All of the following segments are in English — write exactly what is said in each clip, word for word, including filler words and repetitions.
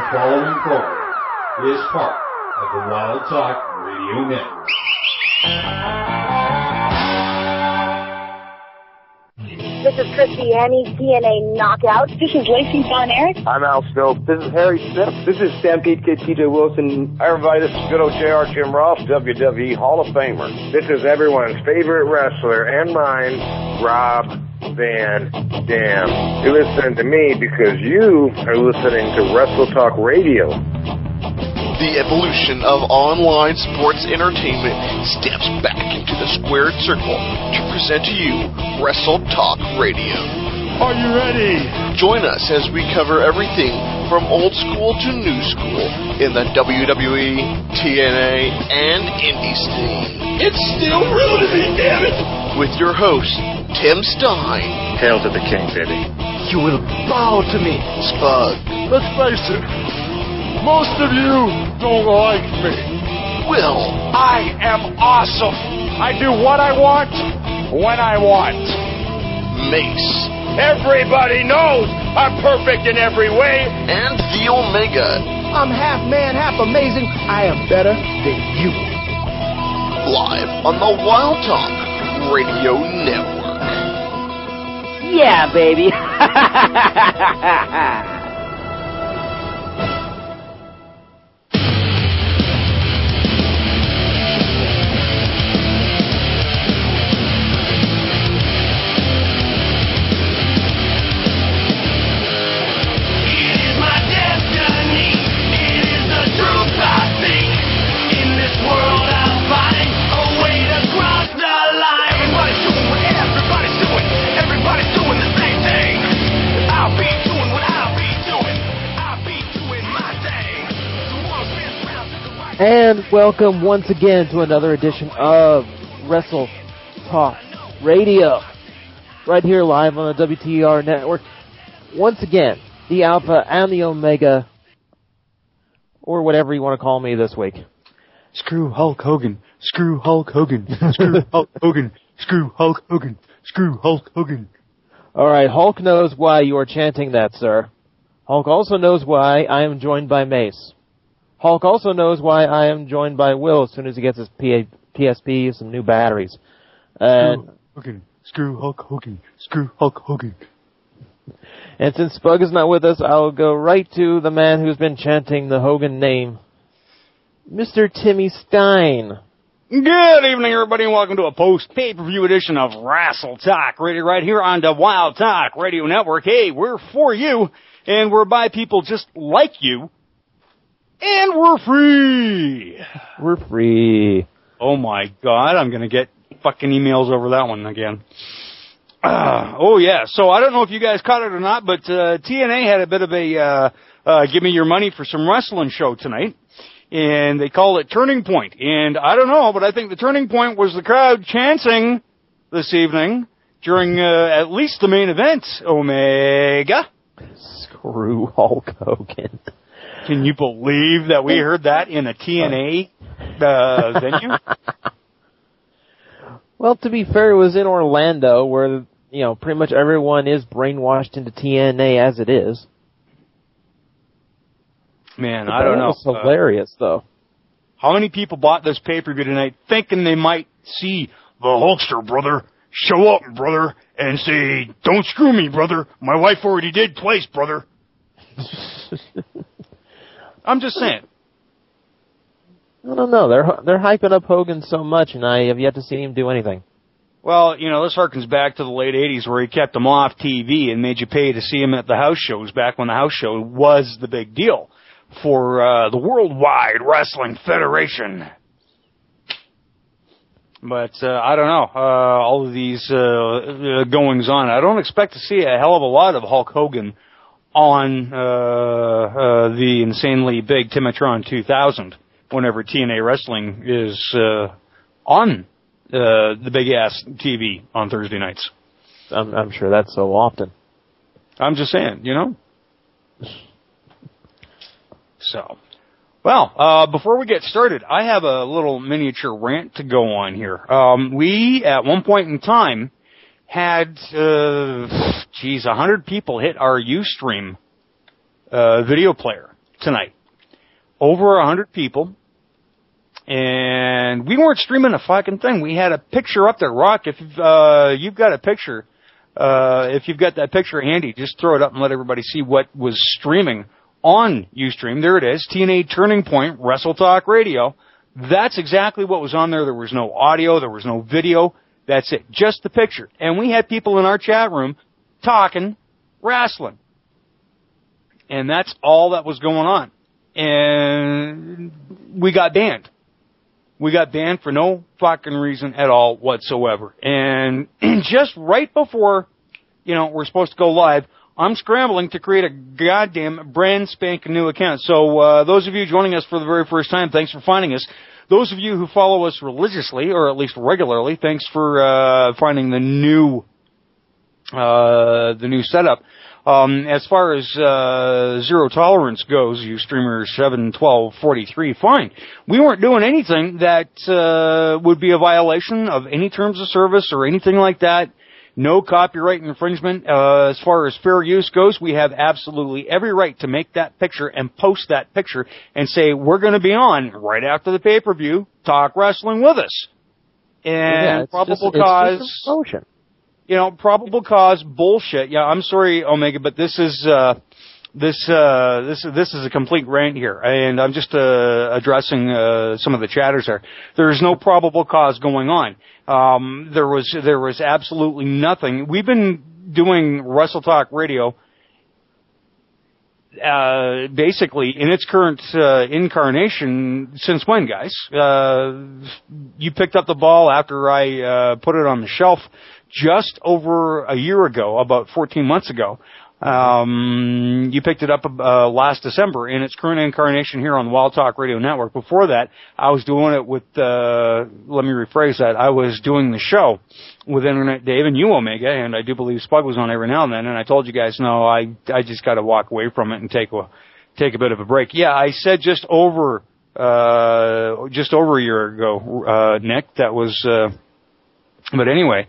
following program is part of the Wild Talk Radio Network. This is Christy Annie, D N A Knockout. This is Lacey Von Erich. I'm Al Snow. This is Harry Smith. This is Stampede Kid T J Wilson. Hi, everybody. This is good old J R Jim Ross, W W E Hall of Famer. This is everyone's favorite wrestler and mine, Rob Van Dam. You listen to me because you are listening to Wrestle Talk Radio. The evolution of online sports entertainment steps back into the squared circle to present to you Wrestle Talk Radio. Are you ready? Join us as we cover everything from old school to new school in the W W E, T N A, and indie scene. It's still real to me, damn it! With your host, Tim Stein. Hail to the king, baby. You will bow to me. Spud. Let's face it. Most of you don't like me. Will. I am awesome. I do what I want, when I want. Mace. Everybody knows I'm perfect in every way. And the Omega. I'm half man, half amazing. I am better than you. Live on the Wild Talk Radio Network. Yeah, baby. And welcome once again to another edition of Wrestle Talk Radio. Right here live on the W T R network. Once again, the Alpha and the Omega, or whatever you want to call me this week. Screw Hulk Hogan. Screw Hulk Hogan. Screw Hulk Hogan. Screw Hulk Hogan. Screw Hulk Hogan. Alright, Hulk knows why you are chanting that, sir. Hulk also knows why I am joined by Mace. Hulk also knows why I am joined by Will as soon as he gets his P S P, some new batteries. And Screw Hogan. Screw Hulk Hogan. Screw Hulk Hogan. And since Spug is not with us, I'll go right to the man who's been chanting the Hogan name, Mister Timmy Stein. Good evening, everybody, and welcome to a post-pay-per-view edition of Wrestle Talk Radio right here on the Wild Talk Radio Network. Hey, we're for you, and we're by people just like you. And we're free. We're free. Oh, my God. I'm going to get fucking emails over that one again. Uh, oh, yeah. So I don't know if you guys caught it or not, but uh, T N A had a bit of a uh, uh, give me your money for some wrestling show tonight. And they call it Turning Point. And I don't know, but I think the turning point was the crowd chanting this evening during uh, at least the main event, Omega. Screw Hulk Hogan. Can you believe that we heard that in a T N A uh, venue? Well, to be fair, it was in Orlando, where, you know, pretty much everyone is brainwashed into T N A as it is. Man, I don't know. It's hilarious, uh, though. How many people bought this pay-per-view tonight thinking they might see the Hulkster, brother, show up, brother, and say, don't screw me, brother. My wife already did twice, brother. I'm just saying. I don't know. They're they're hyping up Hogan so much, and I have yet to see him do anything. Well, you know, this harkens back to the late eighties where he kept him off T V and made you pay to see him at the house shows back when the house show was the big deal for uh, the Worldwide Wrestling Federation. But uh, I don't know. Uh, all of these uh, uh, goings on. I don't expect to see a hell of a lot of Hulk Hogan on uh, uh, the insanely big Timatron two thousand whenever T N A Wrestling is uh, on uh, the big-ass T V on Thursday nights. I'm, I'm sure that's so often. I'm just saying, you know? So, well, uh, before we get started, I have a little miniature rant to go on here. Um, we, at one point in time, had, uh, geez, a hundred people hit our Ustream uh, video player. tonight. Over a hundred people. And we weren't streaming a fucking thing. We had a picture up there. Rock, if uh, you've got a picture, uh, if you've got that picture handy, just throw it up and let everybody see what was streaming on Ustream. There it is. T N A Turning Point, Wrestle Talk Radio. That's exactly what was on there. There was no audio. There was no video. That's it. Just the picture. And we had people in our chat room talking wrestling. And that's all that was going on. And we got banned. We got banned for no fucking reason at all whatsoever. And just right before, you know, we're supposed to go live, I'm scrambling to create a goddamn brand spanking new account. So, uh, those of you joining us for the very first time, thanks for finding us. Those of you who follow us religiously, or at least regularly, thanks for, uh, finding the new, uh, the new setup. Um, as far as, uh, zero tolerance goes, you streamer seven twelve forty-three, fine. We weren't doing anything that, uh, would be a violation of any terms of service or anything like that. No copyright infringement. Uh, as far as fair use goes, we have absolutely every right to make that picture and post that picture and say, we're gonna be on right after the pay-per-view, talk wrestling with us. And yeah, probable just, cause. It's just a promotion. You know, probable cause bullshit. Yeah, I'm sorry, Omega, but this is, uh, this, uh, this, this is a complete rant here. And I'm just, uh, addressing, uh, some of the chatters there. There is no probable cause going on. Um, there was, there was absolutely nothing. We've been doing Wrestle Talk Radio, uh, basically in its current, uh, incarnation since when, guys? Uh, you picked up the ball after I, uh, put it on the shelf just over a year ago, about fourteen months ago. Um, you picked it up uh, last December in its current incarnation here on the Wild Talk Radio Network. Before that, I was doing it with, uh, let me rephrase that, I was doing the show with Internet Dave and you, Omega, and I do believe Spug was on every now and then, and I told you guys, no, I I just got to walk away from it and take a, take a bit of a break. Yeah, I said just over, uh, just over a year ago, uh, Nick, that was, uh, but anyway,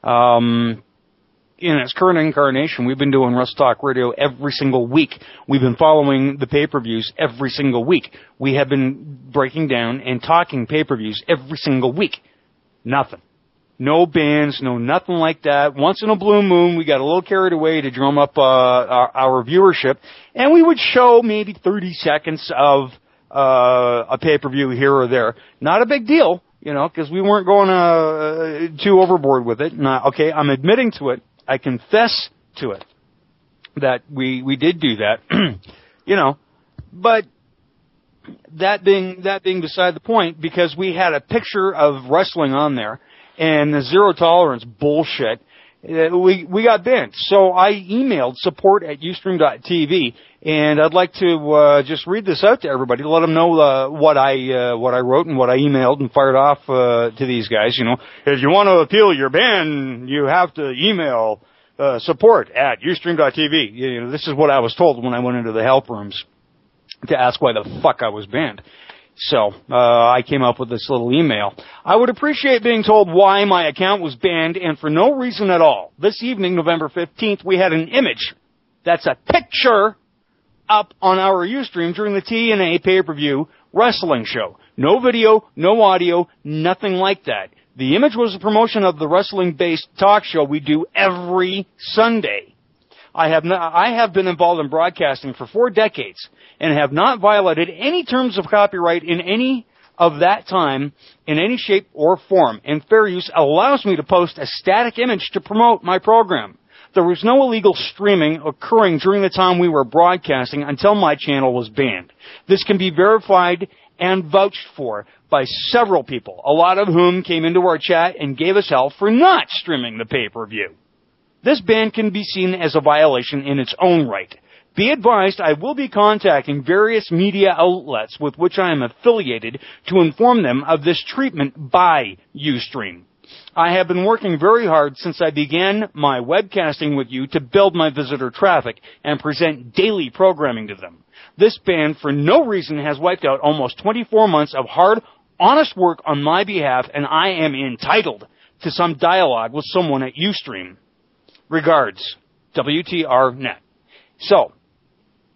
Um, in its current incarnation, we've been doing Wrestle Talk Radio every single week. We've been following the pay-per-views every single week. We have been breaking down and talking pay-per-views every single week. Nothing. No bans, no nothing like that. Once in a blue moon, we got a little carried away to drum up uh, our, our viewership, and we would show maybe thirty seconds of uh, a pay-per-view here or there. Not a big deal. You know, because we weren't going uh, too overboard with it. Not, okay, I'm admitting to it. I confess to it that we we did do that. You know, but that being that being beside the point, because we had a picture of wrestling on there and the zero tolerance bullshit, uh, we we got banned. So I emailed support at ustream dot t v. And I'd like to uh, just read this out to everybody to let them know uh, what I uh, what I wrote and what I emailed and fired off uh, to these guys. You know, if you want to appeal your ban, you have to email uh, support at ustream dot t v. You know, this is what I was told when I went into the help rooms to ask why the fuck I was banned. So uh, I came up with this little email. I would appreciate being told why my account was banned, and for no reason at all. This evening, November fifteenth, we had an image. That's a picture up on our Ustream during the T N A pay-per-view wrestling show. No video, no audio, nothing like that. The image was a promotion of the wrestling-based talk show we do every Sunday. I have not, I have been involved in broadcasting for four decades and have not violated any terms of copyright in any of that time in any shape or form. And fair use allows me to post a static image to promote my program. There was no illegal streaming occurring during the time we were broadcasting until my channel was banned. This can be verified and vouched for by several people, a lot of whom came into our chat and gave us hell for not streaming the pay-per-view. This ban can be seen as a violation in its own right. Be advised, I will be contacting various media outlets with which I am affiliated to inform them of this treatment by Ustream. I have been working very hard since I began my webcasting with you to build my visitor traffic and present daily programming to them. This ban, for no reason, has wiped out almost twenty-four months of hard, honest work on my behalf, and I am entitled to some dialogue with someone at Ustream. Regards, W T R net. So,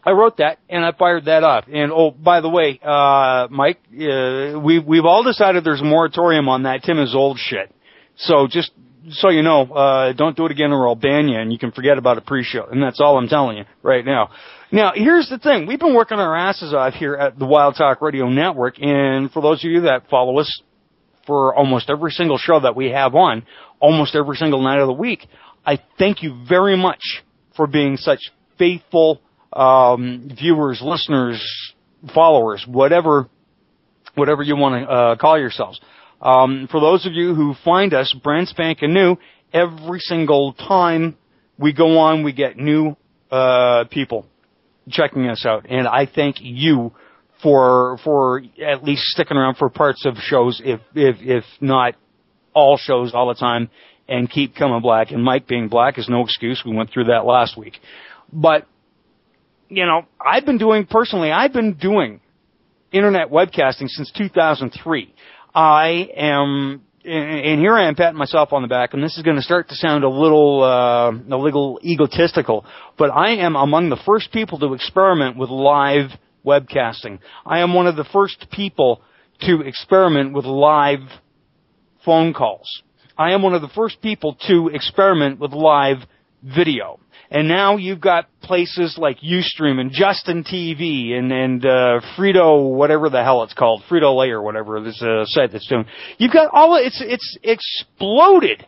I wrote that, and I fired that off. And, oh, by the way, uh, Mike, uh, we, we've all decided there's a moratorium on that Tim is old shit. So just so you know, uh, don't do it again or I'll ban you, and you can forget about a pre-show. And that's all I'm telling you right now. Now, here's the thing. We've been working our asses off here at the Wild Talk Radio Network, and for those of you that follow us for almost every single show that we have on, almost every single night of the week, I thank you very much for being such faithful um, viewers, listeners, followers, whatever whatever you want to uh, call yourselves. Um, for those of you who find us brand spanking new, every single time we go on, we get new uh, people checking us out, and I thank you for for at least sticking around for parts of shows, if if if not all shows all the time, and keep coming black. And Mike being black is no excuse. We went through that last week, but you know, I've been doing personally. I've been doing internet webcasting since two thousand three. I am. And here I am patting myself on the back, and this is going to start to sound a little, uh, a little egotistical, but I am among the first people to experiment with live webcasting. I am one of the first people to experiment with live phone calls. I am one of the first people to experiment with live video. And now you've got places like Ustream and Justin T V and, and uh, Frito, whatever the hell it's called, Frito-Lay or whatever this uh, site that's doing. You've got all of, it's, it's exploded.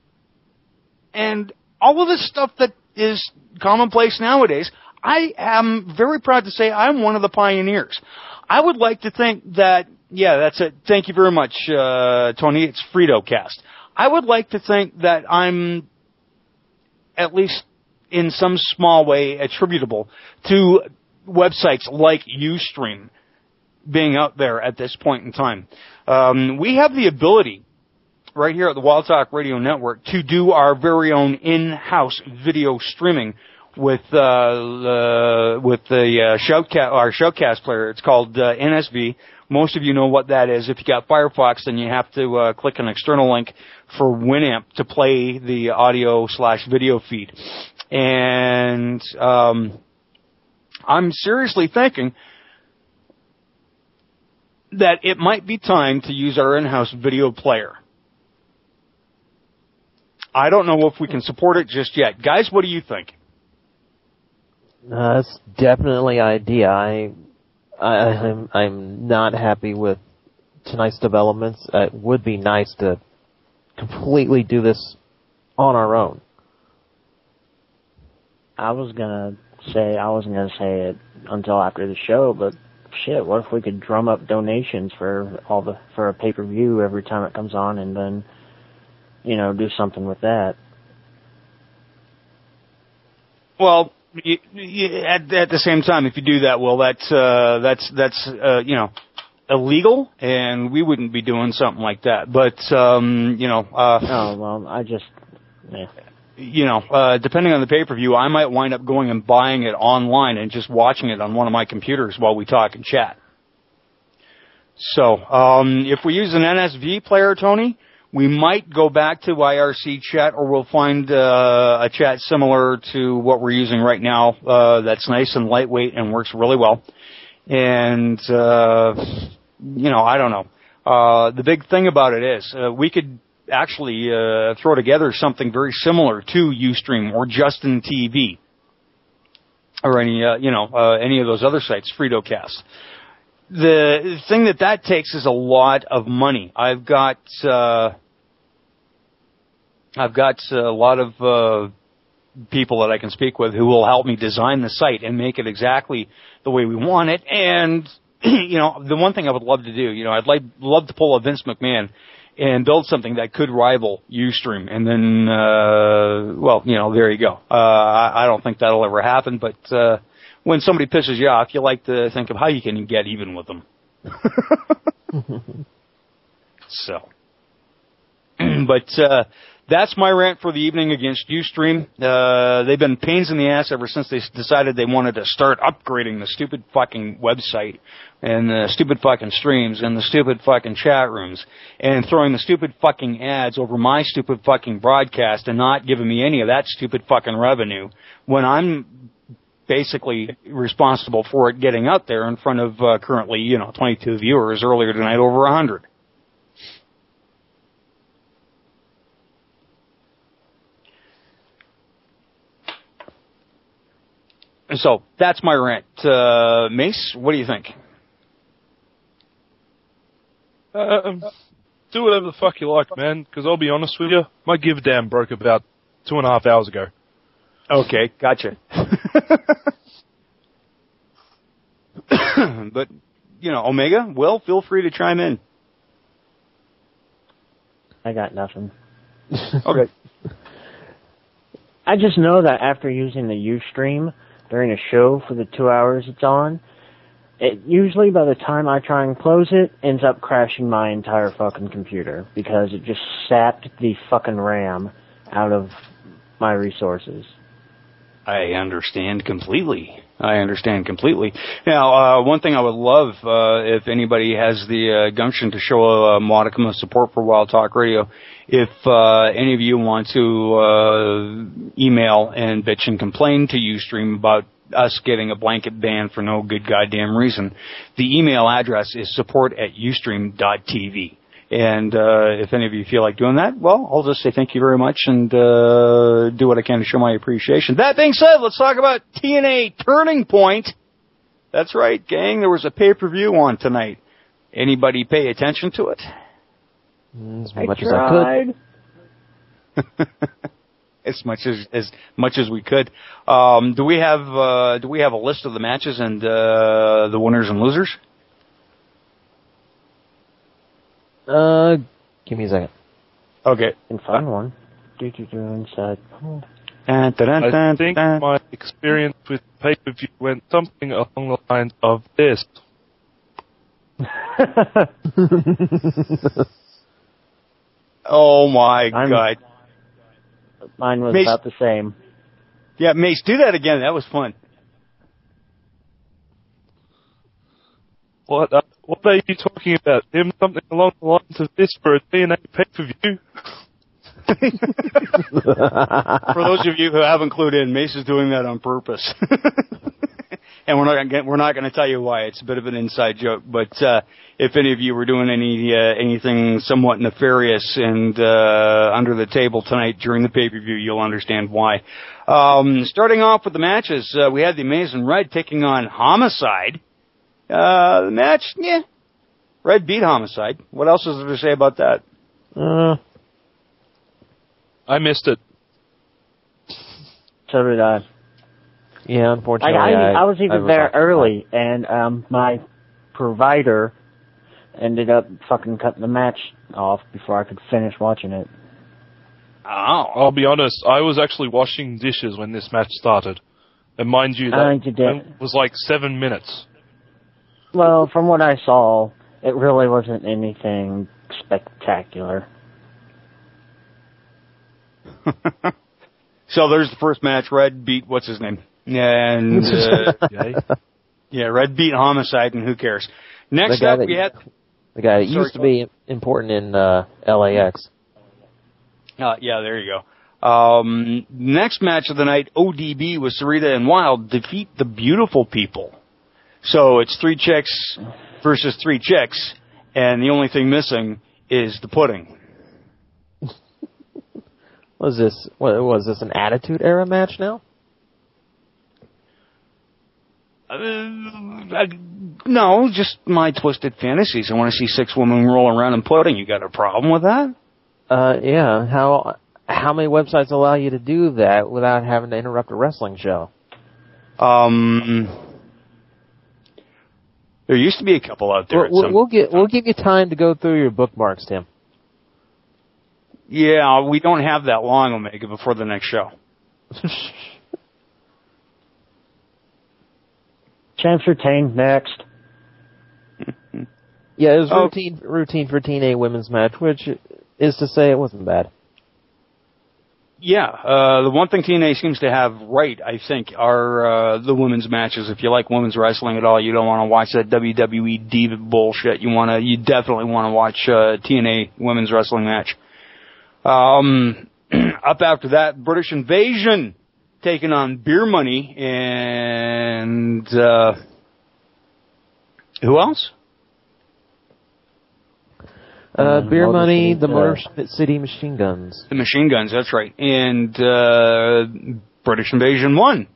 And all of this stuff that is commonplace nowadays, I am very proud to say I'm one of the pioneers. I would like to think that, yeah, that's it. Thank you very much, uh, Tony. It's FritoCast. I would like to think that I'm at least in some small way attributable to websites like Ustream being out there at this point in time. Um, we have the ability right here at the Wild Talk Radio Network to do our very own in-house video streaming with uh, uh with the uh, Shoutcast, our Shoutcast player. It's called uh, N S V. Most of you know what that is. If you got Firefox, then you have to uh, click an external link for Winamp to play the audio slash video feed. And um, I'm seriously thinking that it might be time to use our in-house video player. I don't know if we can support it just yet. Guys, what do you think? Uh, that's definitely an idea. I, I, I'm, I'm not happy with tonight's developments. It would be nice to completely do this on our own. I was gonna say, I wasn't gonna say it until after the show, but shit, what if we could drum up donations for all the, for a pay-per-view every time it comes on, and then, you know, do something with that? Well, you, you, at, at the same time, if you do that, well, that's, uh, that's, that's, uh, you know, illegal, and we wouldn't be doing something like that. But, um, you know, uh. Oh, well, I just, yeah. You know, uh, depending on the pay-per-view, I might wind up going and buying it online and just watching it on one of my computers while we talk and chat. So, um, if we use an N S V player, Tony, we might go back to I R C chat, or we'll find uh, a chat similar to what we're using right now uh, that's nice and lightweight and works really well. And, uh, you know, I don't know. Uh, the big thing about it is uh, we could actually uh, throw together something very similar to Ustream or Justin T V or any, uh, you know, uh, any of those other sites, FritoCast. The thing that that takes is a lot of money. I've got, uh, I've got a lot of uh, people that I can speak with who will help me design the site and make it exactly the way we want it. And, you know, the one thing I would love to do, you know, I'd like, love to pull a Vince McMahon and build something that could rival Ustream. And then, uh, well, you know, there you go. Uh, I, I don't think that'll ever happen, but, uh, when somebody pisses you off, you like to think of how you can get even with them. So. But, uh, that's my rant for the evening against Ustream. Uh, they've been pains in the ass ever since they decided they wanted to start upgrading the stupid fucking website and the stupid fucking streams and the stupid fucking chat rooms and throwing the stupid fucking ads over my stupid fucking broadcast and not giving me any of that stupid fucking revenue when I'm basically responsible for it getting out there in front of uh, currently, you know, twenty-two viewers, earlier tonight over one hundred. So that's my rant. Uh, Mace, what do you think? Um, do whatever the fuck you like, man, because I'll be honest with you, my give a damn broke about two and a half hours ago. Okay, gotcha. But, you know, Omega, Will, feel free to chime in. I got nothing. Okay. I just know that after using the Ustream during a show for the two hours it's on, it usually by the time I try and close it, ends up crashing my entire fucking computer because it just sapped the fucking RAM out of my resources. I understand completely. I understand completely. Now, uh, one thing I would love, uh, if anybody has the uh, gumption to show a, a modicum of support for Wild Talk Radio, if uh, any of you want to uh, email and bitch and complain to Ustream about us getting a blanket ban for no good goddamn reason, the email address is support at ustream dot t v. And uh, if any of you feel like doing that, well, I'll just say thank you very much and uh, do what I can to show my appreciation. That being said, let's talk about T N A Turning Point. That's right, gang. There was a pay-per-view on tonight. Anybody pay attention to it? As I much tried. as I could. as much as as much as we could. Um, do we have uh, do we have a list of the matches and uh, the winners and losers? Uh, give me a second. Okay. And fun one. Do do do inside. Oh. I think my experience with pay-per-view went something along the lines of this. Oh my I'm, God. Mine was Mace, about the same. Yeah, Mace, do that again. That was fun. What, uh, what are you talking about? Him something along the lines of this for a T N A pay-per-view? For those of you who haven't clued in, Mace is doing that on purpose. And we're not gonna get, we're not going to tell you why. It's a bit of an inside joke. But uh, if any of you were doing any uh, anything somewhat nefarious and uh, under the table tonight during the pay-per-view, you'll understand why. Um, starting off with the matches, uh, we had the Amazing Red taking on Homicide. Uh, the match, yeah, Red beat Homicide. What else is there to say about that? Uh, I missed it. So did I. Yeah, unfortunately, I, I, I, I was even I was there off. early, and um, my provider ended up fucking cutting the match off before I could finish watching it. Oh. I'll be honest, I was actually washing dishes when this match started. And mind you, that you did. was like seven minutes. Well, from what I saw, it really wasn't anything spectacular. So there's the first match. Red beat, what's his name? And, uh, yeah, Red beat Homicide, and who cares? Next up, that, we had... The guy that Sorry, used to be important in uh, L A X. Uh, yeah, there you go. Um, next match of the night, O D B with Sarita and Wild defeat the Beautiful People. So it's three chicks versus three chicks, and the only thing missing is the pudding. Was this what, was this an Attitude Era match now? Uh, I, no, just my twisted fantasies. I want to see six women roll around in pudding. You got a problem with that? Uh, yeah. How how many websites allow you to do that without having to interrupt a wrestling show? Um, there used to be a couple out there. We'll, we'll, we'll get we'll give you time to go through your bookmarks, Tim. Yeah, we don't have that long, Omega, before the next show. Champs retained next. Yeah, it was oh. routine routine for T N A women's match, which is to say it wasn't bad. Yeah, uh, the one thing T N A seems to have right, I think, are uh, the women's matches. If you like women's wrestling at all, you don't want to watch that W W E diva bullshit. You want to, you definitely want to watch uh, T N A women's wrestling match. Um, up after that, British Invasion taking on Beer Money and uh, who else? Uh, Um, Beer Motor Money, City, the uh, Motor City Machine Guns. The Machine Guns, that's right. And uh, British Invasion one.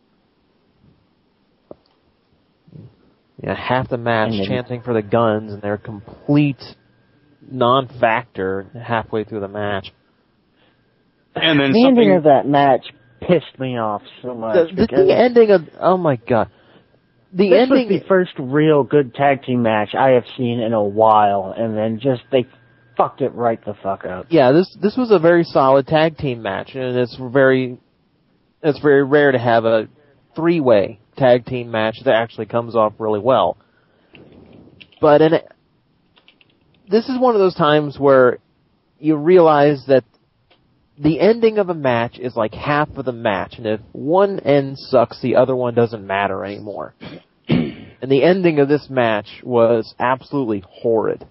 Yeah, half the match And then- chanting for the guns, and they're complete non-factor halfway through the match. And then the something... ending of that match pissed me off so much. The, the, because the ending of oh my god, the this ending. was the first real good tag team match I have seen in a while, and then just they fucked it right the fuck up. Yeah, this this was a very solid tag team match, and it's very it's very rare to have a three-way tag team match that actually comes off really well. But in it, this is one of those times where you realize that the ending of a match is like half of the match, and if one end sucks, the other one doesn't matter anymore. And the ending of this match was absolutely horrid.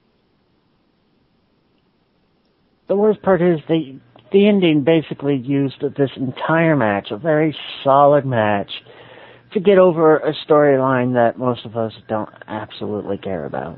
The worst part is the the ending basically used this entire match, a very solid match, to get over a storyline that most of us don't absolutely care about.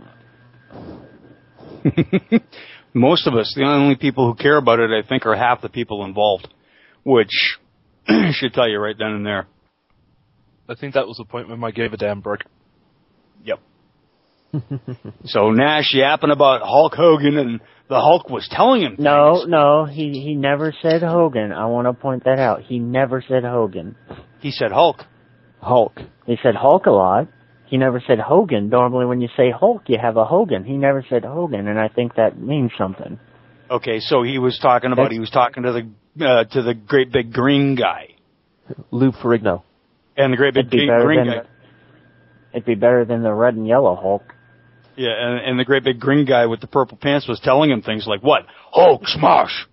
Most of us, the only people who care about it, I think, are half the people involved, which should tell you right then and there. I think that was the point when my gave a damn broke. Yep. So Nash yapping about Hulk Hogan, and the Hulk was telling him things. No, no, he he never said Hogan. I want to point that out. He never said Hogan. He said Hulk. Hulk. He said Hulk a lot. He never said Hogan. Normally when you say Hulk, you have a Hogan. He never said Hogan, and I think that means something. Okay, so he was talking about, That's, he was talking to the uh, to the great big green guy. Lou Ferrigno. And the great big it'd be green, better green than, guy. It'd be better than the red and yellow Hulk. Yeah, and, and the great big green guy with the purple pants was telling him things like, what? Hulk smash!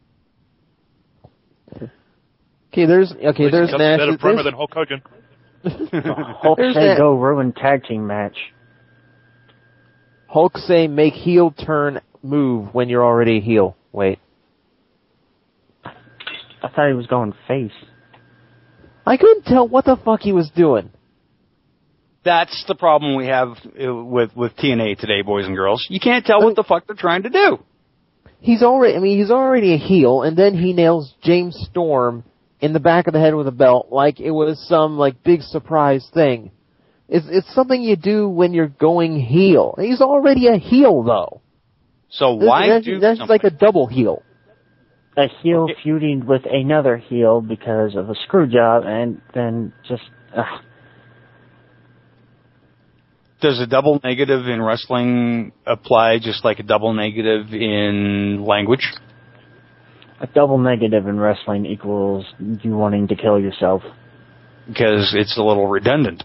Okay, there's okay, there's Nash. Nash. Better promo than Hulk Hogan. Hulk There's say that- go ruin tag team match. Hulk say make heel turn move when you're already a heel. Wait. I thought he was going face. I couldn't tell what the fuck he was doing. That's the problem we have uh, with, with T N A today, boys and girls. You can't tell what the fuck they're trying to do. He's already, I mean, he's already a heel, and then he nails James Storm in the back of the head with a belt like it was some, like, big surprise thing. It's, it's something you do when you're going heel. He's already a heel, though. So This- why that's, do that's something? like a double heel. A heel Okay. feuding with another heel because of a screw job, and then just ugh. Does a double negative in wrestling apply just like a double negative in language? A double negative in wrestling equals you wanting to kill yourself. Because it's a little redundant.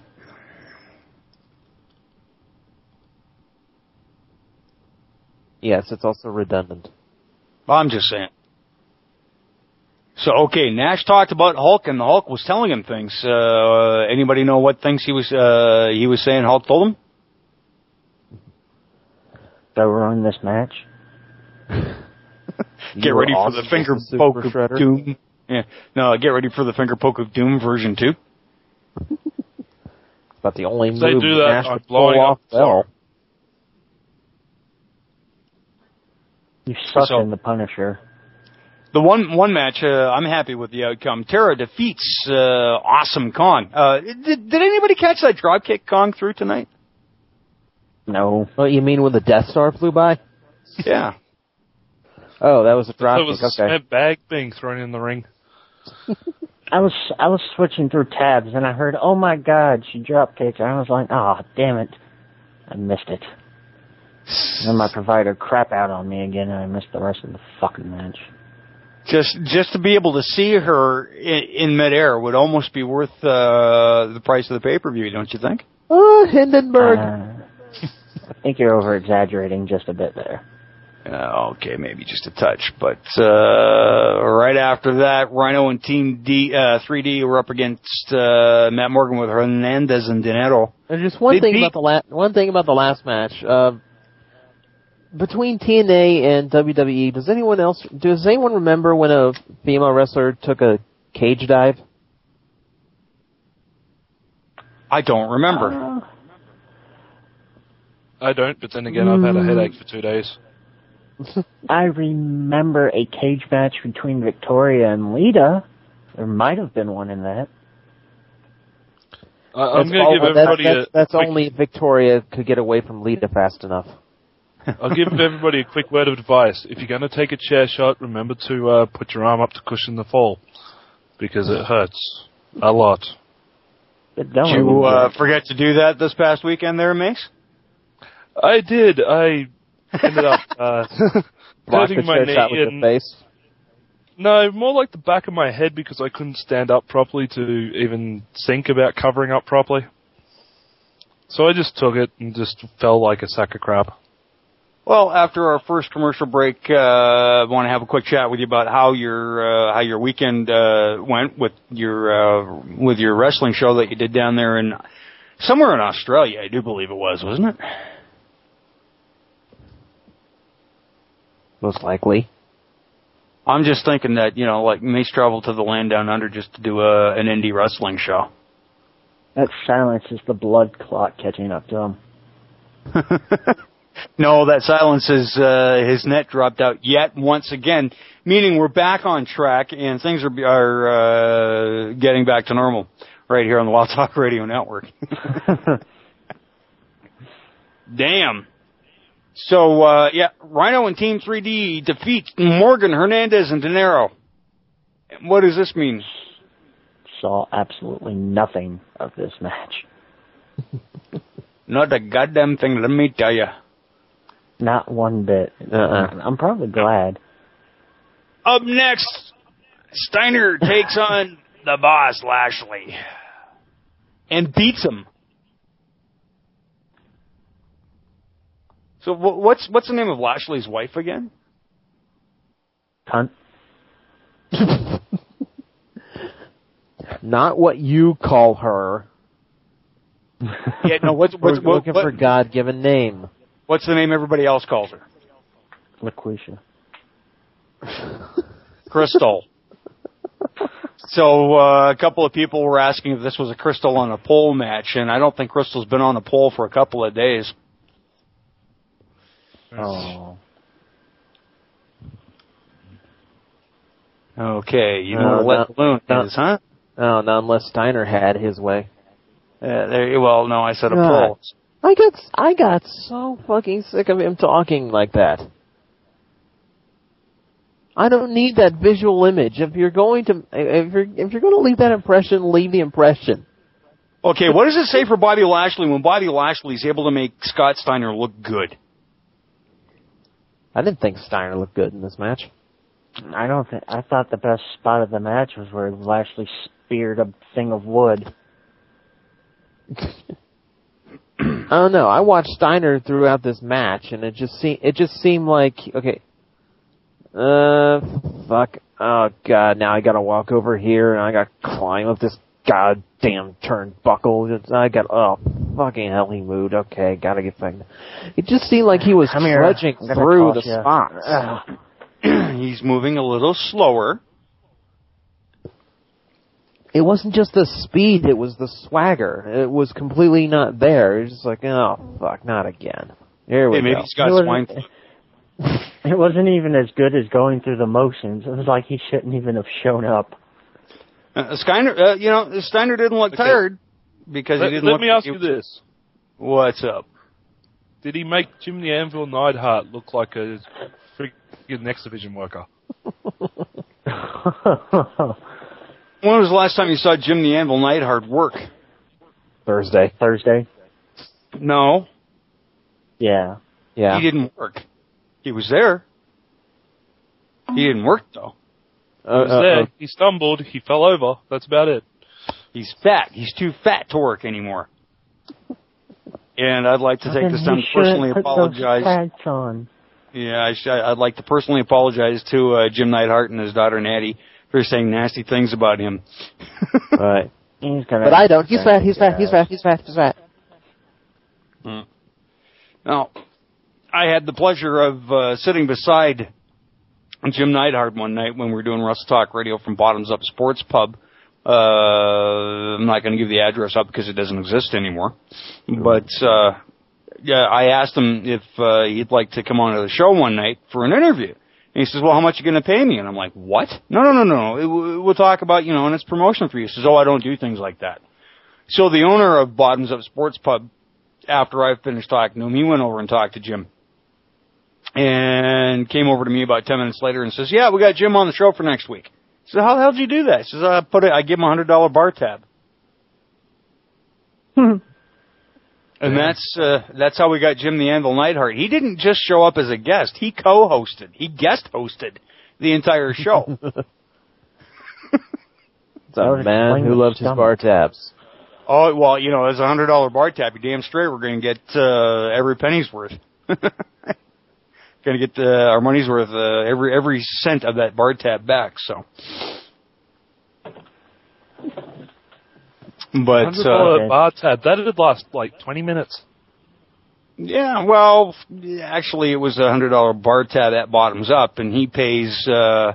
Yes, it's also redundant. I'm just saying. So, okay, Nash talked about Hulk, and the Hulk was telling him things. Uh, anybody know what things he was uh, he was saying Hulk told him? Go ruin this match. Get ready for the finger poke of doom. Yeah, no, get ready for the finger poke of doom version two. But the only They move do that Nash by could pull blowing off up Bell. You suck So- in the Punisher. The one one match, uh, I'm happy with the outcome. Tara defeats uh, Awesome Kong. Uh, did, did anybody catch that dropkick Kong through tonight? No. What you mean when the Death Star flew by? Yeah. Oh, that was a That drop was kick. a Okay. cement bag being thrown in the ring. I was I was switching through tabs and I heard, oh my god, she drop kicked, and I was like, oh damn it, I missed it. And then my provider crap out on me again, and I missed the rest of the fucking match. Just just to be able to see her in, in midair would almost be worth uh, the price of the pay per view, don't you think? Oh, Hindenburg. Uh, I think you're over exaggerating just a bit there. Uh, okay, maybe just a touch, but uh, right after that, Rhino and Team D, uh, three D were up against uh, Matt Morgan with Hernandez and Dinero. There's just one They thing beat- about the last one thing about the last match. Uh, between T N A and W W E, does anyone else does anyone remember when a female wrestler took a cage dive? I don't remember. Uh, I don't, but then again, I've had a headache for two days. I remember a cage match between Victoria and Lita. There might have been one in that. Uh, I'm going to give that's, everybody that's, a... That's quick, only Victoria could get away from Lita fast enough. I'll give everybody a quick word of advice. If you're going to take a chair shot, remember to uh, put your arm up to cushion the fall, because it hurts a lot. Did you uh, forget to do that this past weekend there, Mace? I did. I ended up uh, hurting my knee. Shot with and, your face? No, more like the back of my head because I couldn't stand up properly to even think about covering up properly. So I just took it and just felt like a sack of crap. Well, after our first commercial break, uh, I want to have a quick chat with you about how your uh, how your weekend uh, went with your uh, with your wrestling show that you did down there in somewhere in Australia. I do believe it was, wasn't it? Most likely. I'm just thinking that, you know, like Mace traveled to the land down under just to do a, an indie wrestling show. That silence is the blood clot catching up to him. No, that silence is uh, his net dropped out yet once again, meaning we're back on track and things are are uh, getting back to normal right here on the Wild Talk Radio Network. Damn. So, uh, yeah, Rhino and Team three D defeat Morgan, Hernandez, and De Niro. What does this mean? Saw absolutely nothing of this match. Not a goddamn thing, let me tell you. Not one bit. Uh-uh. I'm probably glad. Up next, Steiner takes on the boss, Lashley, and beats him. So what's what's the name of Lashley's wife again? Cunt. Not what you call her. Yeah, no. What's what's We're looking what, for God-given name? What's the name everybody else calls her? LaQuisha. Crystal. So uh, a couple of people were asking if this was a Crystal on a pole match, and I don't think Crystal's been on a pole for a couple of days. Oh. Okay, you know uh, what the loon not, is, huh? Oh, not unless Steiner had his way. Uh, there, well, no, I said a God. pole. I got I got so fucking sick of him talking like that. I don't need that visual image. If you're going to if you're if you're going to leave that impression, leave the impression. Okay, what does it say for Bobby Lashley when Bobby Lashley is able to make Scott Steiner look good? I didn't think Steiner looked good in this match. I don't think. I thought the best spot of the match was where Lashley speared a thing of wood. I don't know. I watched Steiner throughout this match, and it just seemed it just seemed like okay. Uh, fuck. Oh god, now I gotta walk over here, and I gotta climb up this goddamn turnbuckle. I got oh fucking hell, he moved. Okay, gotta get back. It just seemed like he was Come here. trudging through the you. spots. He's moving a little slower. It wasn't just the speed, it was the swagger. It was completely not there. It was just like, oh, fuck, not again. Here we hey, maybe go. he's got swine flu. It wasn't even as good as going through the motions. It was like he shouldn't even have shown up. Uh, Steiner, uh, you know, Steiner didn't look okay. tired because let, he didn't let look... Let me ask he, you this. What's up? Did he make Jim the Anvil Neidhart look like a freaking X Division worker? When was the last time you saw Jim the Anvil Neidhart work? Thursday. Thursday? No. Yeah. Yeah. He didn't work. He was there. He didn't work, though. He was uh, there. Uh, he stumbled. He fell over. That's about it. He's fat. He's too fat to work anymore. And I'd like to take this time to personally put apologize. Those pads on. Yeah, I sh- I'd like to personally apologize to uh, Jim Neidhart and his daughter Natty for saying nasty things about him. Right. He's gonna but I don't. He's fat, he's fat, he's fat, he's fat, he's fat. Hmm. Now, I had the pleasure of uh, sitting beside Jim Neidhart one night when we were doing Russell Talk Radio from Bottoms Up Sports Pub Uh, I'm not going to give the address up because it doesn't exist anymore. But uh, yeah, I asked him if uh, he'd like to come on to the show one night for an interview. And he says, well, how much are you going to pay me? And I'm like, what? No, no, no, no. It, we'll talk about, you know, and it's promotion for you. He says, oh, I don't do things like that. So the owner of Bottoms Up Sports Pub, after I finished talking to him, he went over and talked to Jim. And came over to me about ten minutes later and says, yeah, we got Jim on the show for next week. I said, how the hell did you do that? He says, I put it, I give him a hundred dollar bar tab. And that's, uh, that's how we got Jim the Anvil Neidhart. He didn't just show up as a guest. He co-hosted. He guest hosted the entire show. It's a man who loves his bar tabs. Oh, well, you know, as a hundred dollar bar tab, you're damn straight we're going to get, uh, every penny's worth. Going to get uh, our money's worth, uh, every every cent of that bar tab back. So, but uh, uh, bar tab that would last like twenty minutes. Yeah, well, actually, it was a hundred dollar bar tab at Bottoms Up, and he pays uh,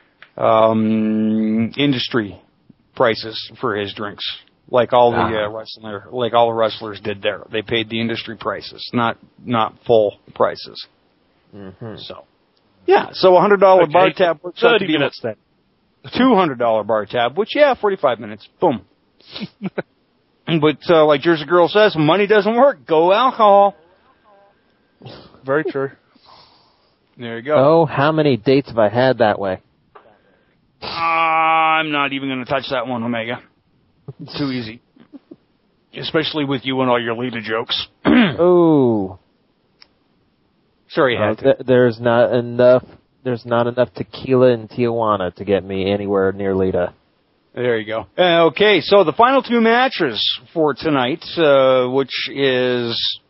um, industry prices for his drinks, like all the uh, wrestler, like all the wrestlers did there. They paid the industry prices, not not full prices. Mm-hmm. So, yeah, so a hundred dollar okay, bar tab works out to be minutes then. Two hundred dollar bar tab, which yeah, forty five minutes, boom. But uh, like Jersey Girl says, when money doesn't work, go alcohol. Very true. There you go. Oh, how many dates have I had that way? Uh, I'm not even going to touch that one, Omega. It's too easy, especially with you and all your Lita jokes. Oh. Sorry, uh, th- there's not enough. There's not enough tequila in Tijuana to get me anywhere near Lita. There you go. Uh, okay, so the final two matches for tonight, uh, which is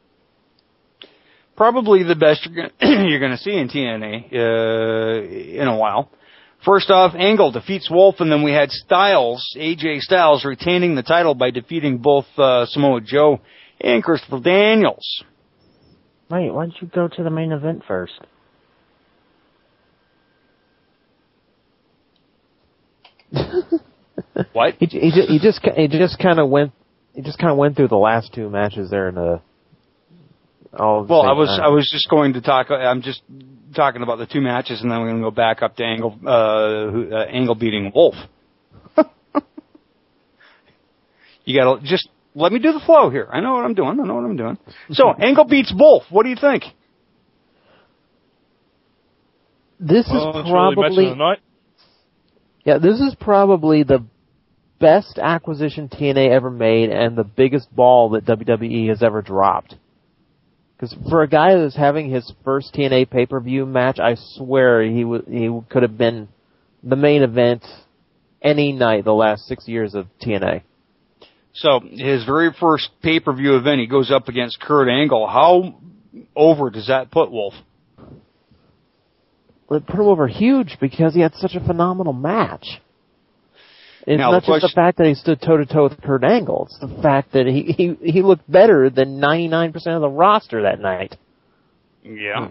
probably the best you're gonna, you're going to see in T N A uh, in a while. First off, Angle defeats Wolf, and then we had Styles, A J Styles, retaining the title by defeating both uh, Samoa Joe and Christopher Daniels. Wait, why don't you go to the main event first? What? He, he, he just he just kind of went he just kind of went through the last two matches there in the. All well, I was time. I was just going to talk. I'm just talking about the two matches, and then we're going to go back up to Angle uh, who, uh, Angle beating Wolf. You got to just. Let me do the flow here. I know what I'm doing. I know what I'm doing. So, Angle beats Wolf. What do you think? This well, is probably... Really yeah, this is probably the best acquisition T N A ever made and the biggest ball that W W E has ever dropped. Because for a guy who's having his first T N A pay-per-view match, I swear he w- he could have been the main event any night the last six years of T N A. So, his very first pay-per-view event, he goes up against Kurt Angle. How over does that put Wolf? Well, it put him over huge because he had such a phenomenal match. It's now, not the just question... the fact that he stood toe-to-toe with Kurt Angle. It's the fact that he, he, he looked better than ninety-nine percent of the roster that night. Yeah.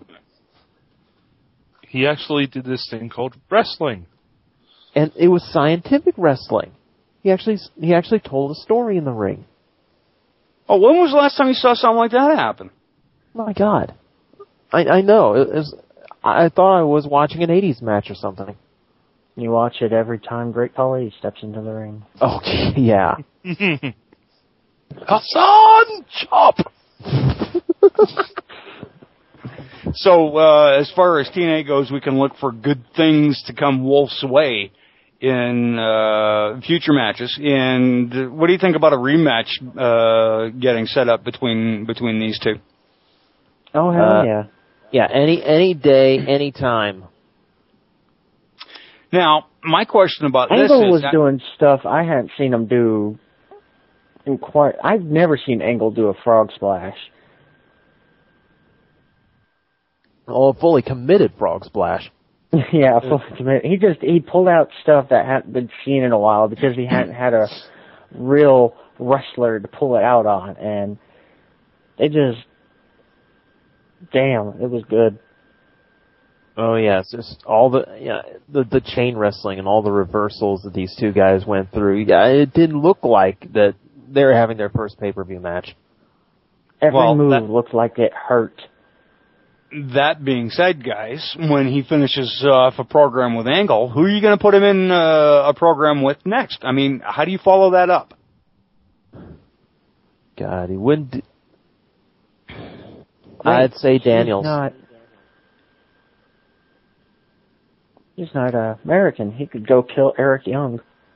He actually did this thing called wrestling. And it was scientific wrestling. He actually he actually told a story in the ring. Oh, when was the last time you saw something like that happen? My God, I I know. It was, I thought I was watching an eighties match or something. You watch it every time Great Khali steps into the ring. Okay, yeah. Hassan Chop. So uh, as far as T N A goes, we can look for good things to come Wolf's way in uh, future matches. And what do you think about a rematch uh, getting set up between between these two? Oh, hell uh, yeah. Yeah, any any day, any time. Now, my question about Angle this is... was that, doing stuff I hadn't seen him do in quite... I've never seen Angle do a frog splash. Oh, a fully committed frog splash. Yeah, fully committed. He just, he pulled out stuff that hadn't been seen in a while because he hadn't had a real wrestler to pull it out on, and it just, damn, it was good. Oh yeah, it's just all the yeah the the chain wrestling and all the reversals that these two guys went through. Yeah, it didn't look like that they were having their first pay-per-view match. Every Well, move that- looked like it hurt. That being said, guys, when he finishes off a program with Angle, who are you going to put him in uh, a program with next? I mean, how do you follow that up? God, he wouldn't. D- I'd say Daniels. He's not, he's not uh, American. He could go kill Eric Young.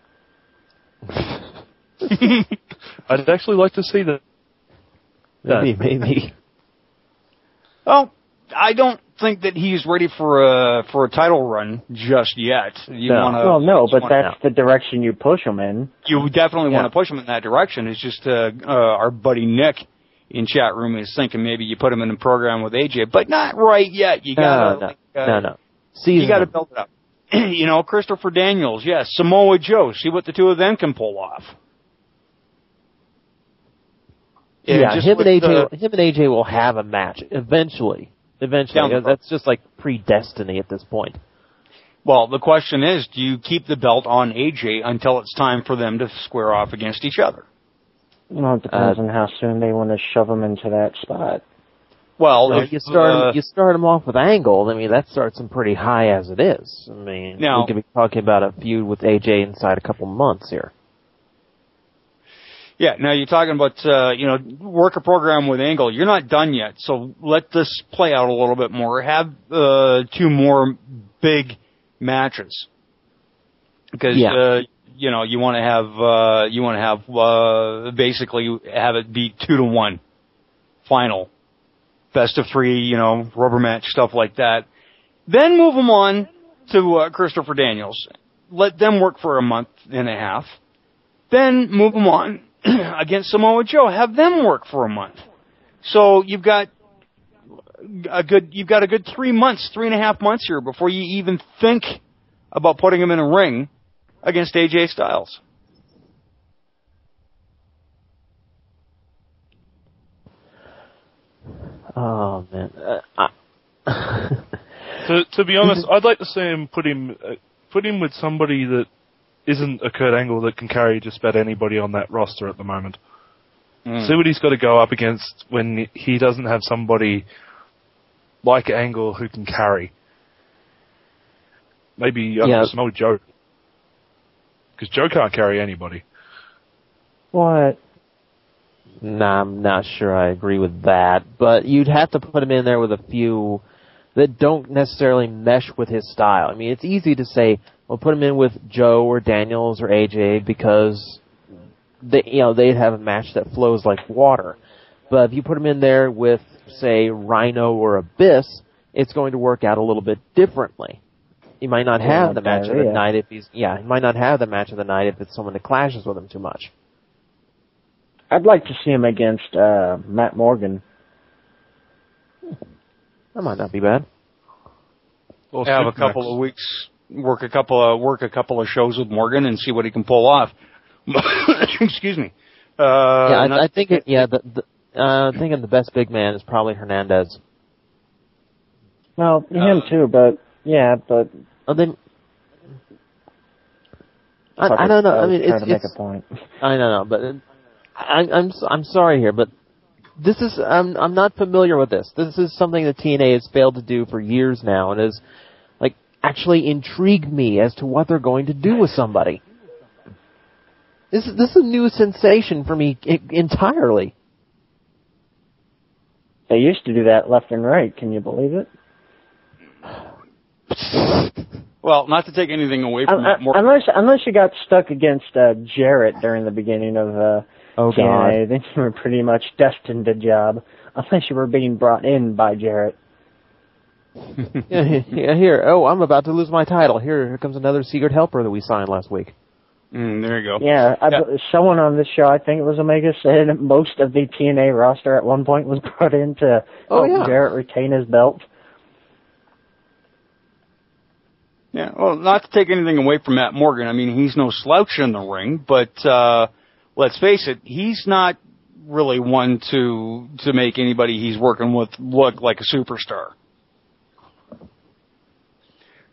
I'd actually like to see that. Maybe, maybe. Well, I don't think that he's ready for a for a title run just yet. You no. wanna, well, no, but wanna, that's the direction you push him in. You definitely yeah. want to push him in that direction. It's just uh, uh, our buddy Nick in chat room is thinking maybe you put him in a program with A J, but not right yet. You gotta, no, no, like, uh, no, no. Season you gotta him. build it up. You know, Christopher Daniels, yes, Samoa Joe. See what the two of them can pull off. Yeah, Yeah, just him with and A J, the- him and A J will have a match eventually. Eventually, Down the road. that's just like predestiny at this point. Well, the question is, do you keep the belt on A J until it's time for them to square off against each other? Well, it depends Uh, on how soon they want to shove him into that spot. Well, Well, if, you start uh, him, you start him off with Angle. I mean, that starts him pretty high as it is. I mean, Now- we could be talking about a feud with A J inside a couple months here. yeah, now you're talking about, uh, you know, work a program with Angle. You're not done yet, so let this play out a little bit more. Have uh, two more big matches. Because, Yeah. uh, you know, you want to have, uh, you want to have, uh, basically have it be two to one final. Best of three, you know, rubber match, stuff like that. Then move them on to uh, Christopher Daniels. Let them work for a month and a half. Then move them on against Samoa Joe. Have them work for a month. So you've got a good, you've got a good three months, three and a half months here before you even think about putting him in a ring against A J Styles. Oh man, uh, I To, to be honest, I'd like to see him put him uh, put him with somebody that isn't a Kurt Angle that can carry just about anybody on that roster at the moment. Mm. See what he's got to go up against when he doesn't have somebody like Angle who can carry. Maybe uh, Yeah. Samoa Joe, because Joe can't carry anybody. What? Nah, I'm not sure I agree with that, but you'd have to put him in there with a few that don't necessarily mesh with his style. I mean, it's easy to say, well, put him in with Joe or Daniels or A J because they, you know, they'd have a match that flows like water. But if you put him in there with, say, Rhino or Abyss, it's going to work out a little bit differently. He might not have Yeah, the match of the diarrhea. night if he's, yeah, he might not have the match of the night if it's someone that clashes with him too much. I'd like to see him against uh, Matt Morgan. That might not be bad. Or Have a Supermax. couple of weeks, work a couple of work a couple of shows with Morgan and see what he can pull off. Excuse me. Uh, yeah, I, not- I think it, yeah, the, the, uh, I'm thinking the best big man is probably Hernandez. Well, him Uh, too, but yeah, but Oh, then I, I don't know. I mean, trying it's, to make it's a point. I don't know, but it, I, I'm I'm sorry here, but this is I'm I'm not familiar with this. This is something that T N A has failed to do for years now, and has like actually intrigued me as to what they're going to do with somebody. This is this is a new sensation for me I- entirely. They used to do that left and right. Can you believe it? well, not to take anything away from Un- Matt un- Morgan. unless unless you got stuck against uh, Jarrett during the beginning of uh, Oh T N A, God! then you were pretty much destined to job. Unless you were being brought in by Jarrett. yeah, yeah, here. Oh, I'm about to lose my title. Here, here comes another secret helper that we signed last week. Mm, there you go. Yeah, I, Yeah. someone on this show, I think it was Omega, said most of the T N A roster at one point was brought in to Oh, help yeah. Jarrett retain his belt. Yeah, well, not to take anything away from Matt Morgan. I mean, he's no slouch in the ring, but uh, let's face it, he's not really one to to make anybody he's working with look like a superstar.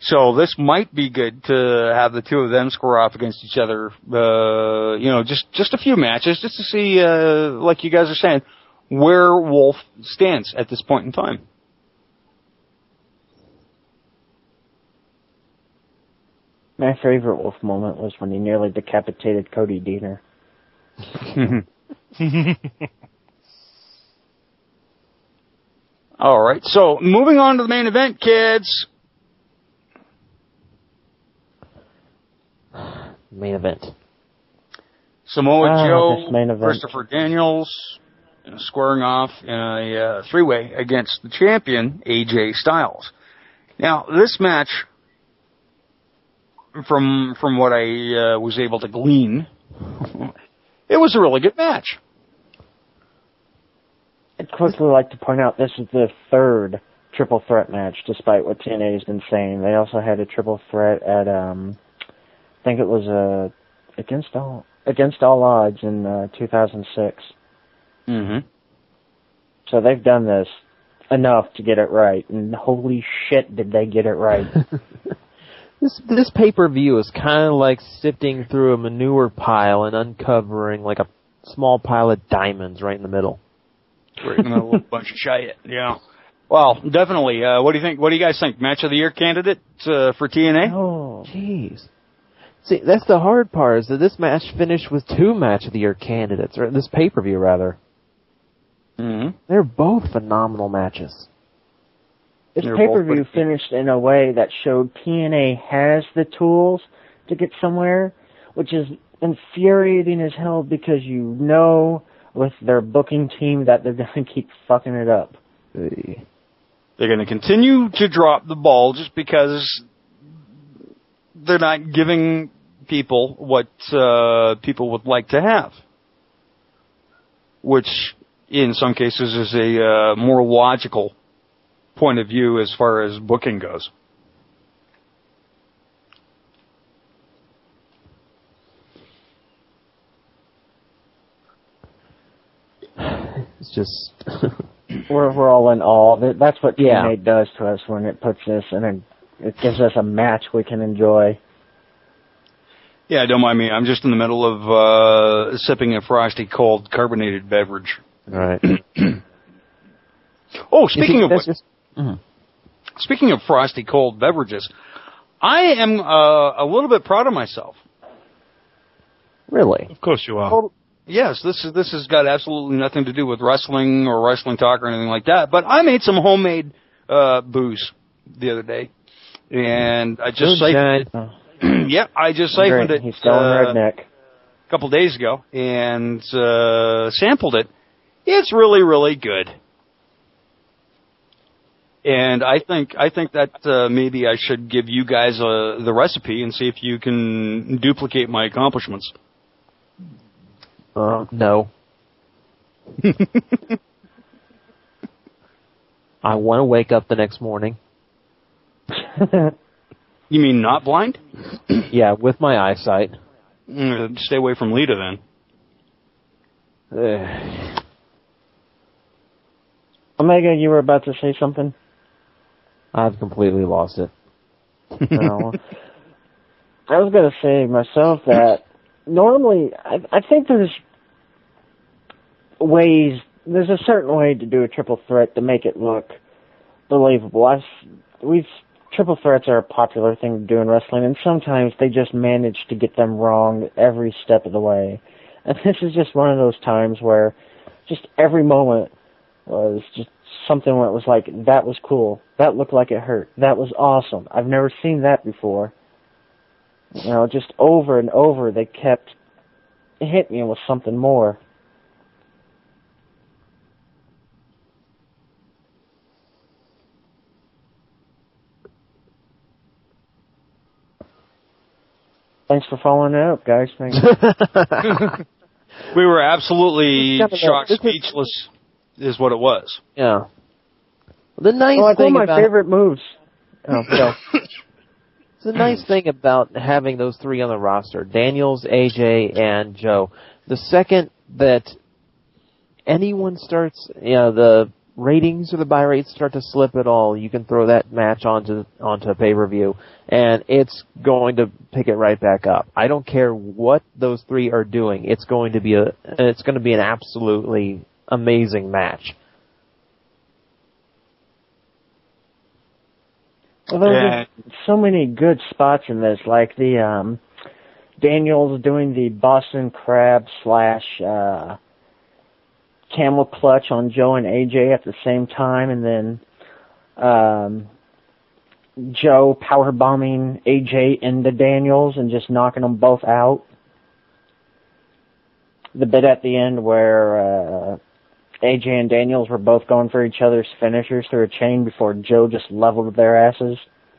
So this might be good to have the two of them square off against each other, uh, you know, just, just a few matches, just to see, uh, like you guys are saying, where Wolf stands at this point in time. My favorite Wolf moment was when he nearly decapitated Cody Deaner. All right, so moving on to the main event, kids. Main event. Samoa Ah, Joe, this main event. Christopher Daniels, uh, squaring off in a uh, three-way against the champion, A J Styles. Now, this match, from from what I uh, was able to glean, it was a really good match. I'd quickly like to point out this is the third triple threat match, despite what T N A has been saying. They also had a triple threat at, um, I think it was uh, against all against all odds in uh, two thousand six. Mm-hmm. So they've done this enough to get it right, and holy shit, did they get it right! This this pay-per-view is kind of like sifting through a manure pile and uncovering like a small pile of diamonds right in the middle. Right in the middle of a bunch of shit. Yeah. Well, definitely. Uh, what do you think? What do you guys think? Match of the year candidate uh, for T N A? Oh, jeez. See, that's the hard part, is that this match finished with two match of the year candidates, or this pay-per-view rather. Mm-hmm. They're both phenomenal matches. This They're pay-per-view both- finished in a way that showed T N A has the tools to get somewhere, which is infuriating as hell because you know with their booking team that they're going to keep fucking it up. They're going to continue to drop the ball just because they're not giving people what uh, people would like to have, which in some cases is a uh, more logical point of view as far as booking goes. It's just we're we're all in awe. That- That's what T N A Yeah. does to us when it puts this and it, it gives us a match we can enjoy. Yeah, don't mind me. I'm just in the middle of uh, sipping a frosty cold carbonated beverage. all right. Oh, speaking of that's which, just, mhm. speaking of frosty cold beverages, I am uh, a little bit proud of myself. Really? Of course you are. Total- Yes, this is this has got absolutely nothing to do with wrestling or wrestling talk or anything like that. But I made some homemade uh, booze the other day, and I just Moonshine. siphoned. Yep, I just siphoned Great. it He's going uh, redneck. a couple days ago and uh, sampled it. It's really, really good. And I think I think that uh, maybe I should give you guys uh, the recipe and see if you can duplicate my accomplishments. Uh, no. I want to wake up the next morning. You mean not blind? Yeah, with my eyesight. Mm, stay away from Lita then. Ugh. Omega, you were about to say something? I've completely lost it. No. I was going to say myself that normally, I, I think there's ways, there's a certain way to do a triple threat to make it look believable. I've, we've, triple threats are a popular thing to do in wrestling, and sometimes they just manage to get them wrong every step of the way. And this is just one of those times where just every moment was just something where it was like, that was cool. That looked like it hurt. That was awesome. I've never seen that before. You know, just over and over, they kept hitting me with something more. Thanks for following it up, guys. Thanks. We were absolutely It's kind of a- shocked, this is- speechless, is what it was. Yeah. The nice well, I think thing my about favorite moves. Oh, go. the nice thing about having those three on the roster, Daniels, A J, and Joe, the second that anyone starts, you know, the ratings or the buy rates start to slip at all, you can throw that match onto onto a pay-per-view, and it's going to pick it right back up. I don't care what those three are doing. It's going to be a it's going to be an absolutely amazing match. Well, there's yeah. so many good spots in this, like the um, Daniels doing the Boston Crab slash uh, camel clutch on Joe and A J at the same time, and then um, Joe power bombing A J into Daniels and just knocking them both out. The bit at the end where uh, A J and Daniels were both going for each other's finishers through a chain before Joe just leveled their asses.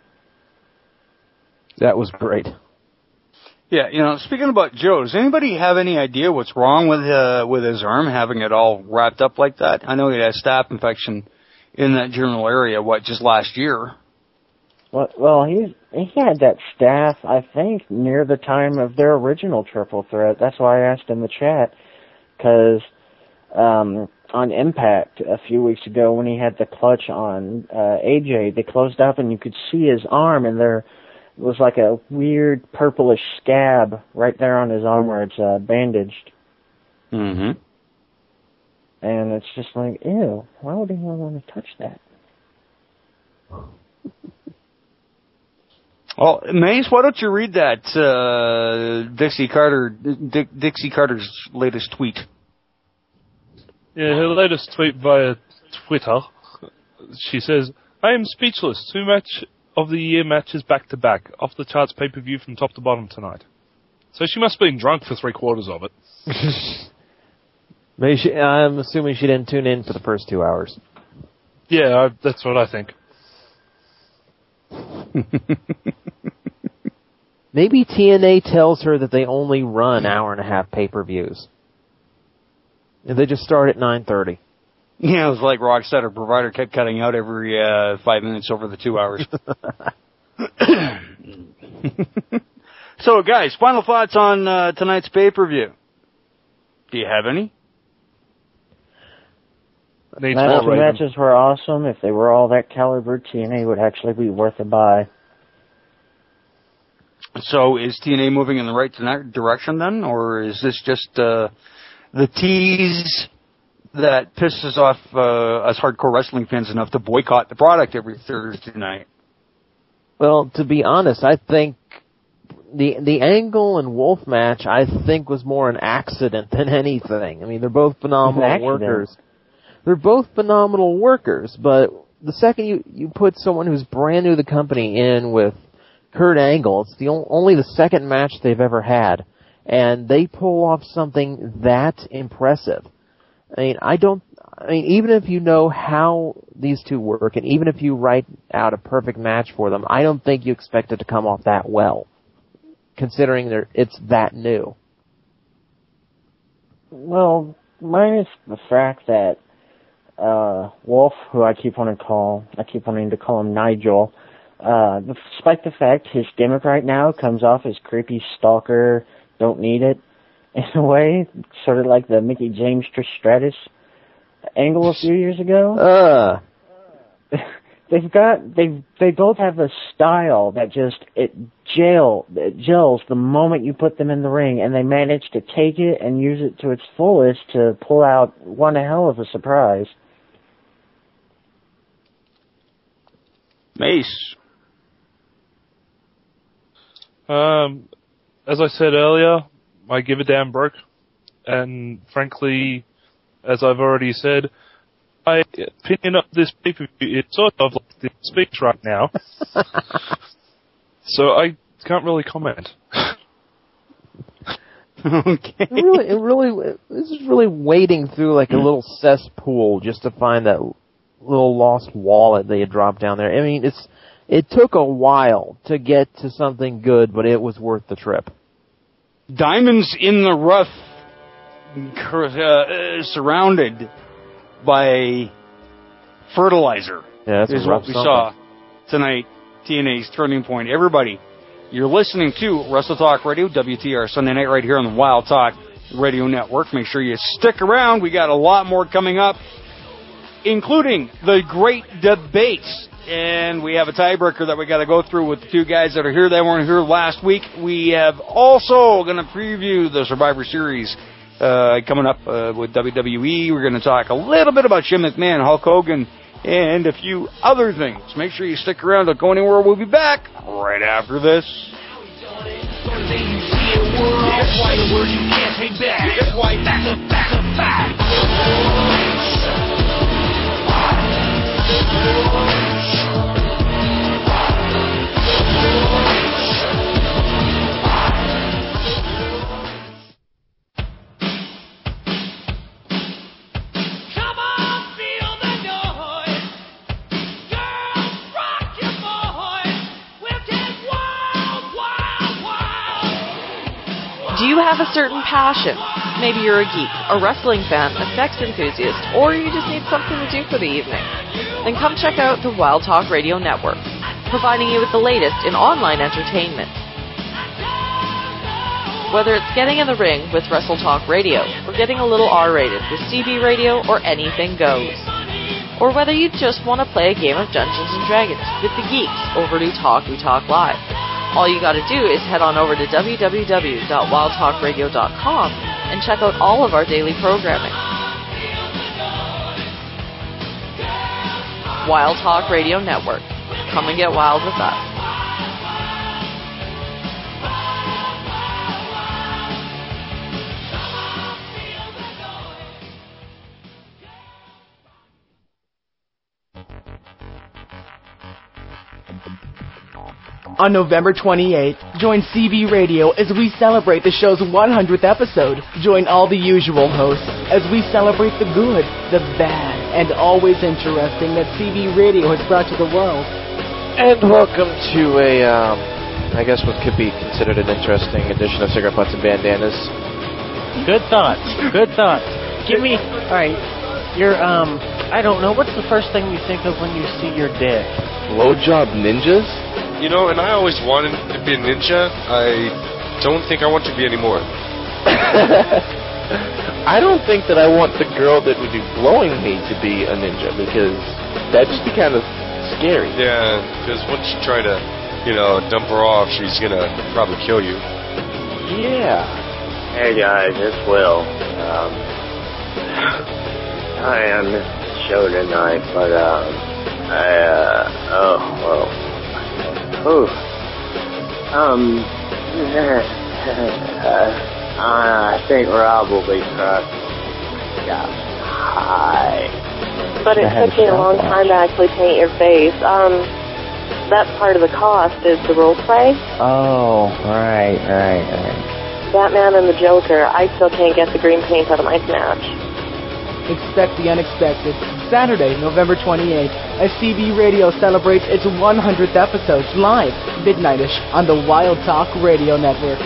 That was great. Yeah, you know, speaking about Joe, does anybody have any idea what's wrong with uh, with his arm, having it all wrapped up like that? I know he had a staph infection in that general area, what, just last year? Well, well he, he had that staph, I think, near the time of their original triple threat. That's why I asked in the chat, because um, on Impact a few weeks ago when he had the clutch on uh, A J, they closed up and you could see his arm, and there was like a weird purplish scab right there on his arm where it's uh, bandaged. Mm-hmm. And it's just like, ew, why would anyone want to touch that? Well, Mace, why don't you read that uh, Dixie Carter, Dick, Dixie Carter's latest tweet? Yeah, her latest tweet via Twitter. She says, "I am speechless. Two match of the year matches back to back, off the charts pay per view from top to bottom tonight." So she must have been drunk for three quarters of it. Maybe she, I'm assuming she didn't tune in for the first two hours. Yeah, I, that's what I think. Maybe T N A tells her that they only run hour and a half pay-per-views. And they just start at nine thirty. Yeah, it was like Rock said, her provider kept cutting out every uh, five minutes over the two hours. So, guys, final thoughts on uh, tonight's pay-per-view. Do you have any? Last two matches were awesome. If they were all that caliber, T N A would actually be worth a buy. So is T N A moving in the right direction then, or is this just uh, the tease that pisses off uh, us hardcore wrestling fans enough to boycott the product every Thursday night? Well, to be honest, I think the the Angle and Wolf match, I think, was more an accident than anything. I mean, they're both phenomenal workers. They're both phenomenal workers, but the second you, you put someone who's brand new to the company in with Kurt Angle, it's the only, only the second match they've ever had, and they pull off something that impressive. I mean, I don't, I mean, even if you know how these two work, and even if you write out a perfect match for them, I don't think you expect it to come off that well, considering they're, it's that new. Well, minus the fact that uh, Wolf, who I keep wanting to call, I keep wanting to call him Nigel, uh, despite the fact his gimmick right now comes off as creepy stalker, don't need it, in a way, sort of like the Mickey James Trish Stratus angle a few years ago. Uh. They've got, they they both have a style that just, it gel, it gels the moment you put them in the ring, and they manage to take it and use it to its fullest to pull out one hell of a surprise. Mace. Um, as I said earlier, I give a damn broke, and frankly, as I've already said, my opinion of this pay-per-view is sort of like the speech right now. So I can't really comment. Okay. It really, it really, this is really wading through like a little cesspool just to find that little lost wallet they had dropped down there. I mean, it's, it took a while to get to something good, but it was worth the trip. Diamonds in the rough, uh, surrounded by fertilizer. Yeah, that's is what we something. saw tonight. T N A's Turning Point. Everybody, you're listening to Wrestle Talk Radio, W T R Sunday night, right here on the Wild Talk Radio Network. Make sure you stick around. We got a lot more coming up. including the great debates. And we have a tiebreaker that we got to go through with the two guys that are here that weren't here last week. We have also going to preview the Survivor Series uh, coming up uh, with W W E. We're going to talk a little bit about Shane McMahon, Hulk Hogan, and a few other things. Make sure you stick around. Don't go anywhere. We'll be back right after this. That's why the word you can't take back. That's why back up, back up, back. Do you have a certain passion? Maybe you're a geek, a wrestling fan, a sex enthusiast, or you just need something to do for the evening. Then come check out the Wild Talk Radio Network, providing you with the latest in online entertainment. Whether it's getting in the ring with Wrestle Talk Radio, or getting a little R-rated with C B Radio, or anything goes. Or whether you just want to play a game of Dungeons and Dragons with the geeks over to Talk We Talk Live. All you gotta do is head on over to w w w dot wild talk radio dot com and check out all of our daily programming. Wild Talk Radio Network. Come and get wild with us. On November twenty-eighth, join C B Radio as we celebrate the show's one hundredth episode. Join all the usual hosts as we celebrate the good, the bad, and always interesting that C B Radio has brought to the world. And welcome to a, um, I guess what could be considered an interesting edition of Cigarette Butts and Bandanas. Good thoughts. Good thoughts. Give me, alright, your, um, I don't know, what's the first thing you think of when you see your dick? Blowjob ninjas? You know, and I always wanted to be a ninja. I don't think I want to be anymore. I don't think that I want the girl that would be blowing me to be a ninja, because that'd just be kind of scary. Yeah, because once you try to, you know, dump her off, she's gonna probably kill you. Yeah. Hey guys, it's Will. Um, I am missed the show tonight, but um, I uh, oh well. Ooh. Um, uh, I think Rob will be crushed. Yeah. Hi. But it took me a long time to actually paint your face. Um, that's part of the cost is the role play. Oh, right, right, right. Batman and the Joker, I still can't get the green paint out of my snatch. Expect the unexpected. Saturday, November twenty-eighth, as C B Radio celebrates its one hundredth episode live, midnightish, on the Wild Talk Radio Network.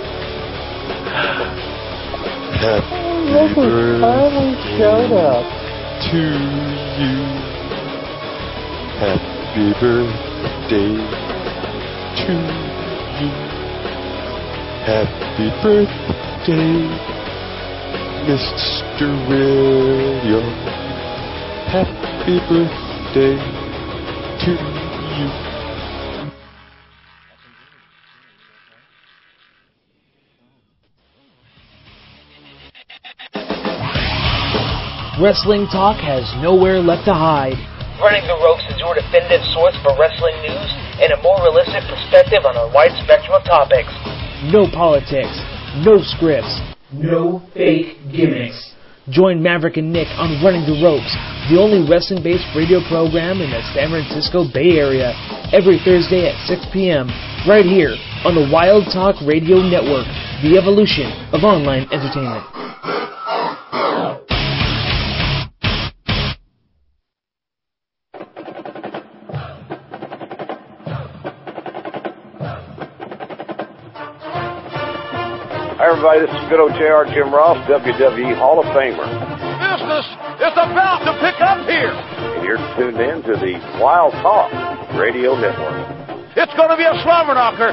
Happy birthday showed up. to you. Happy birthday to you. Happy birthday, Mister William. Happy birthday to you. Wrestling talk has nowhere left to hide. Running the Ropes is your definitive source for wrestling news and a more realistic perspective on a wide spectrum of topics. No politics, no scripts, no fake gimmicks. Join Maverick and Nick on Running the Ropes, the only wrestling-based radio program in the San Francisco Bay Area, every Thursday at six p.m., right here on the Wild Talk Radio Network, the evolution of online entertainment. Hi everybody, this is good old J R Jim Ross, W W E Hall of Famer. Business is about to pick up here. And you're tuned in to the Wild Talk Radio Network. It's going to be a slobber knocker.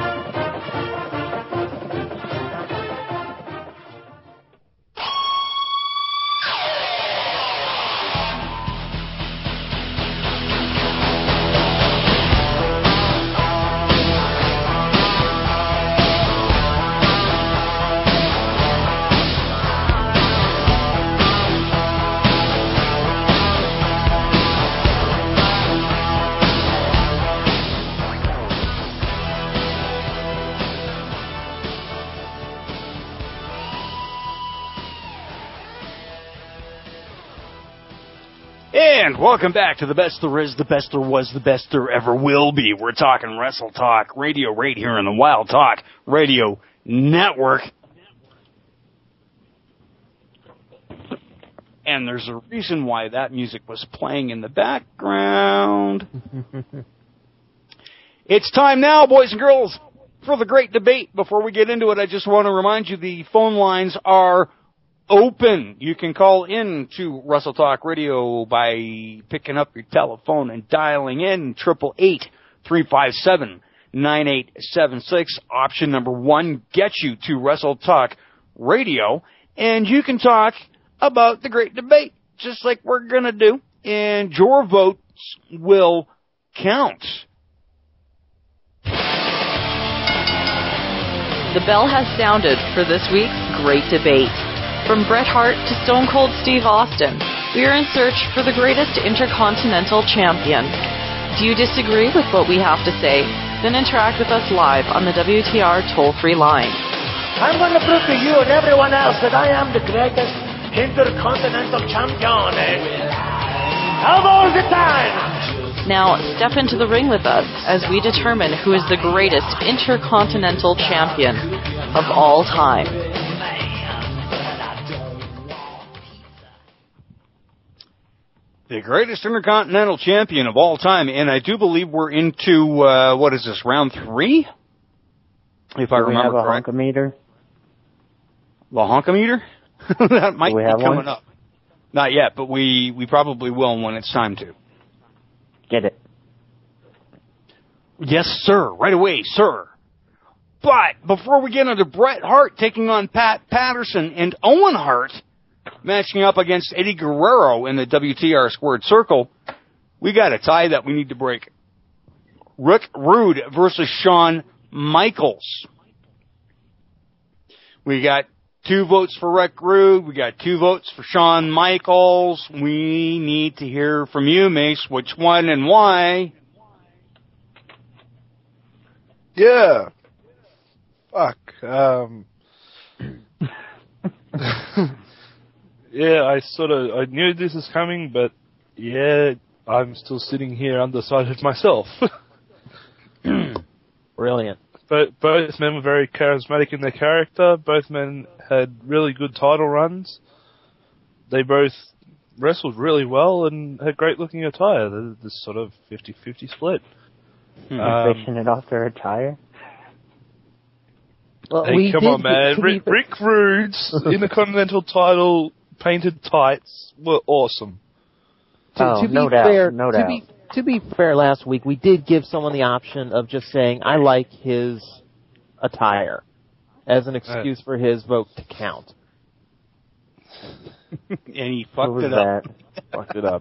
And welcome back to the best there is, the best there was, the best there ever will be. We're talking Wrestle Talk Radio right here on the Wild Talk Radio Network. And there's a reason why that music was playing in the background. It's time now, boys and girls, for the great debate. Before we get into it, I just want to remind you the phone lines are open. You can call in to Wrestle Talk Radio by picking up your telephone and dialing in triple eight, three five seven, nine eight seven six. Option number one gets you to Wrestle Talk Radio, and you can talk about the great debate, just like we're going to do, and your votes will count. The bell has sounded for this week's Great Debate. From Bret Hart to Stone Cold Steve Austin, we are in search for the greatest intercontinental champion. Do you disagree with what we have to say? Then interact with us live on the W T R toll-free line. I'm going to prove to you and everyone else that I am the greatest intercontinental champion. How about the time? Now, step into the ring with us as we determine who is the greatest intercontinental champion of all time. The greatest intercontinental champion of all time, and I do believe we're into, uh, what is this, round three? If I Do we remember have a correctly. honkometer? The honkometer? That might Do we be have coming one? up. Not yet, but we, we probably will when it's time to. Get it. Yes, sir. Right away, sir. But before we get into Bret Hart taking on Pat Patterson and Owen Hart matching up against Eddie Guerrero in the W T R Squared Circle, we got a tie that we need to break. Rick Rude versus Shawn Michaels. We got two votes for Rick Rude. We got two votes for Shawn Michaels. We need to hear from you, Mace. Which one and why? Yeah. Fuck. Um. Yeah, I sort of, I knew this was coming, but yeah, I'm still sitting here undecided myself. Brilliant. But both men were very charismatic in their character. Both men had really good title runs. They both wrestled really well and had great looking attire. This sort of fifty-fifty split. Hmm. Um, Fixing it off their attire? Well, hey, we come did on, man. get- Rick, Rick Rude's Intercontinental title painted tights were awesome. To, Oh, to be no doubt, fair, no to doubt. be to be fair, last week we did give someone the option of just saying, "I like his attire," as an excuse for his vote to count. And he fucked was it up. Fucked it up.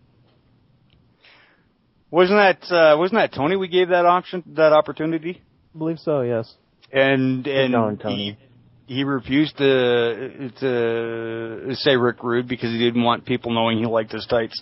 Wasn't that uh, wasn't that Tony? We gave that option, that opportunity, I believe so. Yes. and and going, Tony. he he refused to to say Rick Rude because he didn't want people knowing he liked his tights.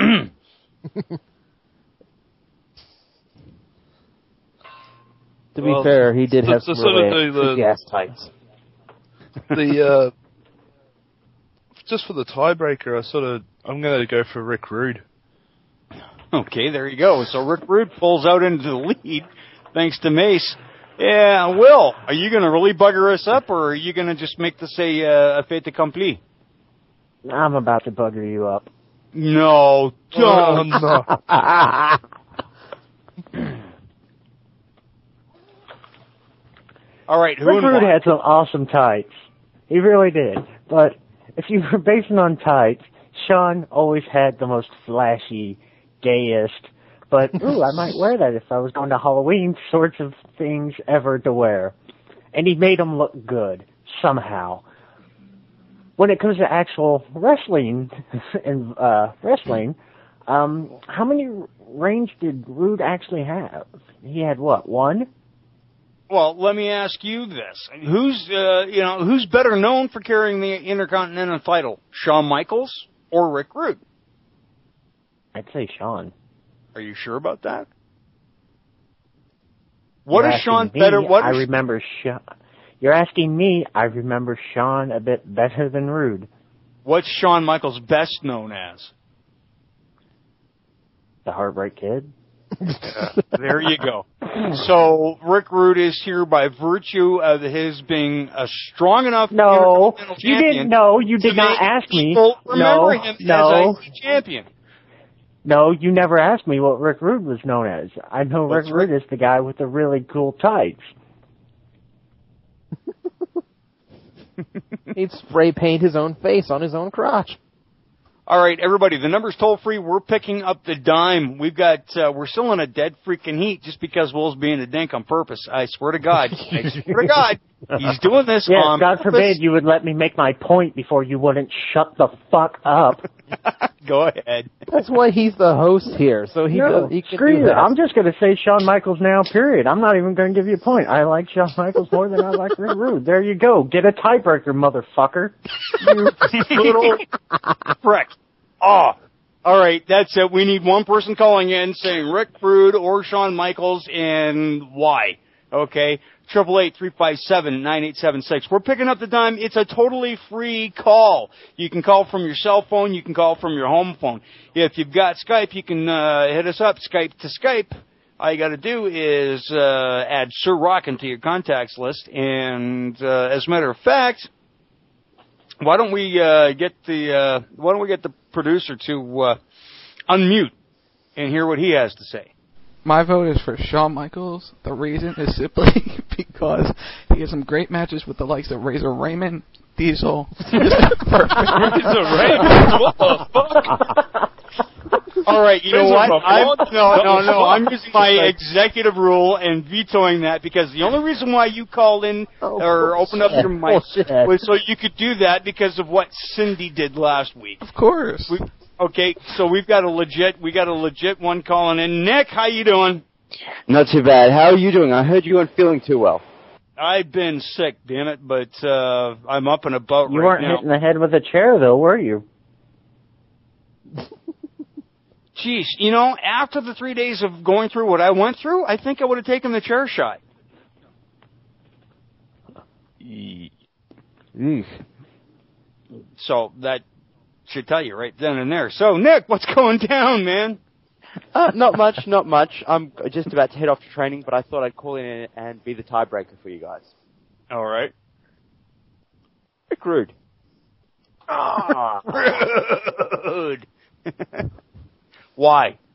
To Well, be fair, he did to- have to some sort of really do the- freaky ass tights. The uh, just for the tiebreaker, I sort of I'm going to go for Rick Rude. Okay, there you go. So Rick Rude pulls out into the lead, thanks to Mace. Yeah, Will, are you going to really bugger us up, or are you going to just make this a, uh, a fait accompli? I'm about to bugger you up. No, don't. Oh, no. All right, who Rick and Rude why? had some awesome tights. He really did. But if you were basing on tights, Shawn always had the most flashy, gayest, but, ooh, I might wear that if I was going to Halloween sorts of things ever to wear. And he made them look good, somehow. When it comes to actual wrestling, and uh, wrestling, um, how many reigns did Rude actually have? He had what, one? Well, let me ask you this: Who's, uh, you know, who's better known for carrying the Intercontinental title, Shawn Michaels or Rick Rude? I'd say Shawn. Are you sure about that? What You're is Shawn asking me, better? What I is, remember Shawn. You're asking me. I remember Shawn a bit better than Rude. what's Shawn Michaels best known as? The Heartbreak Kid. Uh, there you go. So Rick Rude is here by virtue of his being a strong enough No, Intercontinental you champion. didn't. No, you did to not make ask me. people remember No, him no. as I C champion. No, you never asked me what Rick Rude was known as. I know Rick What's Rude is the guy with the really cool tights. He'd spray paint his own face on his own crotch. All right, everybody, the number's toll free. We're picking up the dime. We've got, uh, we're still in a dead freaking heat just because Will's being a dink on purpose. I swear to God. I swear to God. He's doing this Yes, on God purpose. forbid you would let me make my point before you wouldn't shut the fuck up. Go ahead. That's why he's the host here, so he no, does. He can screw do you. that. I'm just going to say Shawn Michaels now, period. I'm not even going to give you a point. I like Shawn Michaels more than I like Rick Rude. There you go. Get a tiebreaker, motherfucker. You little prick. Oh, all right, that's it. We need one person calling in saying Rick Rude or Shawn Michaels and why. Okay, triple eight three five seven nine eight seven six. We're picking up the dime. It's a totally free call. You can call from your cell phone. You can call from your home phone. If you've got Skype, you can uh, hit us up, Skype to Skype. All you got to do is uh, add Sir Rockin' to your contacts list. And uh, as a matter of fact, why don't we uh, get the uh, why don't we get the producer to uh, unmute and hear what he has to say? My vote is for Shawn Michaels. The reason is simply because he has some great matches with the likes of Razor Raymond, Diesel. Perfect. Razor Raymond? What the fuck? All right, you know Razor what? I'm, Ramon? no, no, no. I'm What? using my executive rule and vetoing that because the only reason why you called in Oh, or opened up your mic bullshit. was so you could do that because of what Cindy did last week. Of course. We, okay, so we've got a legit, we got a legit one calling in. Nick, how you doing? Not too bad. How are you doing? I heard you weren't feeling too well. I've been sick, damn it, but uh, I'm up and about You right weren't now. hitting the head with a chair, though, were you? Jeez, you know, after the three days of going through what I went through, I think I would have taken the chair shot. So that should tell you right then and there. So, Nick, what's going down, man? Uh, not much, not much. I'm just about to head off to training, but I thought I'd call in and be the tiebreaker for you guys. All right. Rick Rude. Ah, rude. Why?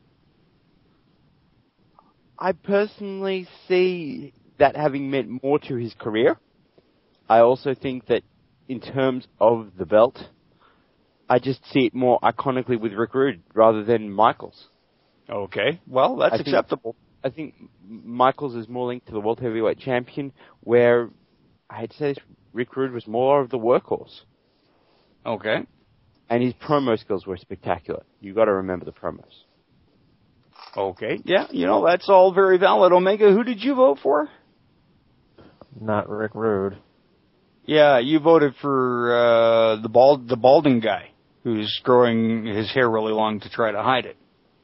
I personally see that having meant more to his career. I also think that in terms of the belt, I just see it more iconically with Rick Rude rather than Michaels. Okay, well, that's I think, acceptable. I think Michaels is more linked to the World Heavyweight Champion, where, I hate to say this, Rick Rude was more of the workhorse. Okay. And his promo skills were spectacular. You got to remember the promos. Okay, yeah, you know, that's all very valid. Omega, who did you vote for? Not Rick Rude. Yeah, you voted for uh, the bald, the balding guy who's growing his hair really long to try to hide it.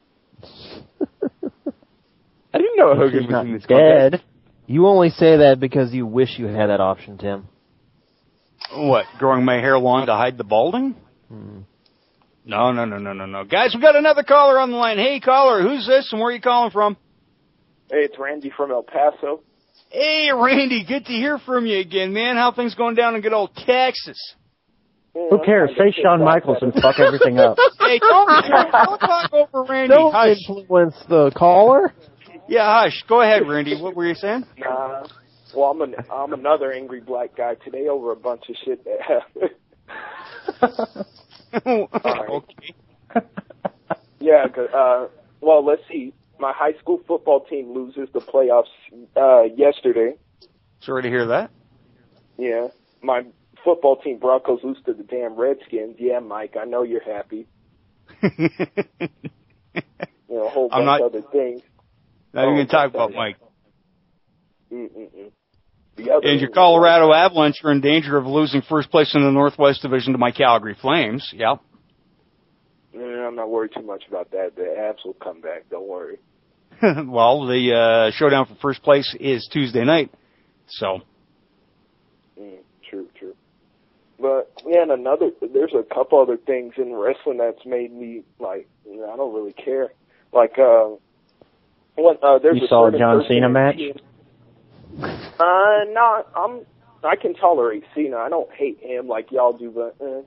I didn't know Hogan He's was not in this dead. contest. You only say that because you wish you had that option, Tim. What, growing my hair long to hide the balding? Hmm. No, no, no, no, no, no. Guys, we got another caller on the line. Hey, caller, who's this and where are you calling from? Hey, it's Randy from El Paso. Hey, Randy, good to hear from you again, man. How things going down in good old Texas? Who cares? Say Shawn Michaels and fuck everything up. Hey, don't, don't talk over Randy. Don't Hush. influence the caller. Yeah, hush. Go ahead, Randy. What were you saying? Nah. Well, I'm an, I'm another angry black guy today over a bunch of shit that happened. Okay. Yeah, uh, well, let's see. My high school football team loses the playoffs uh, yesterday. Sorry to hear that. Yeah. My football team Broncos lose to the damn Redskins. Yeah, Mike, I know you're happy. You know, a whole bunch I'm not, of other things. Not even Oh, going to talk but, about Mike. Mm-mm-mm. The other And your Colorado Avalanche are in danger of losing first place in the Northwest Division to my Calgary Flames. Yeah. Mm, I'm not worried too much about that. The Avs will come back. Don't worry. Well, the uh, showdown for first place is Tuesday night. So. Mm, true, true. But, yeah, and another, there's a couple other things in wrestling that's made me, like, you know, I don't really care. Like, uh, what, uh, there's You a saw a certain John person Cena in match? T N Uh, no, I'm, I can tolerate Cena. I don't hate him like y'all do, but, eh.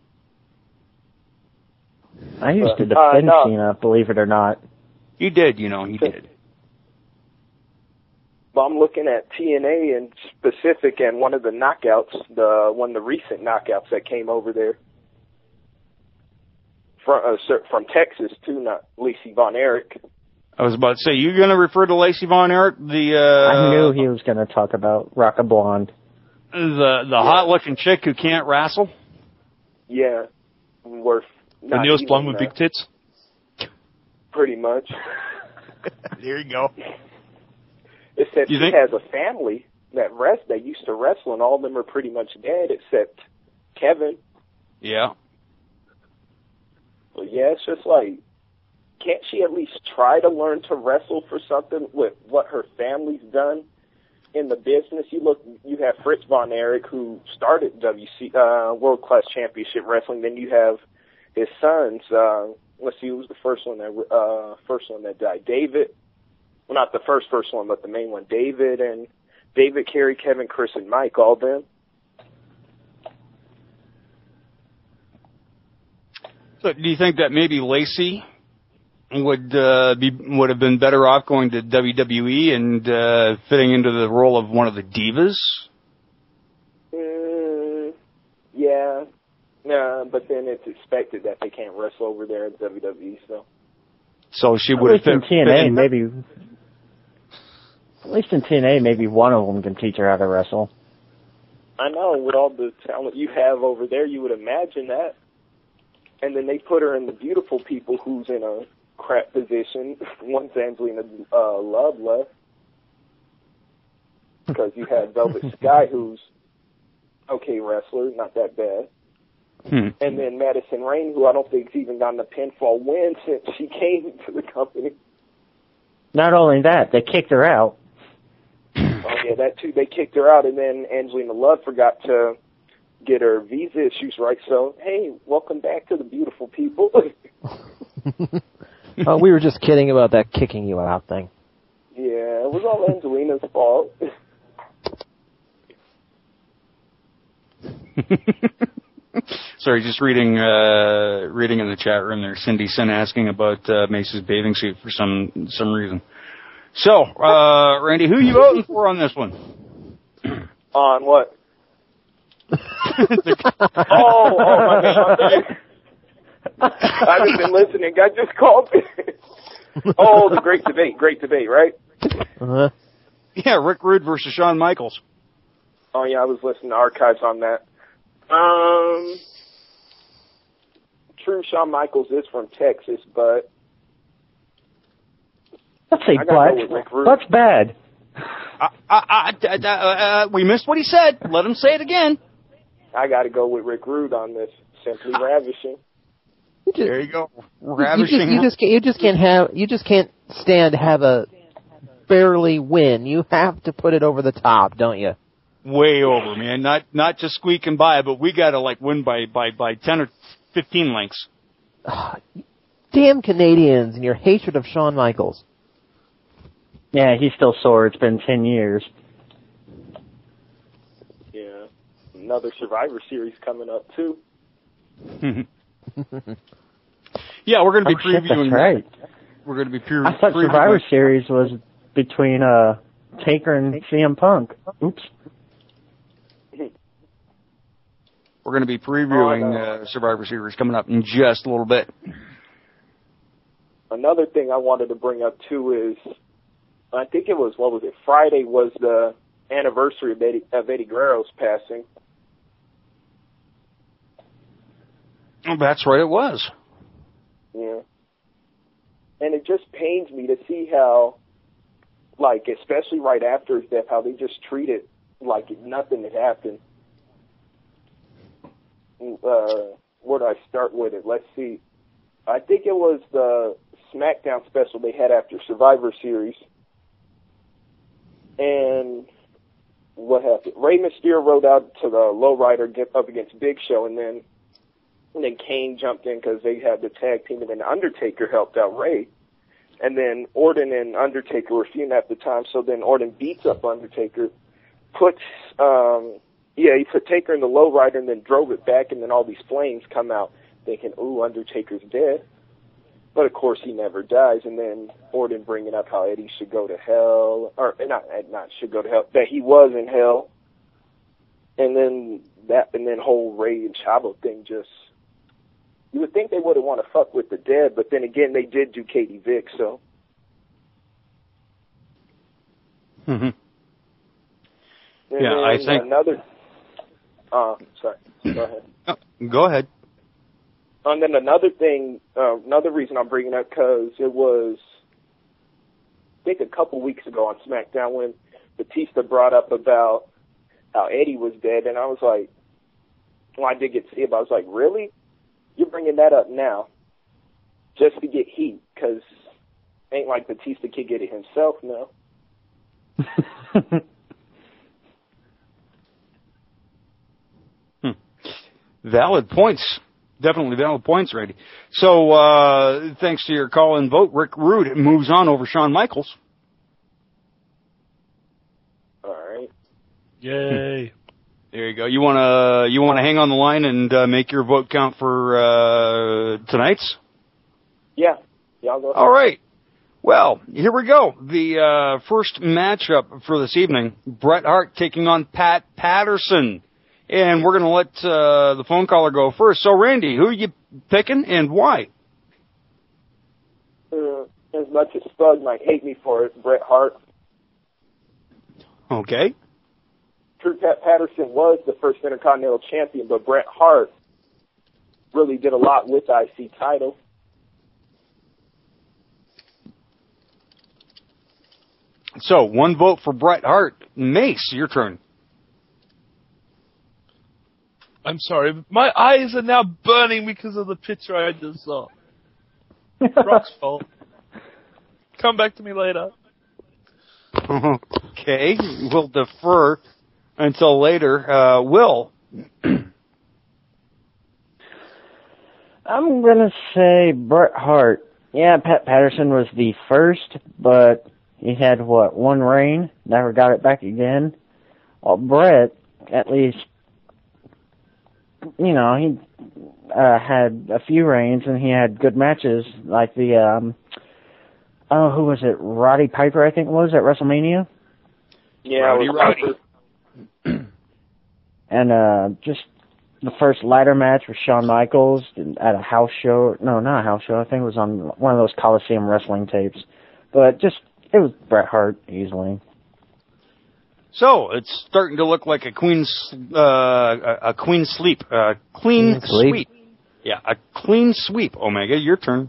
I used to But, uh, defend no. Cena, believe it or not. He did, you know, he did. But I'm looking at T N A in specific and one of the knockouts, the one of the recent knockouts that came over there from uh, cer- from Texas too, not Lacey Von Erich. I was about to say, you going to refer to Lacey Von Erich, the uh, I knew he was going to talk about Rocka Blonde. the the hot looking chick who can't wrestle? Yeah, worth The not newest even, blonde with uh, big tits? pretty much. There you go. Except You she think- has a family that rest that used to wrestle, and all of them are pretty much dead except Kevin. Yeah. But yeah, it's just like, can't she at least try to learn to wrestle for something with what her family's done in the business? You look, you have Fritz Von Erich, who started W C uh, World Class Championship Wrestling. Then you have his sons. Uh, let's see, who was the first one that uh, first one that died? David. Well, not the first first one, but the main one. David and David, Kerry, Kevin, Chris, and Mike. All them. So do you think that maybe Lacey would uh, be would have been better off going to W W E and uh, fitting into the role of one of the divas? Mm, yeah. Nah, but then it's expected that they can't wrestle over there at W W E, so. So she At would have least in fit, T N fit A, in. maybe. At least in T N A, maybe one of them can teach her how to wrestle. I know, with all the talent you have over there, you would imagine that. And then they put her in the beautiful people who's in a crap position. Once Angelina uh, Love left. Because you had Velvet Sky, who's okay wrestler, not that bad. Hmm. And then Madison Rayne, who I don't think's even gotten a pinfall win since she came to the company. Not only that, they kicked her out. Oh yeah, that too. They kicked her out, and then Angelina Love forgot to get her visa issues right. So, hey, welcome back to the beautiful people. Oh, we were just kidding about that kicking you out thing. Yeah, it was all Angelina's fault. Sorry, just reading uh, reading in the chat room there. Cindy Sin asking about uh, Mace's bathing suit for some some reason. So, uh, Randy, who you voting for on this one? On what? oh, oh, my bad, my bad. I haven't been listening. I just called. Oh, the great debate. Great debate, right? Uh-huh. Yeah, Rick Rude versus Shawn Michaels. Oh, yeah, I was listening to archives on that. Um, true, Shawn Michaels is from Texas, but Let's say I gotta go with but. Rick Rude. That's bad. Uh, uh, uh, uh, uh, we missed what he said. Let him say it again. I got to go with Rick Rude on this. Simply ravishing. You just, there you go. You, Ravishing. you, just, you just can't. You just can't have. You just can't stand to have a barely win. You have to put it over the top, don't you? Way over, man. Not not just squeaking by, but we got to like win by by by ten or fifteen lengths. Damn Canadians and your hatred of Shawn Michaels. Yeah, he's still sore. It's been ten years. Yeah. Another Survivor Series coming up, too. Yeah, we're going to be Oh, shit, previewing that's right. that. We're going to be pre- I thought previewing Survivor Series was between uh, Taker and C M Punk. Oops. We're going to be previewing uh, Survivor Series coming up in just a little bit. Another thing I wanted to bring up, too, is I think it was, what was it, Friday was the anniversary of Eddie, of Eddie Guerrero's passing. Oh, that's right, it was. Yeah. And it just pains me to see how, like, especially right after his death, how they just treat it like nothing had happened. Uh, where do I start with it? Let's see. I think it was the SmackDown special they had after Survivor Series. And what happened? Rey Mysterio rode out to the lowrider get up against Big Show, and then and then Kane jumped in because they had the tag team, and then Undertaker helped out Rey. And then Orton and Undertaker were feuding at the time, so then Orton beats up Undertaker, puts, um, yeah, he put Taker in the lowrider and then drove it back, and then all these flames come out, thinking, ooh, Undertaker's dead. But of course he never dies, and then Orton bringing up how Eddie should go to hell, or not, not should go to hell, that he was in hell. And then that, and then whole Ray and Chavo thing just, you would think they wouldn't want to fuck with the dead, but then again, they did do Katie Vick, so. Mm-hmm. And Yeah, I think another. Uh, sorry. Go ahead. Oh, go ahead. And then another thing, uh, another reason I'm bringing up, because it was, I think a couple weeks ago on SmackDown when Batista brought up about how Eddie was dead, and I was like, well, I did get to see it, but I was like, really? You're bringing that up now just to get heat, because ain't like Batista could get it himself now. hmm. Valid points. Definitely valid points, Randy. So, uh, thanks to your call and vote, Rick Rude moves on over Shawn Michaels. All right. Yay. There you go. You wanna you wanna hang on the line and uh, make your vote count for uh, tonight's? Yeah. Yeah, I'll go ahead. All right. Well, here we go. The uh, first matchup for this evening: Bret Hart taking on Pat Patterson, and we're gonna let uh, the phone caller go first. So, Randy, who are you picking and why? Uh, as much as Spud might hate me for it, Bret Hart. Okay. True, Pat Patterson was the first Intercontinental Champion, but Bret Hart really did a lot with the I C title. So, one vote for Bret Hart. Mace, your turn. I'm sorry, but my eyes are now burning because of the picture I just saw. Rock's fault. Come back to me later. Okay, we'll defer until later. Uh, Will? I'm gonna say Bret Hart. Yeah, Pat Patterson was the first, but he had, what, one reign? Never got it back again. Well, Bret, at least, you know, he uh, had a few reigns, and he had good matches, like the, um, oh, who was it? Roddy Piper, I think it was, at WrestleMania? Yeah, Roddy, Roddy. And uh, just the first ladder match with Shawn Michaels at a house show. No, not a house show. I think it was on one of those Coliseum wrestling tapes. But just, it was Bret Hart, easily. So, it's starting to look like a queen's, uh, a, a queen sleep, uh, clean, Clean sweep. sweep. Yeah, a clean sweep. Omega, your turn.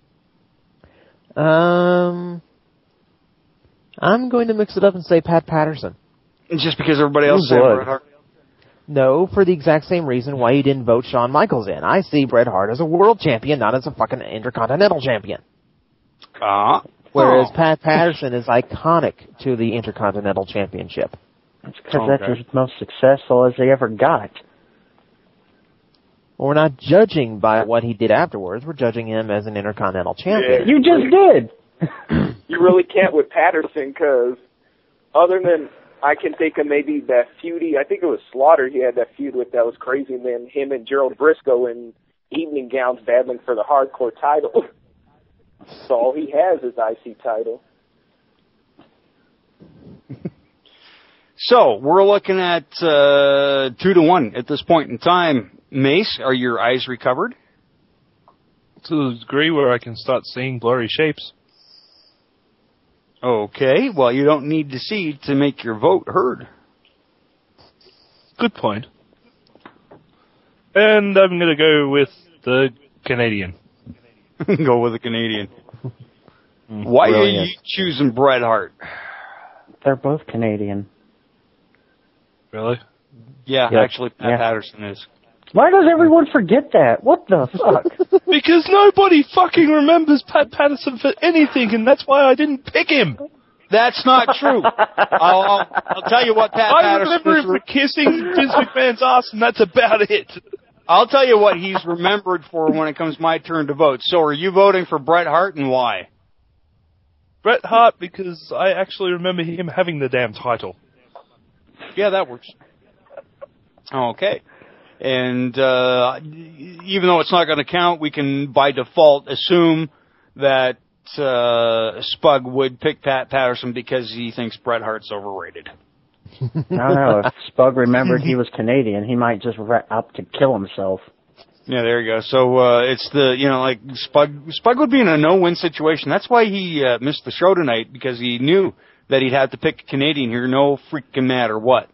Um, I'm going to mix it up and say Pat Patterson. Just because everybody else said Bret Hart? No, for the exact same reason why you didn't vote Shawn Michaels in. I see Bret Hart as a world champion, not as a fucking Intercontinental champion. Ah. Uh, Whereas oh. Pat Patterson is iconic to the Intercontinental Championship. That's because okay. that's as most successful as they ever got. Well, we're not judging by what he did afterwards. We're judging him as an Intercontinental champion. Yeah, you just did! You really can't with Patterson, because other than, I can think of maybe that feudy, I think it was Slaughter he had that feud with that was crazy, and then him and Gerald Briscoe in evening gowns battling for the hardcore title. So all he has is I C title. So, we're looking at uh, two to one at this point in time. Mace, are your eyes recovered? To the degree where I can start seeing blurry shapes. Okay, well, you don't need to see to make your vote heard. Good point. And I'm going to go with the Canadian. Go with the Canadian. Why Brilliant. are you choosing Bret Hart? They're both Canadian. Really? Yeah, Yep. actually, Pat Yeah. Patterson is. Why does everyone forget that? What the fuck? Because nobody fucking remembers Pat Patterson for anything, and that's why I didn't pick him. That's not true. I'll, I'll, I'll tell you what Pat I Patterson remember is him re- for kissing Vince McMahon's ass, and that's about it. I'll tell you what he's remembered for when it comes my turn to vote. So are you voting for Bret Hart, and why? Bret Hart, because I actually remember him having the damn title. Yeah, that works. Okay. And uh, even though it's not going to count, we can, by default, assume that uh, Spug would pick Pat Patterson because he thinks Bret Hart's overrated. I don't know. If Spug remembered he was Canadian, he might just ra- up to kill himself. Yeah, there you go. So uh, it's the, you know, like Spug, Spug would be in a no-win situation. That's why he uh, missed the show tonight, because he knew that he'd have to pick a Canadian here, no freaking matter what.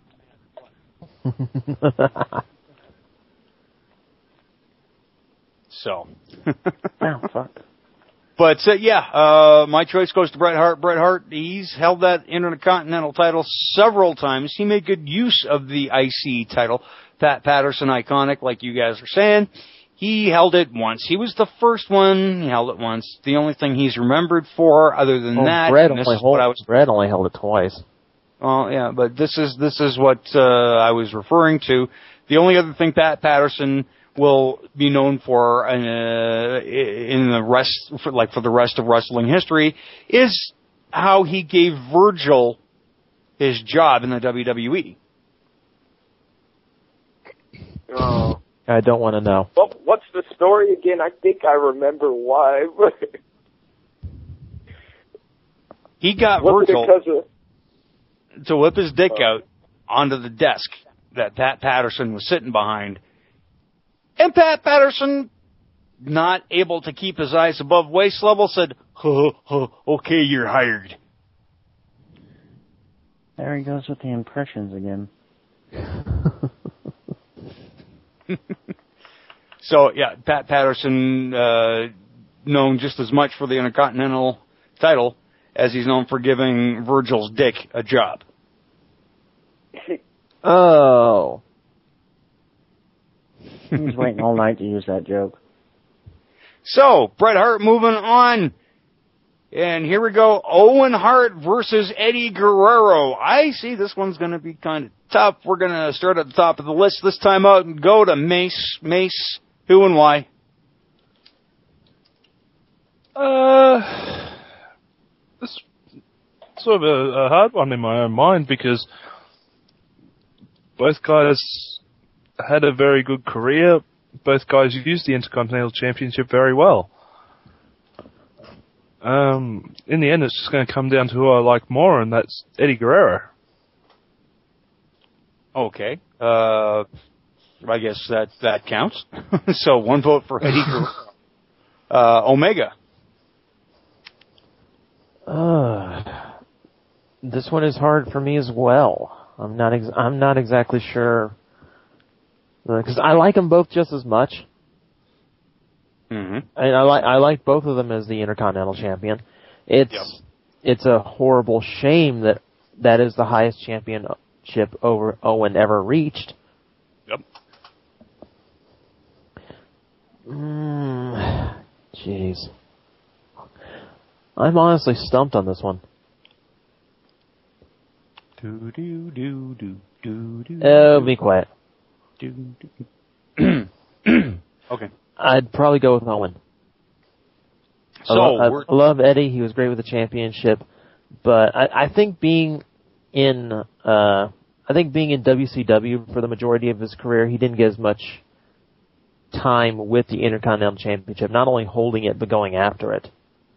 So. Oh, fuck. But, uh, yeah, uh, my choice goes to Bret Hart. Bret Hart, he's held that Intercontinental title several times. He made good use of the I C title. Pat Patterson, iconic, like you guys are saying. He held it once. He was the first one. He held it once. The only thing he's remembered for, other than well, that, Bret and this only, is hold, what I was... Bret only held it twice. Well, yeah, but this is this is what uh, I was referring to. The only other thing Pat Patterson will be known for uh, in the rest, for, like for the rest of wrestling history, is how he gave Virgil his job in the W W E. Oh. I don't want to know. Well, what's the story again? I think I remember why. He got Was Virgil it because of... to whip his dick out onto the desk that Pat Patterson was sitting behind. And Pat Patterson, not able to keep his eyes above waist level, said, huh, huh, okay, you're hired. There he goes with the impressions again. So, yeah, Pat Patterson, uh, known just as much for the Intercontinental title as he's known for giving Virgil's dick a job. Oh. He's waiting all night to use that joke. So, Bret Hart moving on. And here we go. Owen Hart versus Eddie Guerrero. I see this one's going to be kind of tough. We're going to start at the top of the list this time out and go to Mace. Mace, who and why? Uh, it's sort of a, a hard one in my own mind, because both guys had a very good career. Both guys used the Intercontinental Championship very well. Um, in the end, it's just going to come down to who I like more, and that's Eddie Guerrero. Okay. Uh, I guess that that counts. So one vote for Eddie Guerrero. Uh, Omega. Uh, this one is hard for me as well. I'm not. Ex- I'm not exactly sure, because I like them both just as much. Mm-hmm. I, I like. I like both of them as the Intercontinental Champion. It's yep. It's a horrible shame that that is the highest championship over Owen ever reached. Yep. Mm, jeez. I'm honestly stumped on this one. Do do do do do do. Oh, be quiet. Do do. Okay. I'd probably go with Owen. So I, lo- I we're... love Eddie. He was great with the championship, but I, I think being in, uh, I think being in W C W for the majority of his career, he didn't get as much time with the Intercontinental Championship. Not only holding it, but going after it.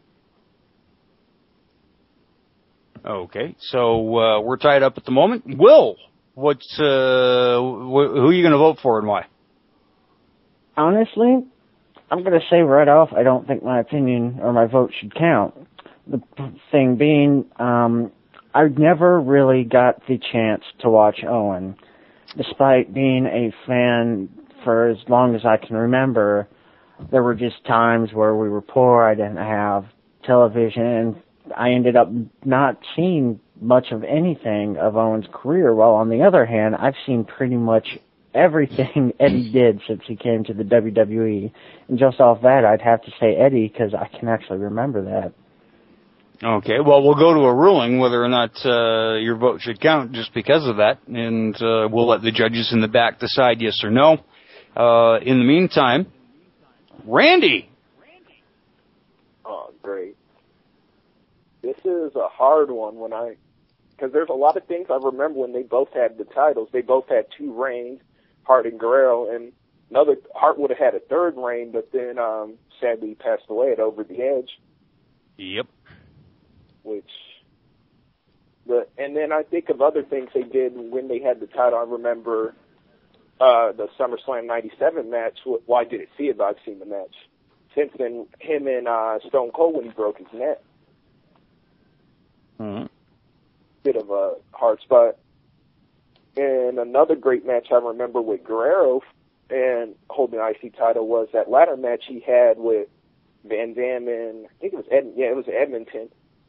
Okay, so uh, we're tied up at the moment. Will, what's uh, wh- who are you going to vote for and why? Honestly, I'm going to say right off, I don't think my opinion or my vote should count. The thing being, um, I never really got the chance to watch Owen. Despite being a fan for as long as I can remember, there were just times where we were poor, I didn't have television, and I ended up not seeing much of anything of Owen's career, while on the other hand, I've seen pretty much everything Eddie did since he came to the W W E. And just off that, I'd have to say Eddie, because I can actually remember that. Okay, well, we'll go to a ruling whether or not uh, your vote should count just because of that, and uh, we'll let the judges in the back decide yes or no. Uh, in the meantime, Randy. Oh, great. this is a hard one when I, because there's a lot of things I remember when they both had the titles. They both had two reigns, Hart and Guerrero, and another Hart would have had a third reign, but then um, sadly he passed away at Over the Edge. Yep. Which, the and then I think of other things they did when they had the title. I remember uh, the SummerSlam ninety-seven match. Well, I didn't see it, but I've seen the match. Since then, him and uh, Stone Cold when he broke his neck. Mm-hmm. Bit of a hard spot. And another great match I remember with Guerrero and holding the I C title was that ladder match he had with Van Dam and I think it was Ed, yeah it was Edmonton.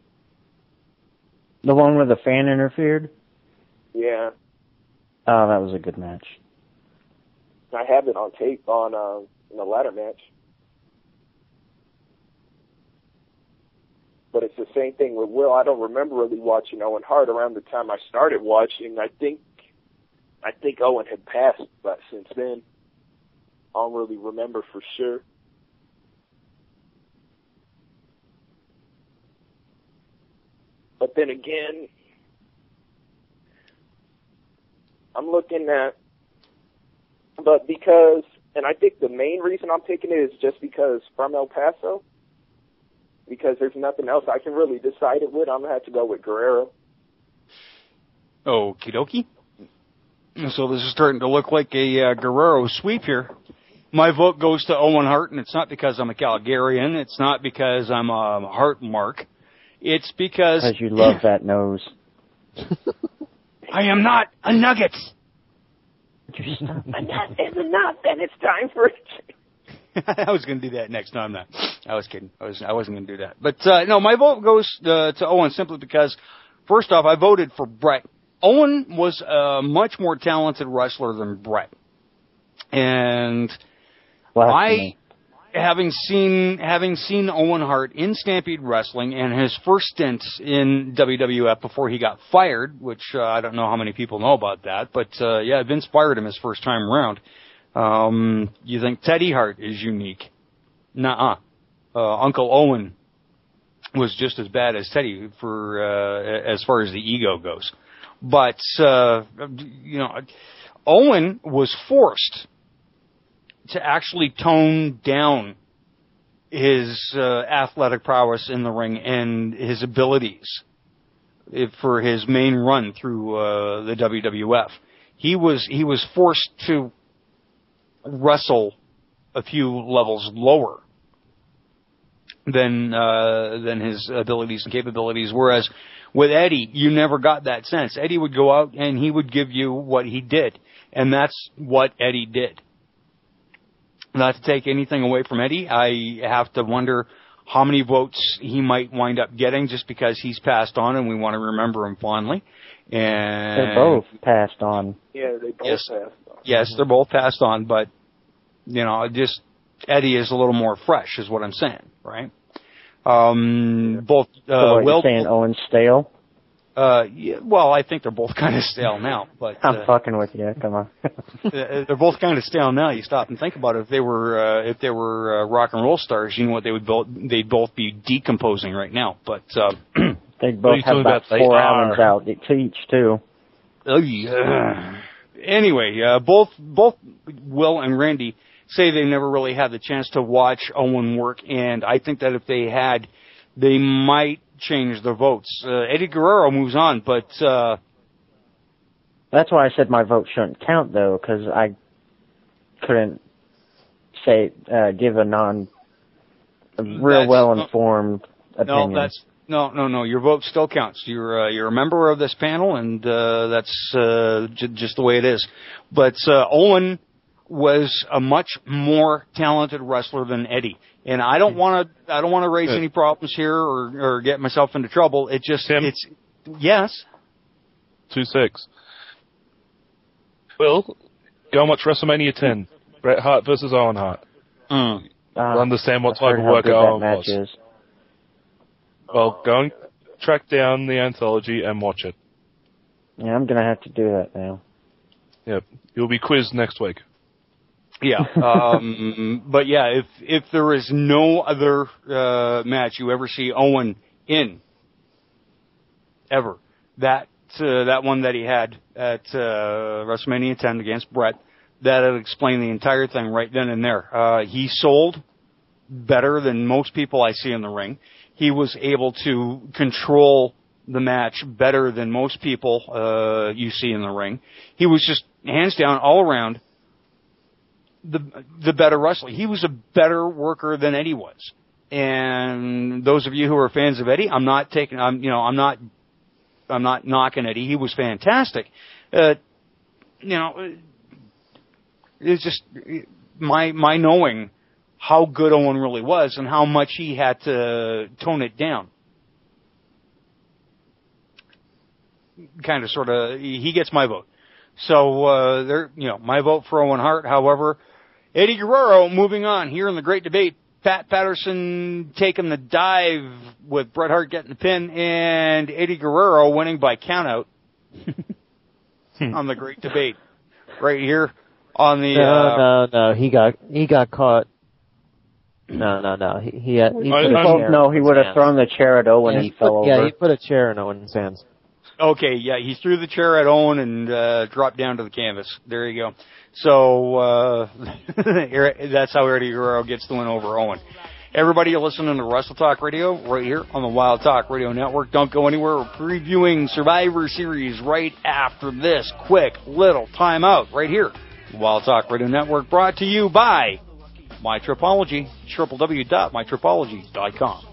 The one where the fan interfered? Yeah. Oh, that was a good match. I have it on tape on uh, in the ladder match. But it's the same thing with Will. I don't remember really watching Owen Hart around the time I started watching. I think I think Owen had passed, but since then, I don't really remember for sure. But then again, I'm looking at, but because, and I think the main reason I'm picking it is just because from El Paso, because there's nothing else I can really decide it with. I'm going to have to go with Guerrero. Okie dokie. So this is starting to look like a uh, Guerrero sweep here. My vote goes to Owen Hart, and it's not because I'm a Calgarian. It's not because I'm a Hart mark. It's because... Because you love that nose. I am not a Nugget. Enough is enough, and it's time for it. I was going to do that next time. No, I was kidding. I was I wasn't going to do that. But uh, no, my vote goes uh, to Owen simply because, first off, I voted for Brett. Owen was a much more talented wrestler than Brett, and I, having seen having seen Owen Hart in Stampede Wrestling and his first stint in W W F before he got fired, which uh, I don't know how many people know about that, but uh, yeah, Vince fired him his first time around. Um, you think Teddy Hart is unique? Nuh-uh. Uh, Uncle Owen was just as bad as Teddy for uh, as far as the ego goes. But uh, you know, Owen was forced to actually tone down his uh, athletic prowess in the ring and his abilities if, for his main run through uh, the W W F. He was he was forced to wrestle a few levels lower than uh, than his abilities and capabilities. Whereas with Eddie, you never got that sense. Eddie would go out and he would give you what he did, and that's what Eddie did. Not to take anything away from Eddie, I have to wonder how many votes he might wind up getting just because he's passed on and we want to remember him fondly. And they're both passed on. Yeah, they both yes, passed on. Yes, they're both passed on, but, you know, just Eddie is a little more fresh is what I'm saying, right? Um, both, uh, so what, Will, you're saying Owen's stale? Uh, yeah, well, I think they're both kind of stale now, but I'm uh, fucking with you. Come on. they're both kind of stale now. You stop and think about it. If they were, uh, if they were uh, rock and roll stars, you know what they would both, they'd both be decomposing right now. But uh, they'd both have about four albums out to each too. Oh yeah. Anyway, uh, both both Will and Randy say they never really had the chance to watch Owen work, and I think that if they had, they might change their votes. Uh, Eddie Guerrero moves on, but uh, that's why I said my vote shouldn't count, though, because I couldn't say uh, give a non, a real well informed no, opinion. No, that's no, no, no. Your vote still counts. You're uh, you're a member of this panel, and uh, that's uh, j- just the way it is. But uh, Owen was a much more talented wrestler than Eddie. And I don't want to, I don't want to raise any problems here or, or get myself into trouble. It just, Tim? it's, yes. Two six. Will, go and watch WrestleMania ten. Bret Hart versus Owen Hart. Mm. You'll Uh, understand what I've type heard of how work good Owen that match was. is. Well, go and track down the anthology and watch it. Yeah, I'm gonna have to do that now. Yep. You'll be quizzed next week. Yeah, um, but yeah, if if there is no other uh, match you ever see Owen in, ever. That uh, that one that he had at uh, WrestleMania ten against Brett, that would explain the entire thing right then and there. Uh, he sold better than most people I see in the ring. He was able to control the match better than most people uh, you see in the ring. He was just hands down all around the the better wrestler. He was a better worker than Eddie was. And those of you who are fans of Eddie, I'm not taking, I'm you know, I'm not, I'm not knocking Eddie. He was fantastic. Uh, you know, it's just my my knowing how good Owen really was and how much he had to tone it down. Kind of, sort of, he gets my vote. So, uh, there, you know, my vote for Owen Hart. However, Eddie Guerrero, moving on here in the great debate. Pat Patterson taking the dive with Bret Hart getting the pin, and Eddie Guerrero winning by countout on the great debate. Right here on the. No, uh, no, no. He got he got caught. No, no, no. He he, had, he I, put a I, chair no, in he his would have hands. thrown the chair at Owen Yeah, and he he fell put, Yeah, over. he put a chair in Owen's hands. Okay, yeah, he threw the chair at Owen and uh, dropped down to the canvas. There you go. So uh, that's how Eddie Guerrero gets the win over Owen. Everybody, you're listening to Wrestle Talk Radio right here on the Wild Talk Radio Network. Don't go anywhere. We're previewing Survivor Series right after this quick little timeout right here. Wild Talk Radio Network, brought to you by My Tripology, w w w dot my tripology dot com.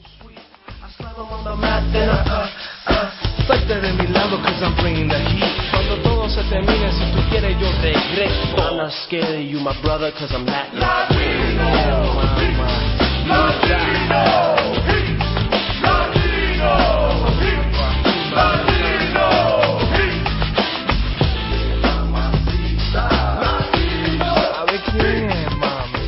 Suelta de mi lado cause I'm bringing the heat. Cuando todo se termine, si tú quieres yo regreso. I'm not scared of you, my brother, cause I'm Latin. Latino, oh, my, my. Latino, heat. Latino, heat. Latino, heat. Mamacita, Latino. ¿Sabe quién, mami?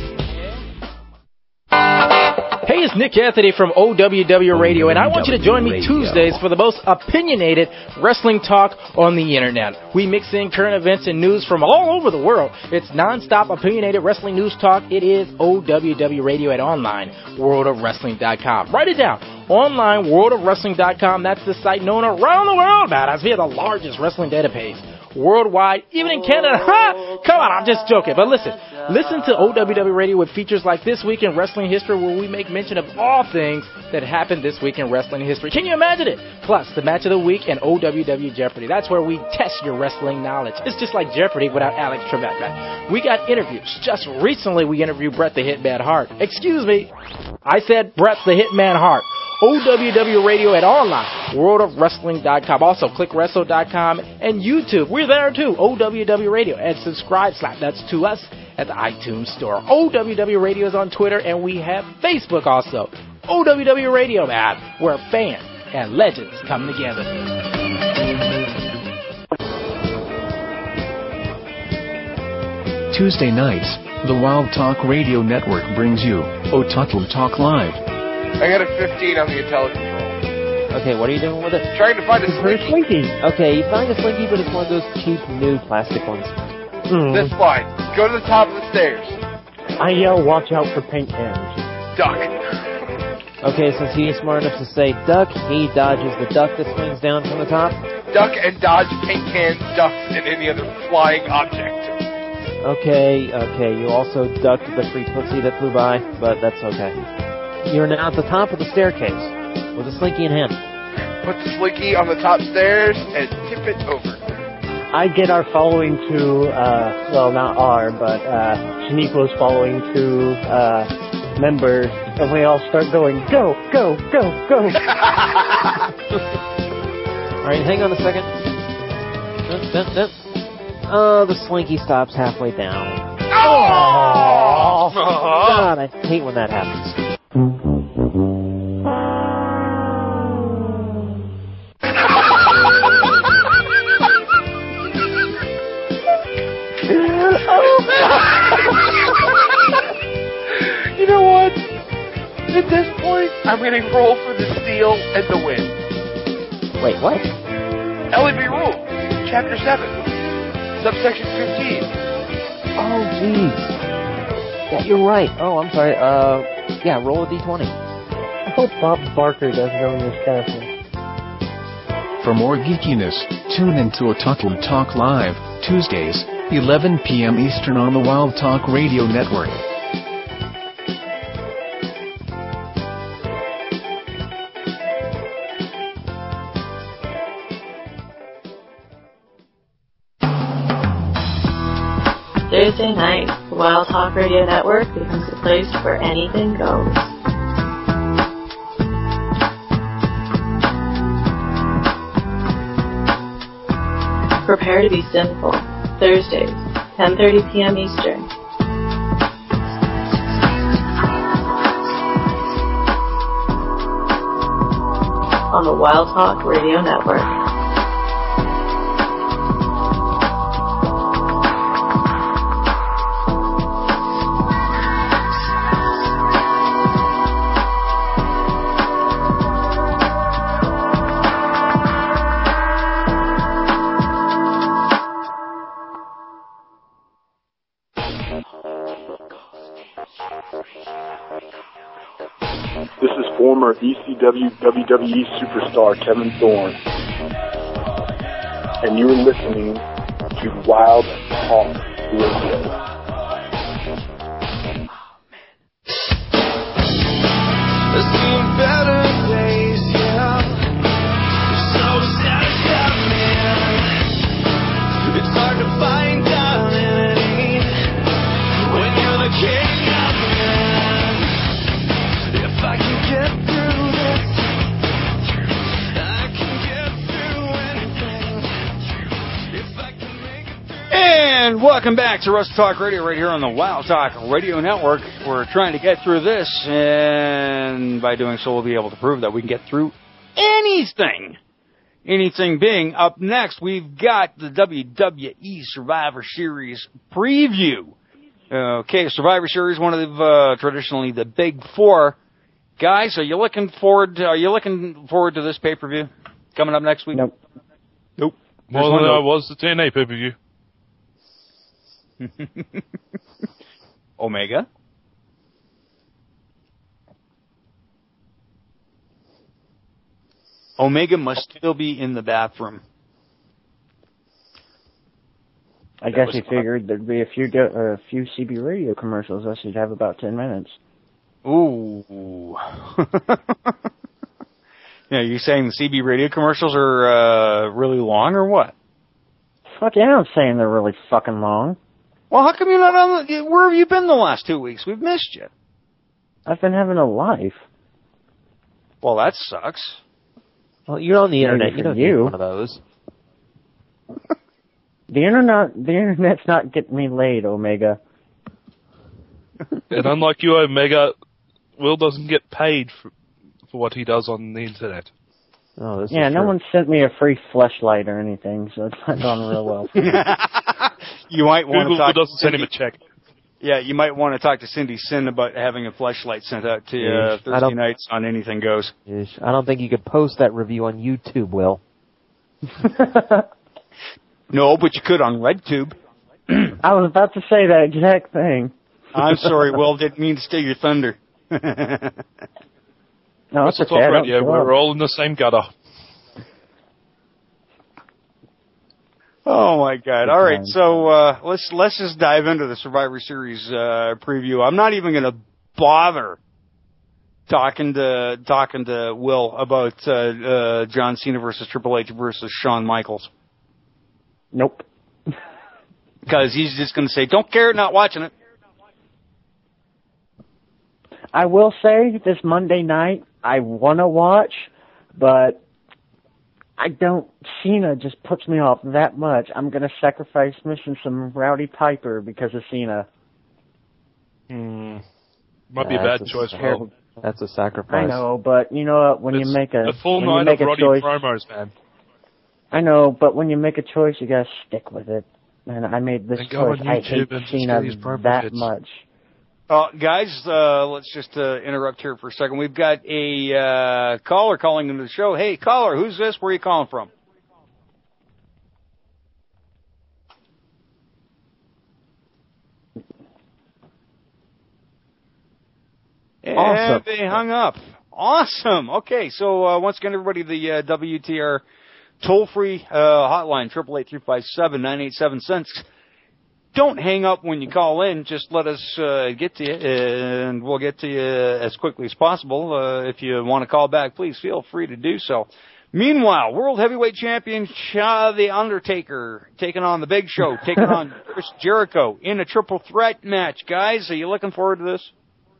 Hey, it's Nick Anthony from O W W Radio, and I want you to join me Tuesdays for the most opinionated wrestling talk on the internet. We mix in current events and news from all over the world. It's non-stop opinionated wrestling news talk. It is O W W Radio at online world of wrestling dot com. Write it down. online world of wrestling dot com. That's the site known around the world, man, as we have the largest wrestling database worldwide, even in Canada. Ha! Come on, I'm just joking. But listen, listen to O W W Radio with features like This Week in Wrestling History, where we make mention of all things that happened this week in wrestling history. Can you imagine it? Plus, the Match of the Week and O W W Jeopardy. That's where we test your wrestling knowledge. It's just like Jeopardy without Alex Trebek, man. We got interviews. Just recently, we interviewed Bret the Hitman Hart. Excuse me. I said Bret the Hitman Hart. O W W Radio at online world of wrestling dot com. Also, click wrestle dot com and YouTube. We're there too, O W W Radio. And subscribe, slap nuts to us at the iTunes Store. O W W Radio is on Twitter, and we have Facebook also. O W W Radio, man, where fans and legends come together. Tuesday nights, the Wild Talk Radio Network brings you Otaku Talk Live. I got a fifteen on the IntelliControl. Okay, what are you doing with it? Trying to find a slinky. slinky. Okay, you find a slinky, but it's one of those cheap new plastic ones. Mm. This line. Go to the top of the stairs. I yell, watch out for paint cans. Duck. Okay, since he ain't smart enough to say duck, he dodges the duck that swings down from the top. Duck and dodge paint cans, ducks, and any other flying object. Okay, okay, you also ducked the free footsie that flew by, but that's okay. You're now at the top of the staircase with a slinky in hand. Put the slinky on the top stairs and tip it over. I get our following to, uh, well, not our, but uh, Shaniqua's following to uh, members, and we all start going, go, go, go, go. All right, hang on a second. Dun, dun, dun. Oh, the slinky stops halfway down. Oh! God, I hate when that happens. You know what? At this point, I'm going to roll for the steal and the win. Wait, what? L E B Rule, Chapter seven, Subsection fifteen. Oh, jeez. Yeah, you're right. Oh, I'm sorry. Uh, yeah, roll a d twenty. I hope Bob Barker doesn't own this castle. For more geekiness, tune into Otaku Talk Live, Tuesdays, eleven p.m. Eastern on the Wild Talk Radio Network. Thursday night, the Wild Talk Radio Network becomes a place where anything goes. Prepare to be sinful. Thursdays, ten thirty p.m. Eastern. On the Wild Talk Radio Network. Former E C W W W E superstar Kevin Thorne, and you're listening to Wild Talk Radio. And welcome back to Wrestle Talk Radio right here on the Wild Talk Radio Network. We're trying to get through this, and by doing so, we'll be able to prove that we can get through anything. Anything being, up next, we've got the W W E Survivor Series preview. Okay, Survivor Series, one of the, uh, traditionally the big four. Guys, are you looking forward to, are you looking forward to this pay-per-view coming up next week? Nope. Nope. More than I was the T N A pay-per-view. Omega? Omega must still be in the bathroom. I guess he figured there'd be a few do- uh, a few C B radio commercials. I should have about ten minutes. Ooh. Yeah, you saying the C B radio commercials are uh, really long or what? Fuck yeah, I'm saying they're really fucking long. Well, how come you're not on the... Where have you been the last two weeks? We've missed you. I've been having a life. Well, that sucks. Well, you're on the Maybe internet. for You don't you. need one of those. The internet, the internet's not getting me laid, Omega. And unlike you, Omega, Will doesn't get paid for, for what he does on the internet. Oh, this yeah, is no true. one sent me a free fleshlight or anything, so it's not going real well. You might want Google to talk doesn't to send him Cindy. a check. Yeah, you might want to talk to Cindy Sin about having a fleshlight sent out to you uh, Yeesh, I Thursday don't- nights on Anything Goes. Yeesh, I don't think you could post that review on YouTube, Will. No, but you could on RedTube. I was about to say that exact thing. I'm sorry, Will. Didn't mean to steal your thunder. No, it's Wrestle okay. I Talk don't Radio, show we're up. all in the same gutter. Oh my God! All right, so uh, let's let's just dive into the Survivor Series uh, preview. I'm not even going to bother talking to talking to Will about uh, uh, John Cena versus Triple H versus Shawn Michaels. Nope. Because he's just going to say, "Don't care, not watching it." I will say this Monday night, I want to watch, but I don't. Cena just puts me off that much. I'm going to sacrifice missing some Rowdy Piper because of Cena. Hmm. Might be a bad That's choice, terrible. Will. That's a sacrifice. I know, but you know what? When It's you make a a full when you night make of a Roddy choice, promos, man. I know, but when you make a choice, you got to stick with it. And I made this And go on choice. I YouTube hate and just Cena get his promo that hits. much. Uh, guys, uh, let's just uh, interrupt here for a second. We've got a uh, caller calling into the show. Hey, caller, who's this? Where are you calling from? Awesome. And they hung up. Awesome. Okay, so uh, once again, everybody, the uh, W T R toll-free uh, hotline, eight eight eight, three five seven, nine eight seven seven. Don't hang up when you call in. Just let us uh, get to you, and we'll get to you as quickly as possible. Uh, if you want to call back, please feel free to do so. Meanwhile, World Heavyweight Champion The Undertaker taking on The Big Show, taking on Chris Jericho in a triple threat match. Guys, are you looking forward to this?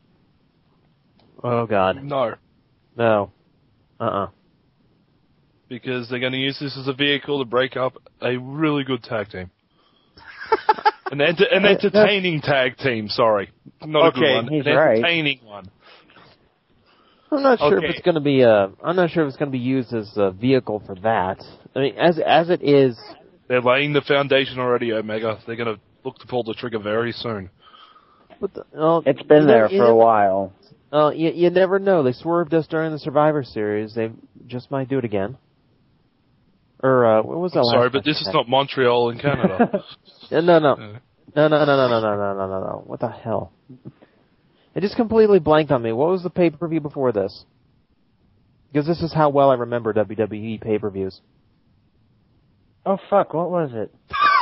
Oh, God. No. No. Uh-uh. Because they're going to use this as a vehicle to break up a really good tag team. an, enter- an entertaining tag team, sorry. Not okay, a good one. He's an right. entertaining one. I'm not sure Okay. if it's going to be uh I'm not sure if it's going to be used as a vehicle for that. I mean, as as it is, They're laying the foundation already, Omega. They're going to look to pull the trigger very soon. but the, well, It's been you there never- you for a never- while. Uh, you, you never know. They swerved us during the Survivor Series. They just might do it again. Or uh, what was that? I'm last sorry, but match this is they not Montreal in Canada. had? no, no, no, Yeah. no, no, no, no, no, no, no, no, no, no. What the hell? It just completely blanked on me. What was the pay-per-view before this? Because this is how well I remember W W E pay-per-views. Oh, fuck, what was it?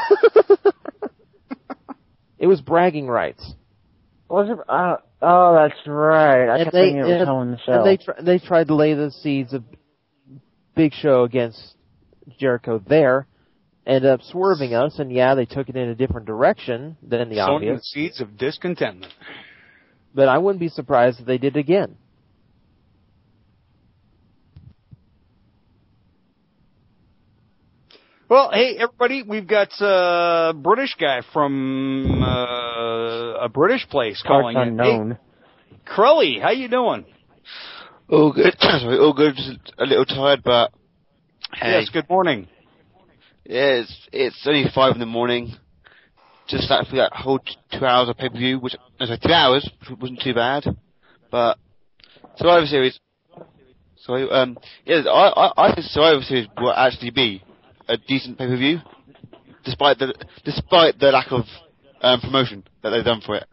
It was bragging rights. Was it? Uh, oh, that's right. I And kept they, thinking it was and, Hell in the Cell. and they, tr- they tried to lay the seeds of Big Show against Jericho there, ended up swerving us, and yeah, they took it in a different direction than the Sowing obvious. the seeds of discontentment. But I wouldn't be surprised if they did it again. Well, hey, everybody, we've got a British guy from uh, a British place calling Parts in. unknown. Hey, Crowley, how you doing? All good. Sorry, all good. Just a little tired, but hey. Yes, good morning. Yeah, it's, it's only five in the morning. Just sat for that whole t- two hours of pay-per-view, which, no, sorry, three hours, which wasn't too bad. But Survivor Series, so um, yeah, I, I, I think Survivor Series will actually be a decent pay-per-view, despite the despite the lack of um, promotion that they've done for it.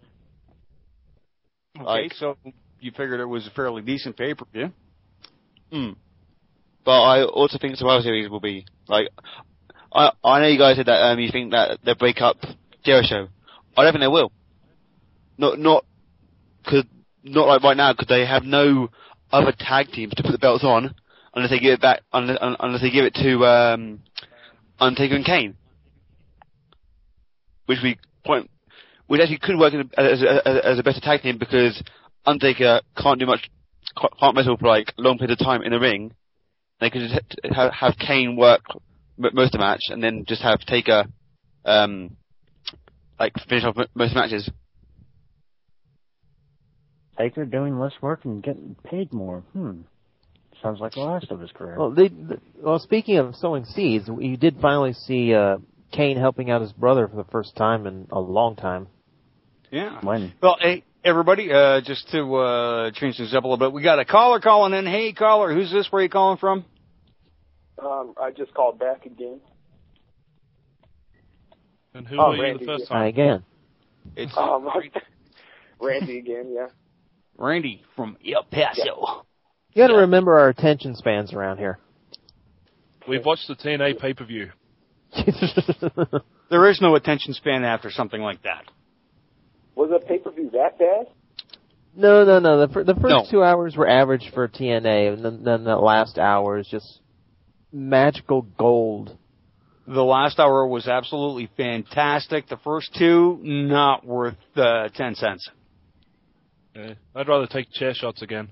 Okay, Like- so you figured it was a fairly decent pay-per-view. Hmm. But I also think Survivor Series will be like. I I know you guys said that um, you think that they'll break up Jericho. I don't think they will. Not not cause, not like right now because they have no other tag teams to put the belts on unless they give it back unless, unless they give it to um, Undertaker and Kane, which we point which actually could work in a, as, a, as a better tag team because Undertaker can't do much, can't wrestle for like long periods of time in the ring. They could just have, have Kane work most of the match and then just have Taker, um, like finish off most matches. Taker doing less work and getting paid more. Hmm. Sounds like the last of his career. Well, they, th- well, speaking of sowing seeds, you did finally see uh, Kane helping out his brother for the first time in a long time. Yeah. When? Well, hey, everybody, uh, just to uh, change things up a little bit, we got a caller calling in. Hey, caller, who's this? Where are you calling from? Um, I just called back again. And who Oh, were you Randy, the first yeah. Hi time? again. It's Um, Randy again, yeah. Randy from El Paso. You got to remember our attention spans around here. We've watched the T N A pay-per-view. There is no attention span after something like that. Was the pay-per-view that bad? No, no, no. The, fir- the first No. two hours were average for T N A, and then, then the last hour is just magical gold. The last hour was absolutely fantastic. The first two, not worth uh, ten cents. Yeah. I'd rather take chair shots again.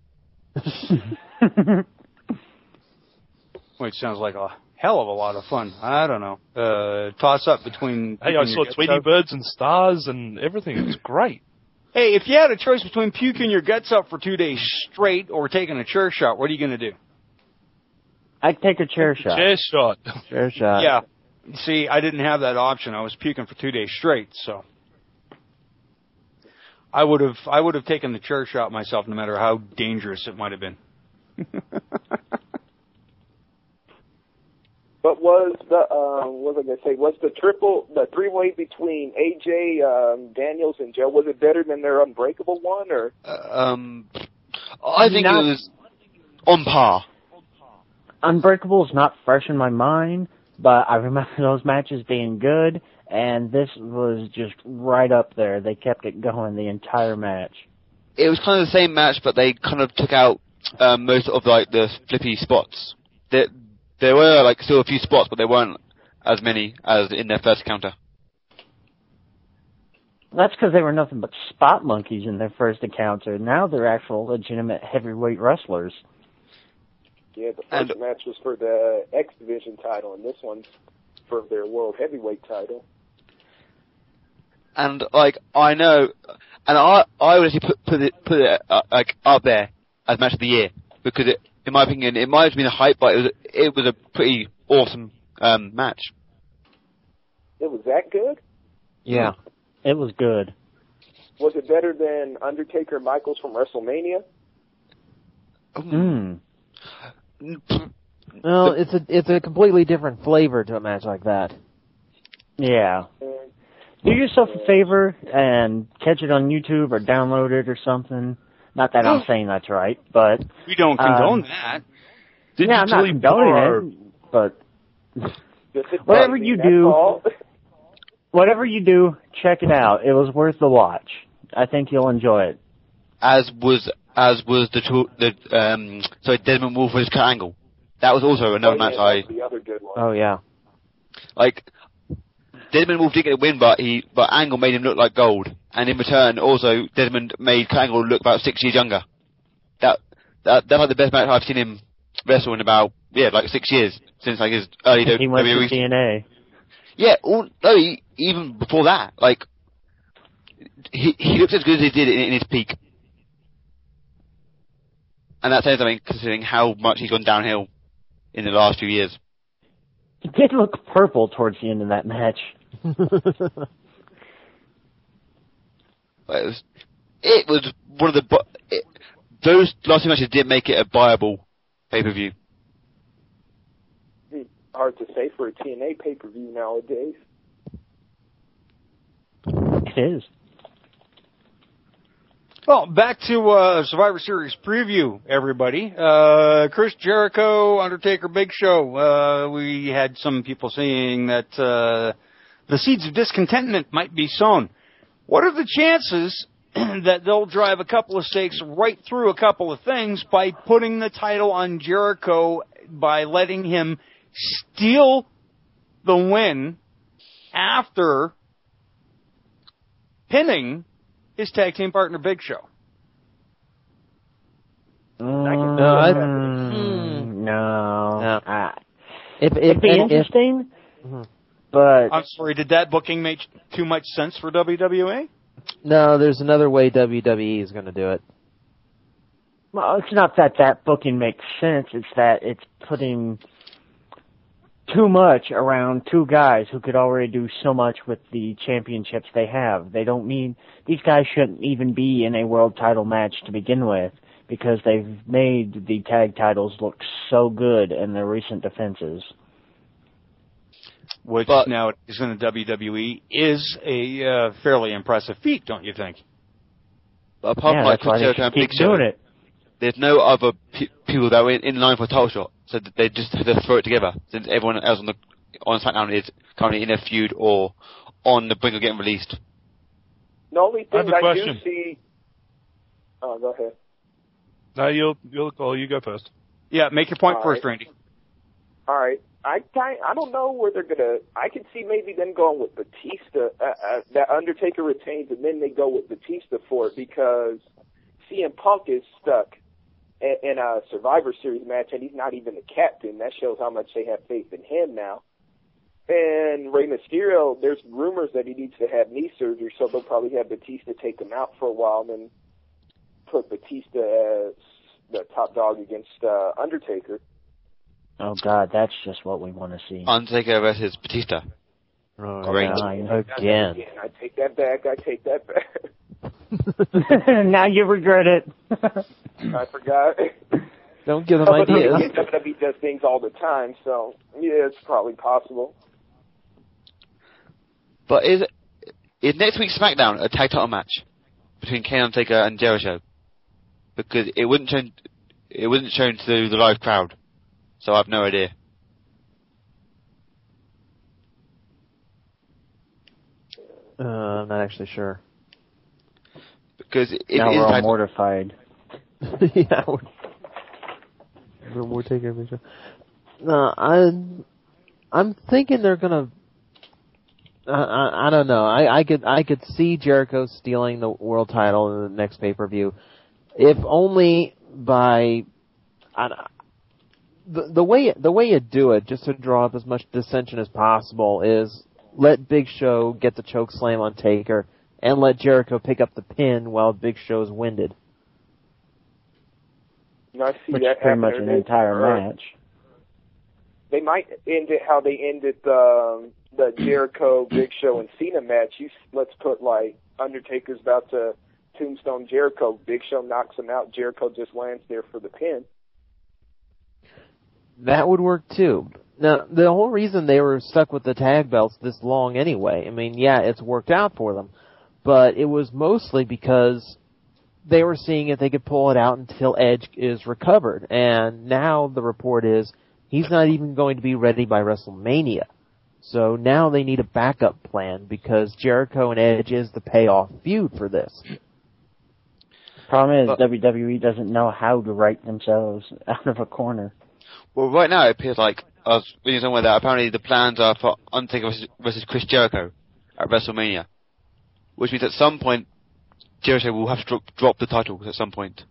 Which sounds like a hell of a lot of fun. I don't know. Uh, toss up between... Hey, I between saw your Tweety guts out. Birds and stars and everything. It was great. Hey, if you had a choice between puking your guts up for two days straight or taking a chair shot, what are you going to do? I'd take a chair shot. Chair shot. Chair shot. Yeah. See, I didn't have that option. I was puking for two days straight, so... I would have I would have taken the chair shot myself, no matter how dangerous it might have been. But was the uh, what was I gonna say? Was the triple, the three way between A J, um, Daniels, and Joe? Was it better than their Unbreakable one, or? Um, I think Not- it was on par. Unbreakable is not fresh in my mind, but I remember those matches being good, and this was just right up there. They kept it going the entire match. It was kind of the same match, but they kind of took out um, most of like the flippy spots. There, there were like still a few spots, but there weren't as many as in their first encounter. That's because they were nothing but spot monkeys in their first encounter. Now they're actual legitimate heavyweight wrestlers. Yeah, the first and, match was for the X Division title, and this one's for their World Heavyweight title. And like I know, and I I would actually put put it put it uh, like up there as match of the year because it, in my opinion, it might have been a hype, but it was it was a pretty awesome um, match. It was that good? Yeah, it was good. Was it better than Undertaker and Michaels from WrestleMania? Hmm. No, it's a it's a completely different flavor to a match like that. Yeah. Do yourself a favor and catch it on YouTube or download it or something. Not that I'm saying that's right, but we don't condone um, that. Yeah, I'm not condoning it, but whatever you do, whatever you do, check it out. It was worth the watch. I think you'll enjoy it. As was as was the the um sorry Desmond Wolfe versus Kurt Angle. That was also another oh, yeah, match I. The other good one. Oh yeah. Like Desmond Wolfe did get a win, but he but Angle made him look like gold, and in return, also Desmond made Kurt Angle look about six years younger. That that that's like the best match I've seen him wrestle in about yeah like six years since like his early He went to T N A. Yeah, all, no, he, even before that, like he he looks as good as he did in, in his peak. And that says something, considering how much he's gone downhill in the last few years. He did look purple towards the end of that match. it, was, it was one of the... It, those last two matches didn't make it a viable pay-per-view. Hard to say for a T N A pay-per-view nowadays. It is. Well, back to uh, Survivor Series preview, everybody. Uh, Chris Jericho, Undertaker, Big Show. Uh, we had some people saying that uh, the seeds of discontentment might be sown. What are the chances that they'll drive a couple of stakes right through a couple of things by putting the title on Jericho, by letting him steal the win after pinning his tag team partner, Big Show? Mm, no, I, mm, no. no. Uh, if, if, it'd be if, interesting, if, but... I'm sorry, did that booking make too much sense for W W E? No, there's another way W W E is going to do it. Well, it's not that that booking makes sense, it's that it's putting too much around two guys who could already do so much with the championships they have. They don't need, these guys shouldn't even be in a world title match to begin with, because they've made the tag titles look so good in their recent defenses. Which but, now is in the W W E is a uh, fairly impressive feat, don't you think? Apart yeah, from like that's why they should keep Show, doing it. There's no other pe- people that were in, in line for a title shot, so they just had to throw it together. Since everyone else on the on SmackDown is currently in a feud or on the brink of getting released. The only thing I, I do see. Oh, go ahead. No, you'll you'll call. You go first. Yeah, make your point All first, right. Randy. All right. I kind I don't know where they're gonna. I can see maybe them going with Batista. Uh, uh, that Undertaker retains, and then they go with Batista for it because C M Punk is stuck in, in a Survivor Series match, and he's not even the captain. That shows how much they have faith in him now. And Rey Mysterio, there's rumors that he needs to have knee surgery, so they'll probably have Batista take him out for a while, and then put Batista as the top dog against uh, Undertaker. Oh God, that's just what we want to see. Undertaker versus Batista. Oh, Great. Again. Again. I take that back. I take that back. Now you regret it. I forgot. Don't give them no, but ideas. W W E does things all the time, so yeah, it's probably possible. But is is next week's SmackDown a tag title match between Kane Undertaker and Jericho? Because it wouldn't shown it wasn't shown to the live crowd. So I have no idea. Uh, I'm not actually sure. Because it, now it we're is all mortified. yeah, we're, we're, we're taking everything. No, I, I'm thinking they're gonna. I, I, I don't know. I, I could I could see Jericho stealing the world title in the next pay per view, if only by. I, the the way the way you do it, just to draw up as much dissension as possible, is let Big Show get the choke slam on Taker, and let Jericho pick up the pin while Big Show's winded. You know, I see Which that is pretty happen, much or an they- entire or match. They might end it how they ended the the Jericho, Big Show, and Cena match. You let's put like Undertaker's about to tombstone Jericho. Big Show knocks him out. Jericho just lands there for the pin. That would work too. Now, the whole reason they were stuck with the tag belts this long anyway, I mean, yeah, it's worked out for them, but it was mostly because they were seeing if they could pull it out until Edge is recovered. And now the report is he's not even going to be ready by WrestleMania. So now they need a backup plan because Jericho and Edge is the payoff feud for this. Problem is, But- W W E doesn't know how to write themselves out of a corner. Well, right now it appears like I was reading somewhere that apparently the plans are for Undertaker versus, versus Chris Jericho at WrestleMania, which means at some point Jericho will have to drop, drop the title at some point.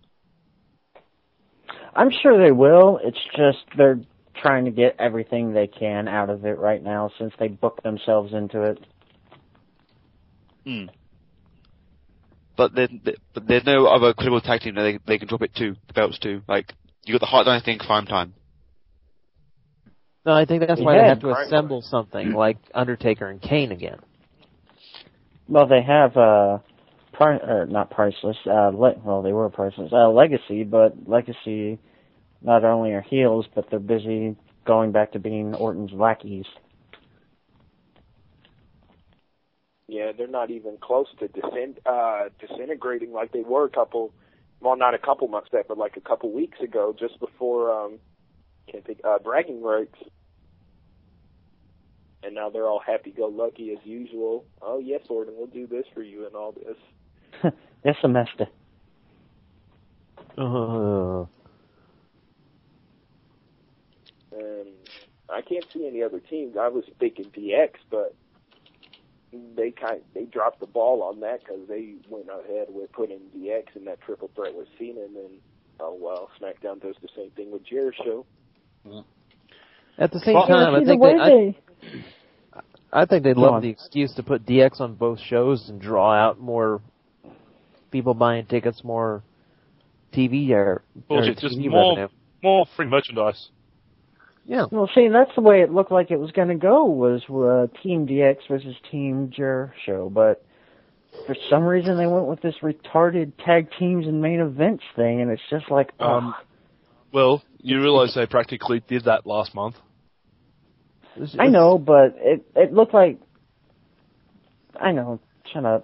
I'm sure they will. It's just they're trying to get everything they can out of it right now since they booked themselves into it. Hmm. But, there, but there's no other credible tag team that they, they can drop it to, the belts to. Like, you got the Hard Dynasty and Crime Time. No, I think that's why Yeah, they have to right. assemble something like Undertaker and Kane again. Well, they have, uh, pri- or not Priceless, uh, le- well, they were Priceless, uh, Legacy, but Legacy not only are heels, but they're busy going back to being Orton's lackeys. Yeah, they're not even close to disin- uh, disintegrating like they were a couple, well, not a couple months back, but like a couple weeks ago, just before, um, can't think, uh, bragging rights. And now they're all happy-go-lucky as usual. Oh, yes, Orton, we'll do this for you and all this. Yes, semester. Uh, And I can't see any other teams. I was thinking D X, but they kind they dropped the ball on that because they went ahead with putting D X in that triple threat with Cena, and then, oh, well, SmackDown does the same thing with Jericho. At the same Well, time, I see, think the way they, they... I, I think they'd Go love on. the excuse to put D X on both shows and draw out more people buying tickets, more T V or, or Bullshit, just T V more, revenue. more free merchandise. Yeah. Well, see, that's the way it looked like it was going to go, was uh, Team D X versus Team Jericho, but for some reason they went with this retarded tag teams and main events thing, and it's just like, Um, ugh. Well, you realise they practically did that last month. I know, but it it looked like, I know, shut up.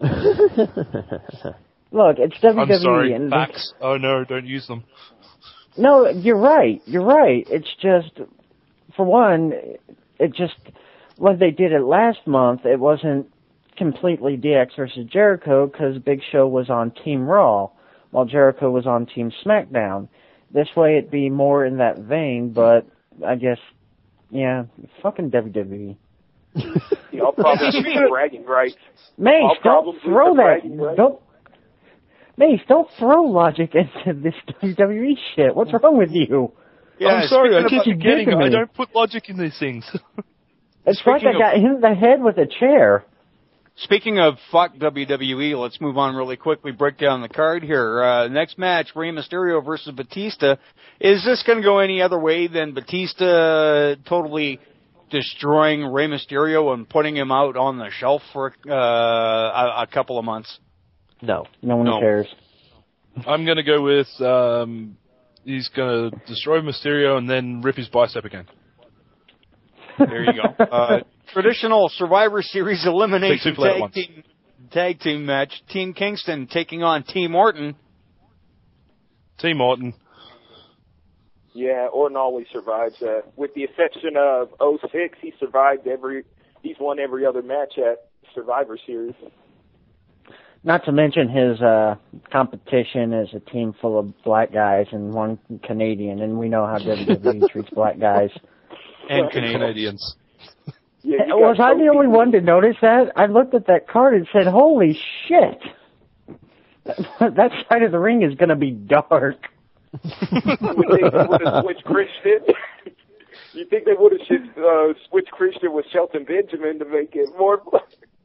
Look, it's W W E. I'm sorry, and facts. Oh no, don't use them. No, you're right. You're right. It's just, for one, it just, like they did it last month, it wasn't completely D X versus Jericho because Big Show was on Team Raw while Jericho was on Team SmackDown. This way it'd be more in that vein, but I guess, yeah, fucking W W E. Y'all probably do bragging rights. Mace, I'll don't probably throw the that. bragging rights. Don't, Mace, don't throw logic into this W W E shit. What's wrong with you? Yeah, I'm sorry, I speaking keep of- forgetting. Listen to I me. don't put logic in these things. It's Speaking like I of- got hit in the head with a chair. Speaking of fuck W W E, let's move on really quickly, break down the card here. Uh, next match, Rey Mysterio versus Batista. Is this going to go any other way than Batista totally destroying Rey Mysterio and putting him out on the shelf for uh, a, a couple of months? No. No one No. cares. I'm going to go with um, he's going to destroy Mysterio and then rip his bicep again. There you go. Uh, traditional Survivor Series elimination Take two play at tag once. team, tag team match. Team Kingston taking on Team Orton. Team Orton. Yeah, Orton always survives that. With the exception of oh six, he survived every. He's won every other match at Survivor Series. Not to mention his uh, competition is a team full of black guys and one Canadian, and we know how W W E treats black guys. And Canadians. Yeah, was I the only one to notice that? I looked at that card and said, holy shit! That side of the ring is going to be dark. You think they would have switched Christian? You think they would have uh, switched Christian with Shelton Benjamin to make it more black?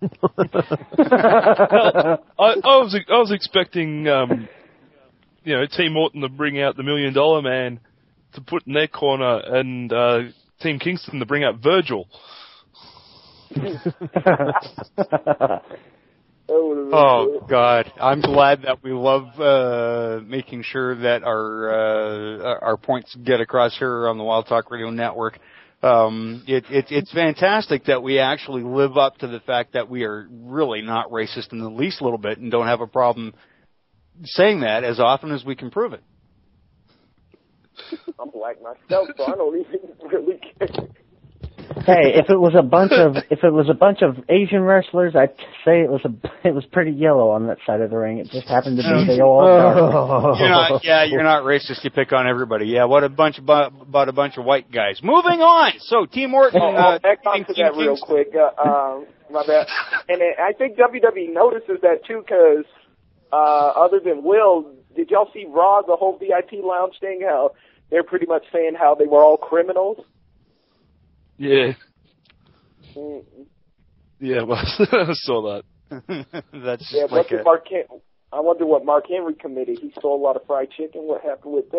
Well, I, I was I was expecting, um, you know, Team Orton to bring out the Million Dollar Man to put in their corner, and uh, Team Kingston to bring out Virgil. Oh God! I'm glad that we love uh, making sure that our uh, our points get across here on the Wild Talk Radio Network. Um, it, it, it's fantastic that we actually live up to the fact that we are really not racist in the least little bit, and don't have a problem saying that as often as we can prove it. I'm black myself, so I don't even really care. Hey, if it was a bunch of if it was a bunch of Asian wrestlers, I'd say it was a it was pretty yellow on that side of the ring. It just happened to be they all dark. You're not, yeah, you're not racist. You pick on everybody. Yeah, what a bunch of about a bunch of white guys. Moving on. So Team Orton. Oh, uh, back on to that real quick. Uh, um, my bad. And it, I think W W E notices that too, because uh, other than Will, did y'all see Raw, the whole V I P lounge thing? How they're pretty much saying how they were all criminals. Yeah. Mm. Yeah, well, I saw that. That's yeah, like what a... Mark Hen- I wonder what Mark Henry committed. He stole a lot of fried chicken. What happened with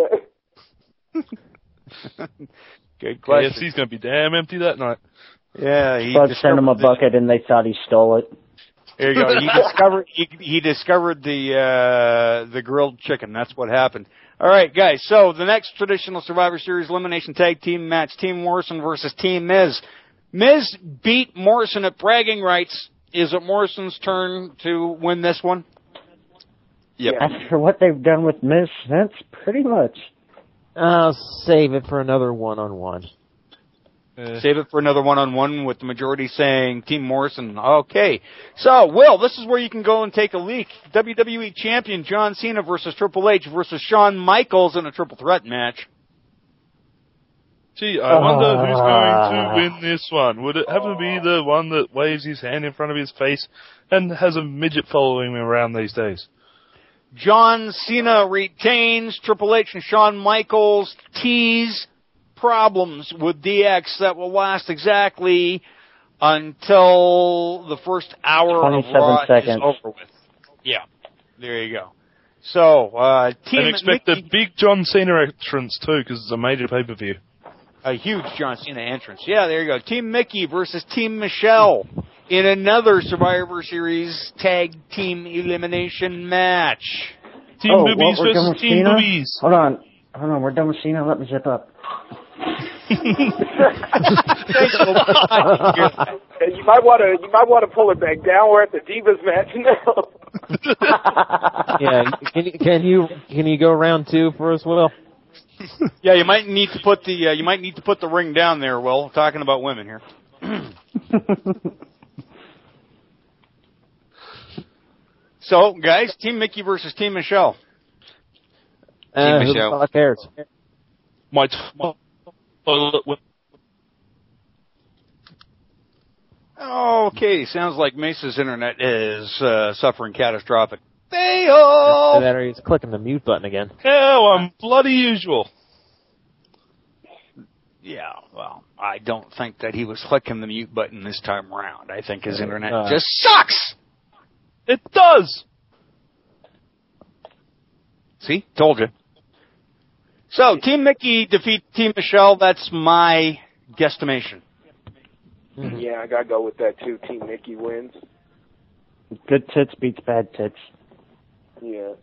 that? Good K question. F C's going to be damn empty that night. Yeah, he Bud sent him a bucket and they thought he stole it. There you go. He discovered he, he discovered the uh, the grilled chicken. That's what happened. All right, guys. So the next traditional Survivor Series elimination tag team match: Team Morrison versus Team Miz. Miz beat Morrison at bragging rights. Is it Morrison's turn to win this one? Yep. After what they've done with Miz since, pretty much. I'll save it for another one-on-one. Uh, Save it for another one-on-one with the majority saying Team Morrison. Okay. So, Will, this is where you can go and take a leak. W W E Champion John Cena versus Triple H versus Shawn Michaels in a triple threat match. Gee, I wonder who's going to win this one. Would it happen to be the one that waves his hand in front of his face and has a midget following him around these days? John Cena retains. Triple H and Shawn Michaels tease problems with D X that will last exactly until the first hour of Raw seconds. is over with. Yeah, there you go. So, uh, team and expect Mickey, a big John Cena entrance too, because it's a major pay-per-view. A huge John Cena entrance. Yeah, there you go. Team Mickey versus Team Michelle in another Survivor Series tag team elimination match. Team oh, Boobies what, versus Team Cena? Boobies. Hold on. Hold on, we're done with Cena. Let me zip up. you might want to you might want to pull it back down. We're at the Divas match now. yeah, can you, can you can you go round two for us, Will? Yeah, you might need to put the uh, you might need to put the ring down there, Will. Talking about women here. So, guys, Team Mickey versus Team Michelle. Uh, Team who Michelle. the fuck cares? My t- Okay, sounds like Mesa's internet is uh, suffering catastrophic. Fail! That or he's clicking the mute button again. Oh, I'm bloody usual. Yeah, well, I don't think that he was clicking the mute button this time around. I think his internet Uh, just sucks! It does! See? Told you. So, Team Mickey defeat Team Michelle. That's my guesstimation. Mm-hmm. Yeah, I gotta go with that too. Team Mickey wins. Good tits beats bad tits. Yeah.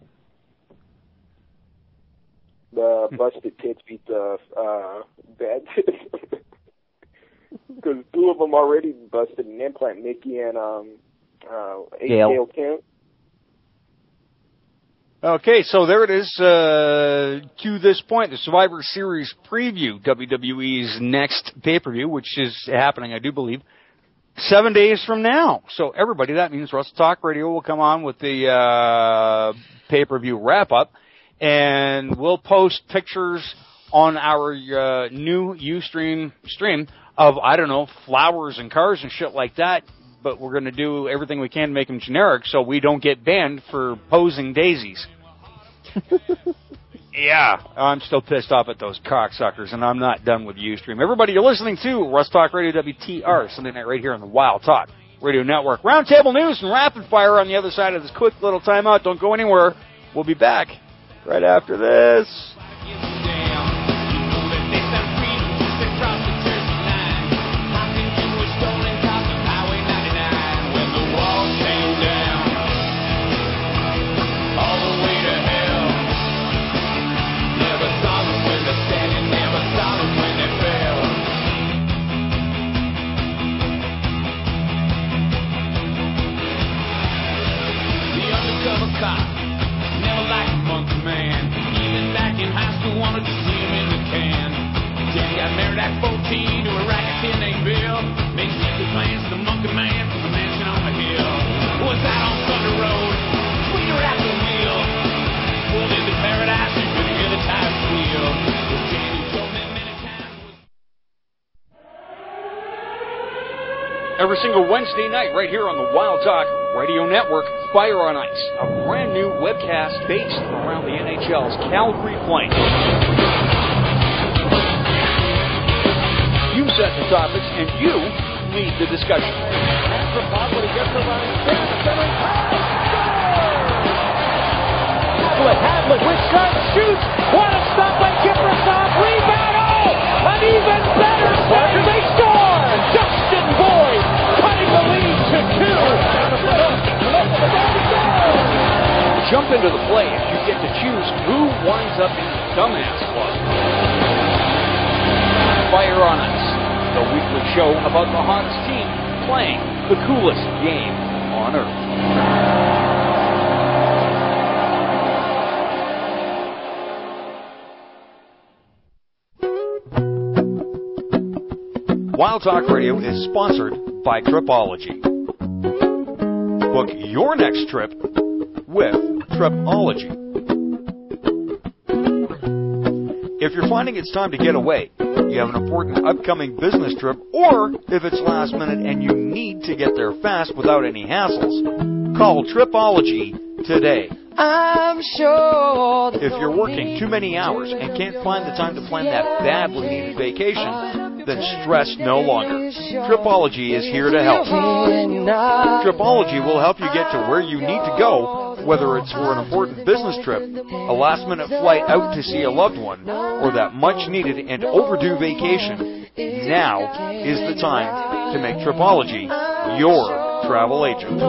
The busted tits beat the uh, bad tits. Because two of them already busted an implant, Mickey and um, uh, Gail. Gail Kim. Okay, so there it is. Uh, to this point, the Survivor Series preview, W W E's next pay-per-view, which is happening, I do believe, seven days from now. So everybody, that means Wrestle Talk Radio will come on with the uh, pay-per-view wrap-up, and we'll post pictures on our uh, new Ustream stream of, I don't know, flowers and cars and shit like that. But we're going to do everything we can to make them generic so we don't get banned for posing daisies. Yeah, I'm still pissed off at those cocksuckers, and I'm not done with Ustream. Everybody, you're listening to Russ Talk Radio W T R, Sunday night right here on the Wild Talk Radio Network. Roundtable news and rapid fire on the other side of this quick little timeout. Don't go anywhere. We'll be back right after this. Wanted to see him in the can. Daddy got married at fourteen to a racket kid named Bill. Made secret plans to the monkey man from the mansion on the hill. Was out on Thunder Road, sweeter at the wheel. Pulled into paradise, you could hear the tires squeal. Was Jamie told me many times. Every single Wednesday night right here on the Wild Talk Radio Network, Fire on Ice, a brand new webcast based around the N H L's Calgary Flames. You set the topics and you lead the discussion. After Bob when he gets around the center, Hadley, Hadley with shot shoots. What a stop by Kiprasov. Rebound. Oh, an even better save. They score. Dustin Boyd cutting the lead to two. Jump into the play if you get to choose who winds up in the Dumbass Club. Fire on Ice, the weekly show about the hottest team playing the coolest game on earth. Wild Talk Radio is sponsored by Tripology. Book your next trip with Tripology. If you're finding it's time to get away, you have an important upcoming business trip, or if it's last minute and you need to get there fast without any hassles, call Tripology today. I'm sure if you're working too many hours and can't find the time to plan that badly needed vacation, then stress no longer. Tripology is here to help. Tripology will help you get to where you need to go, whether it's for an important business trip, a last-minute flight out to see a loved one, or that much-needed and overdue vacation. Now is the time to make Tripology your travel agent.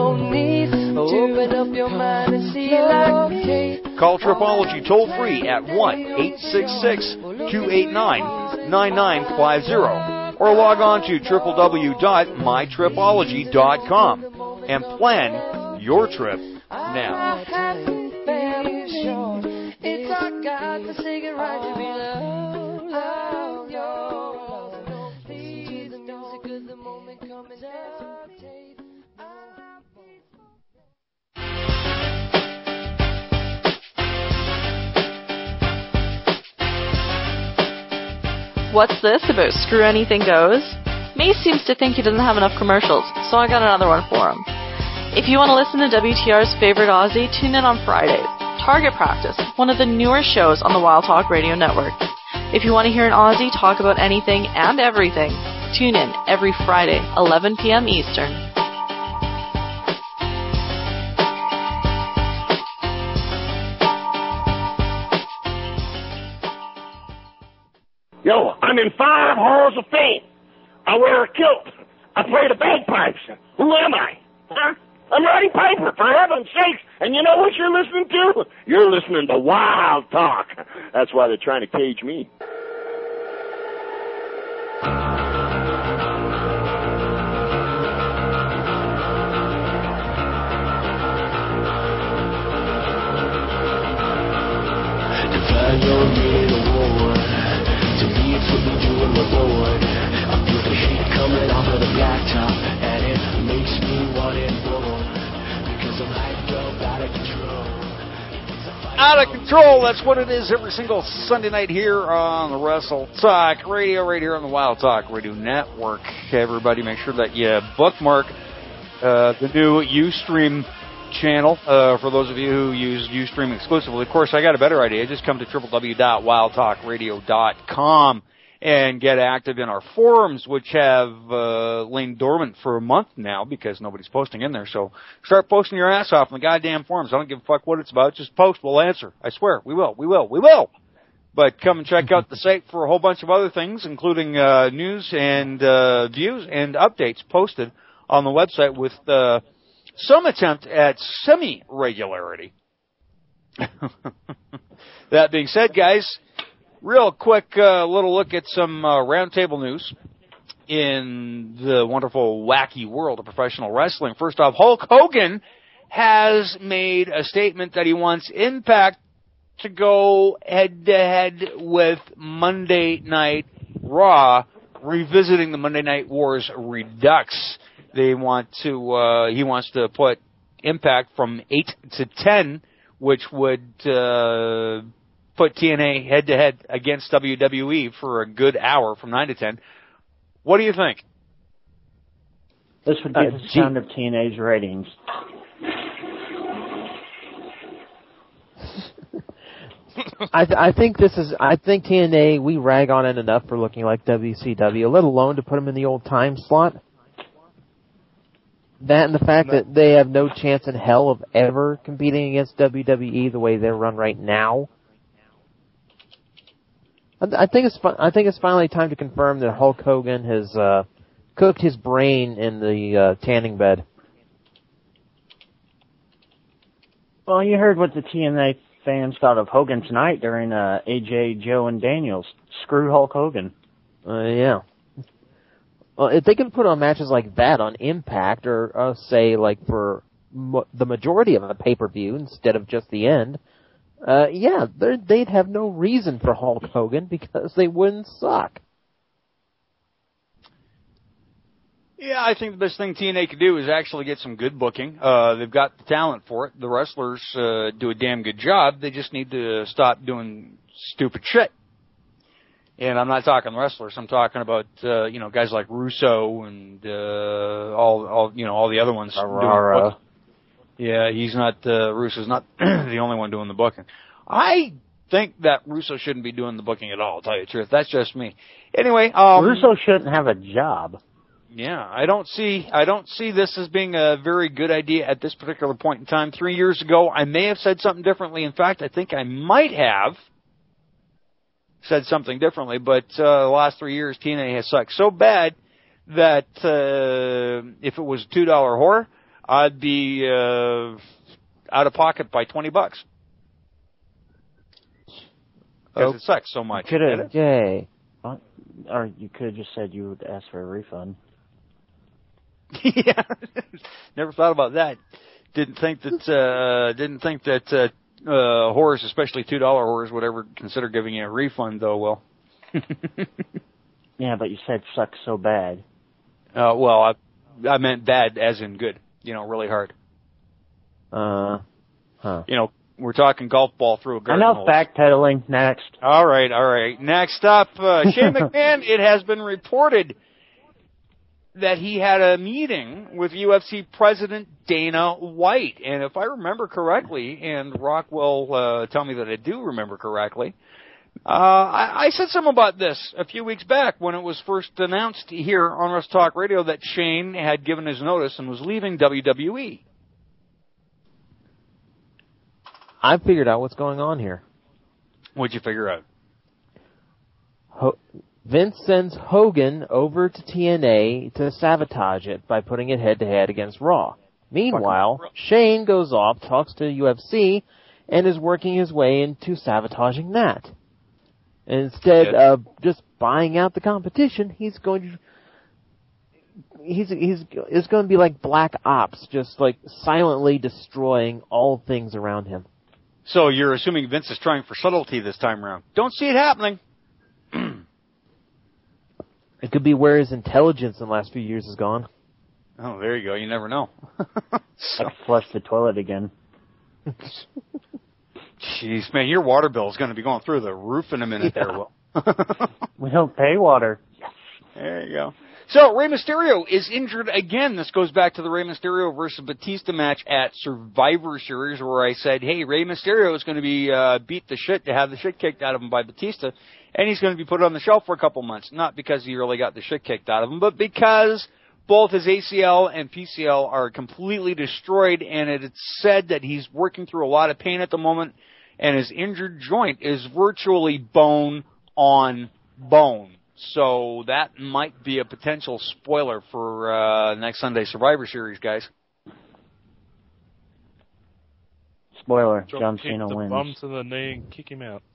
Call Tripology toll-free at one eight six six, two eight nine, nine nine five zero or log on to w w w dot my tripology dot com and plan your trip now. What's this about Screw Anything Goes? Mace seems to think he doesn't have enough commercials, so I got another one for him. If you want to listen to W T R's favorite Aussie, tune in on Fridays. Target Practice, one of the newer shows on the Wild Talk Radio Network. If you want to hear an Aussie talk about anything and everything, tune in every Friday, eleven p.m. Eastern. Yo, I'm in five halls of fame. I wear a kilt. I play the bagpipes. Who am I? Huh? I'm Roddy Piper, for heaven's sakes. And you know what you're listening to? You're listening to Wild Talk. That's why they're trying to cage me. I don't need a war. To me it's what we do when we're bored. I feel the heat coming off of the blacktop, and it makes me want it more. Because I'm hyped up, out of control. Out of control, that's what it is every single Sunday night here on the Wrestle Talk Radio, right here on the Wild Talk Radio Network. Everybody make sure that you bookmark uh, the new Ustream channel uh, for those of you who use Ustream exclusively. Of course, I got a better idea. Just come to w w w dot wild talk radio dot com and get active in our forums, which have uh, lain dormant for a month now because nobody's posting in there. So start posting your ass off in the goddamn forums. I don't give a fuck what it's about. Just post. We'll answer. I swear. We will. We will. We will. But come and check out the site for a whole bunch of other things, including uh, news and uh, views and updates posted on the website with uh, some attempt at semi-regularity. That being said, guys, real quick uh, little look at some uh, roundtable news in the wonderful, wacky world of professional wrestling. First off, Hulk Hogan has made a statement that he wants Impact to go head-to-head with Monday Night Raw, revisiting the Monday Night Wars Redux. They want to, uh, he wants to put Impact from eight to ten, which would uh, put T N A head-to-head against W W E for a good hour from nine to ten. What do you think? This would be Uh, the sound of T N A's ratings. I, th- I think this is. I think T N A. We rag on it enough for looking like W C W, let alone to put them in the old time slot. That and the fact that they have no chance in hell of ever competing against W W E the way they're run right now. I, th- I think it's. Fi- I think it's finally time to confirm that Hulk Hogan has uh, cooked his brain in the uh, tanning bed. Well, you heard what the T N A fans thought of Hogan tonight during uh, A J, Joe, and Daniels. Screw Hulk Hogan. Uh, yeah. Well, if they can put on matches like that on Impact, or uh, say like for mo- the majority of a pay-per-view instead of just the end, uh, yeah, they'd have no reason for Hulk Hogan because they wouldn't suck. Yeah, I think the best thing T N A could do is actually get some good booking. Uh, they've got the talent for it. The wrestlers uh, do a damn good job. They just need to stop doing stupid shit. And I'm not talking wrestlers. I'm talking about uh, you know guys like Russo and uh, all all you know all the other ones. Aurora. Yeah, he's not. Uh, Russo's not the only one doing the booking. I think that Russo shouldn't be doing the booking at all. I'll tell you the truth. That's just me. Anyway, um, Russo shouldn't have a job. Yeah, I don't see I don't see this as being a very good idea at this particular point in time. Three years ago, I may have said something differently. In fact, I think I might have said something differently. But uh, the last three years, T N A has sucked so bad that uh, if it was a two dollar whore, I'd be uh, out of pocket by twenty bucks because Oh. it sucks so much. Could have, Yay. Or you could have just said you would ask for a refund. Yeah, never thought about that. Didn't think that. Uh, didn't think that uh, uh, whores, especially two dollar whores, would ever consider giving you a refund, though. Will. Yeah, but you said sucks so bad. Uh, well, I, I meant bad as in good. You know, really hard. Uh, huh. You know, we're talking golf ball through a garden Enough hose. backpedaling. Next. All right, all right. Next up, uh, Shane McMahon. It has been reported that he had a meeting with U F C President Dana White. And if I remember correctly, and Rock will uh, tell me that I do remember correctly, uh, I, I said something about this a few weeks back when it was first announced here on Wrestle Talk Radio that Shane had given his notice and was leaving W W E. I figured out what's going on here. What'd you figure out? Ho- Vince sends Hogan over to T N A to sabotage it by putting it head-to-head against Raw. Meanwhile, Shane goes off, talks to U F C, and is working his way into sabotaging that. Instead Good. of just buying out the competition, he's going to he's he's it's going to be like Black Ops, just like silently destroying all things around him. So you're assuming Vince is trying for subtlety this time around. Don't see it happening. It could be where his intelligence in the last few years has gone. Oh, there you go. You never know. So. Like flush the toilet again. Jeez, man, your water bill is going to be going through the roof in a minute yeah. there, Will. We don't pay water. Yes. There you go. So, Rey Mysterio is injured again. This goes back to the Rey Mysterio versus Batista match at Survivor Series, where I said, hey, Rey Mysterio is going to be uh, beat the shit to have the shit kicked out of him by Batista, and he's going to be put on the shelf for a couple months. Not because he really got the shit kicked out of him, but because both his A C L and P C L are completely destroyed, and it's said that he's working through a lot of pain at the moment, and his injured joint is virtually bone on bone. So that might be a potential spoiler for uh, next Sunday Survivor Series, guys. Spoiler, Drop John kick Cena the wins. Bum to the knee and kick him out.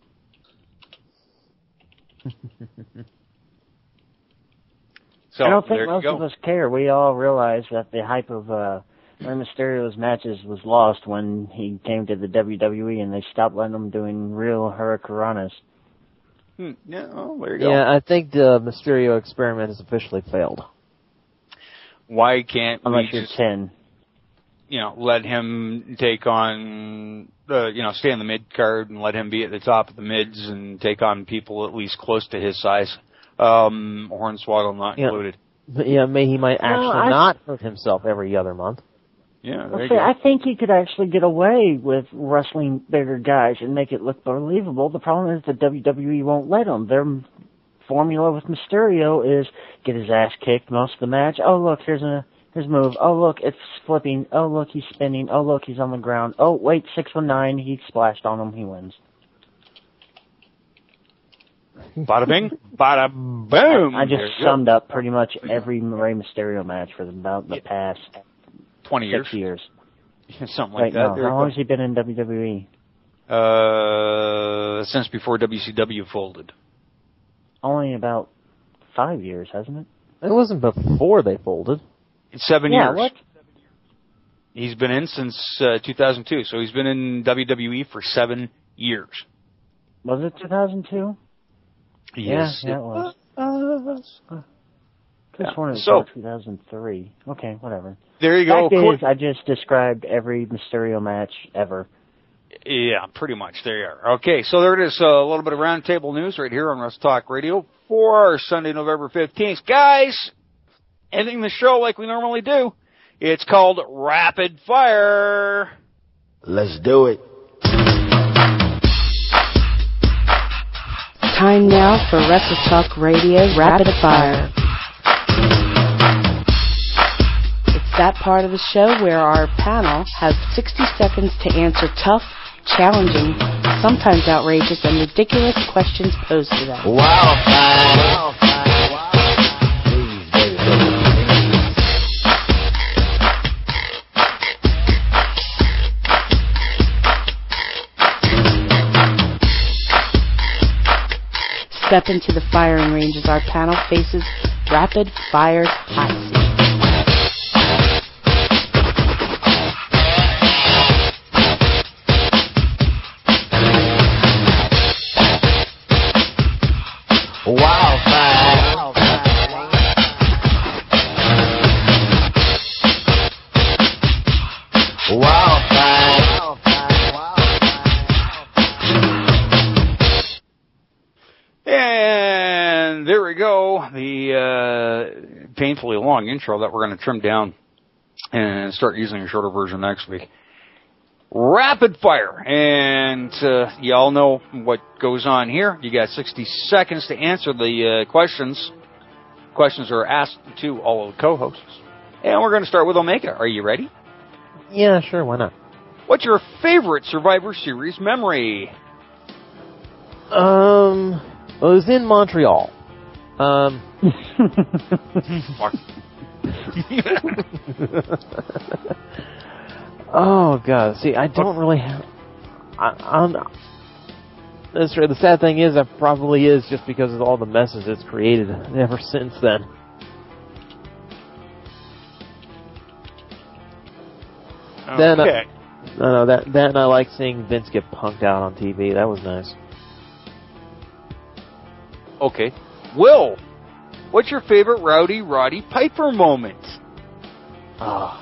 So, I don't think there most you go. of us care. We all realize that the hype of uh, Rey Mysterio's matches was lost when he came to the W W E and they stopped letting him doing real hurricanranas. Hmm. Yeah, oh, there you go. Yeah, I think the Mysterio experiment has officially failed. Why can't Unless we you're just, ten. you know, let him take on, uh, you know, stay in the mid card and let him be at the top of the mids and take on people at least close to his size. Um, Hornswoggle not yeah. included. But yeah, maybe he might No, actually I... not hurt himself every other month. Yeah, there well, you see, go. I think he could actually get away with wrestling bigger guys and make it look believable. The problem is the W W E won't let him. Their formula with Mysterio is get his ass kicked most of the match. Oh, look, here's a here's a move. Oh, look, it's flipping. Oh, look, he's spinning. Oh, look, he's on the ground. Oh, wait, six one nine, he splashed on him, he wins. Bada bing, bada boom. I just summed up pretty much every Rey Mysterio match for about the past twenty years. Six years. Something like Wait, that. no. There How long has he been in W W E? Uh, since before W C W folded. Only about five years, hasn't it? It wasn't before they folded. It's seven yeah, years. What? He's been in since uh, two thousand two, so he's been in W W E for seven years. Was it two thousand two? Yes, yeah, yeah, it it was. was. This one is So- two thousand three. Okay, whatever. There you go. Fact Qu- is, I just described every Mysterio match ever. Yeah, pretty much. There you are. Okay, so there it is. Uh, a little bit of roundtable news right here on Wrestle Talk Radio for Sunday, November fifteenth. Guys, ending the show like we normally do. It's called Rapid Fire. Let's do it. Time now for Wrestle Talk Radio Rapid Fire. It's that part of the show where our panel has sixty seconds to answer tough, challenging, sometimes outrageous, and ridiculous questions posed to them. Wow, wow, wow. Please, baby, Step into the firing range as our panel faces Rapid Fire's hot seat. Wildfire. Wildfire. And there we go. The uh, painfully long intro that we're going to trim down and start using a shorter version next week. Rapid fire. And uh, you all know what goes on here. You got sixty seconds to answer the uh, questions. Questions are asked to all of the co-hosts. And we're going to start with Omega. Are you ready? Yeah, sure, why not? What's your favorite Survivor Series memory? Um, well, it was in Montreal. Um... Oh God! See, I don't really have. I, I'm. That's right. The sad thing is, that probably is just because of all the messes it's created ever since then. Okay. Then, uh, No, no, that that and I like seeing Vince get punked out on T V. That was nice. Okay. Will, what's your favorite Rowdy Roddy Piper moment? Oh.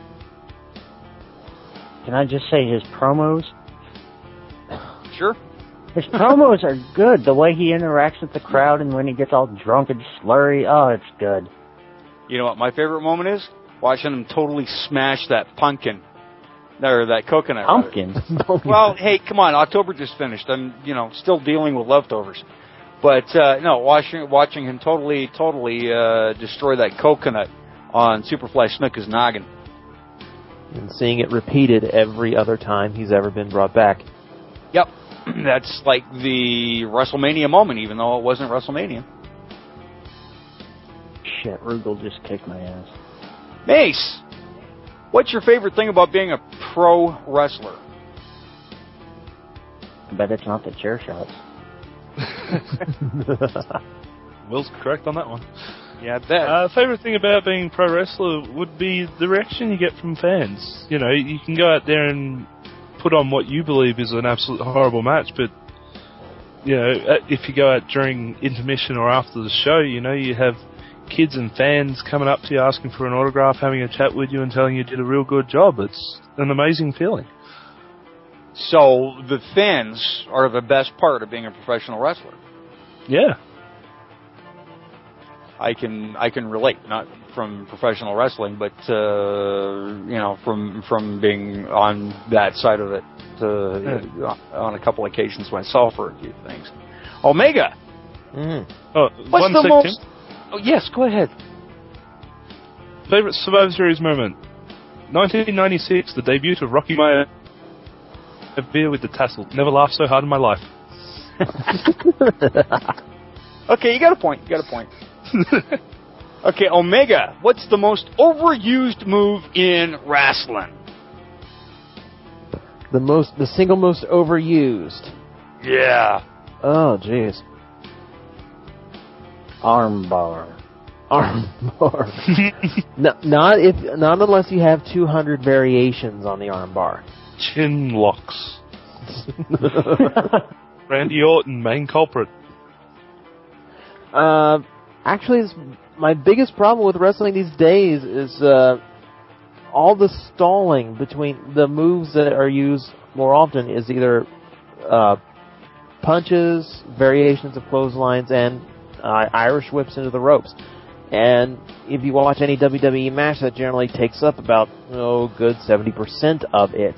Can I just say his promos? Sure. His promos are good. The way he interacts with the crowd and when he gets all drunk and slurry, oh, it's good. You know what my favorite moment is? Watching him totally smash that pumpkin. Or that coconut. Pumpkin? Well, hey, come on. October just finished. I'm, you know, still dealing with leftovers. But, uh, no, watching watching him totally, totally uh, destroy that coconut on Superfly Snuka's noggin. And seeing it repeated every other time he's ever been brought back. Yep. That's like the WrestleMania moment, even though it wasn't WrestleMania. Shit, Rugal just kicked my ass. Mace, what's your favorite thing about being a pro wrestler? I bet it's not the chair shots. Will's correct on that one. Yeah, I bet. Uh, favorite thing about being a pro wrestler would be the reaction you get from fans. You know, you can go out there and put on what you believe is an absolute horrible match, but, you know, if you go out during intermission or after the show, you know, you have kids and fans coming up to you asking for an autograph, having a chat with you and telling you did a real good job. It's an amazing feeling. So the fans are the best part of being a professional wrestler. Yeah. I can I can relate, not from professional wrestling, but uh, you know, from from being on that side of it uh, yeah. on a couple occasions myself for a few things. Omega, mm. oh, what's one the sec, most? Tim? Oh yes, go ahead. Favorite Survivor Series moment: nineteen ninety-six, the debut of Rocky Maivia with the tassel. Never laughed so hard in my life. Okay, you got a point. You got a point. Okay, Omega, what's the most overused move in wrestling? The most, the single most overused. Yeah. Oh, jeez. Armbar. Armbar. no, not if, not unless you have two hundred variations on the armbar. Chin locks. Randy Orton, main culprit. Uh, actually, it's, my biggest problem with wrestling these days is uh, all the stalling between the moves that are used more often is either uh, punches, variations of clotheslines, and uh, Irish whips into the ropes. And if you watch any W W E match, that generally takes up about, oh, good seventy percent of it.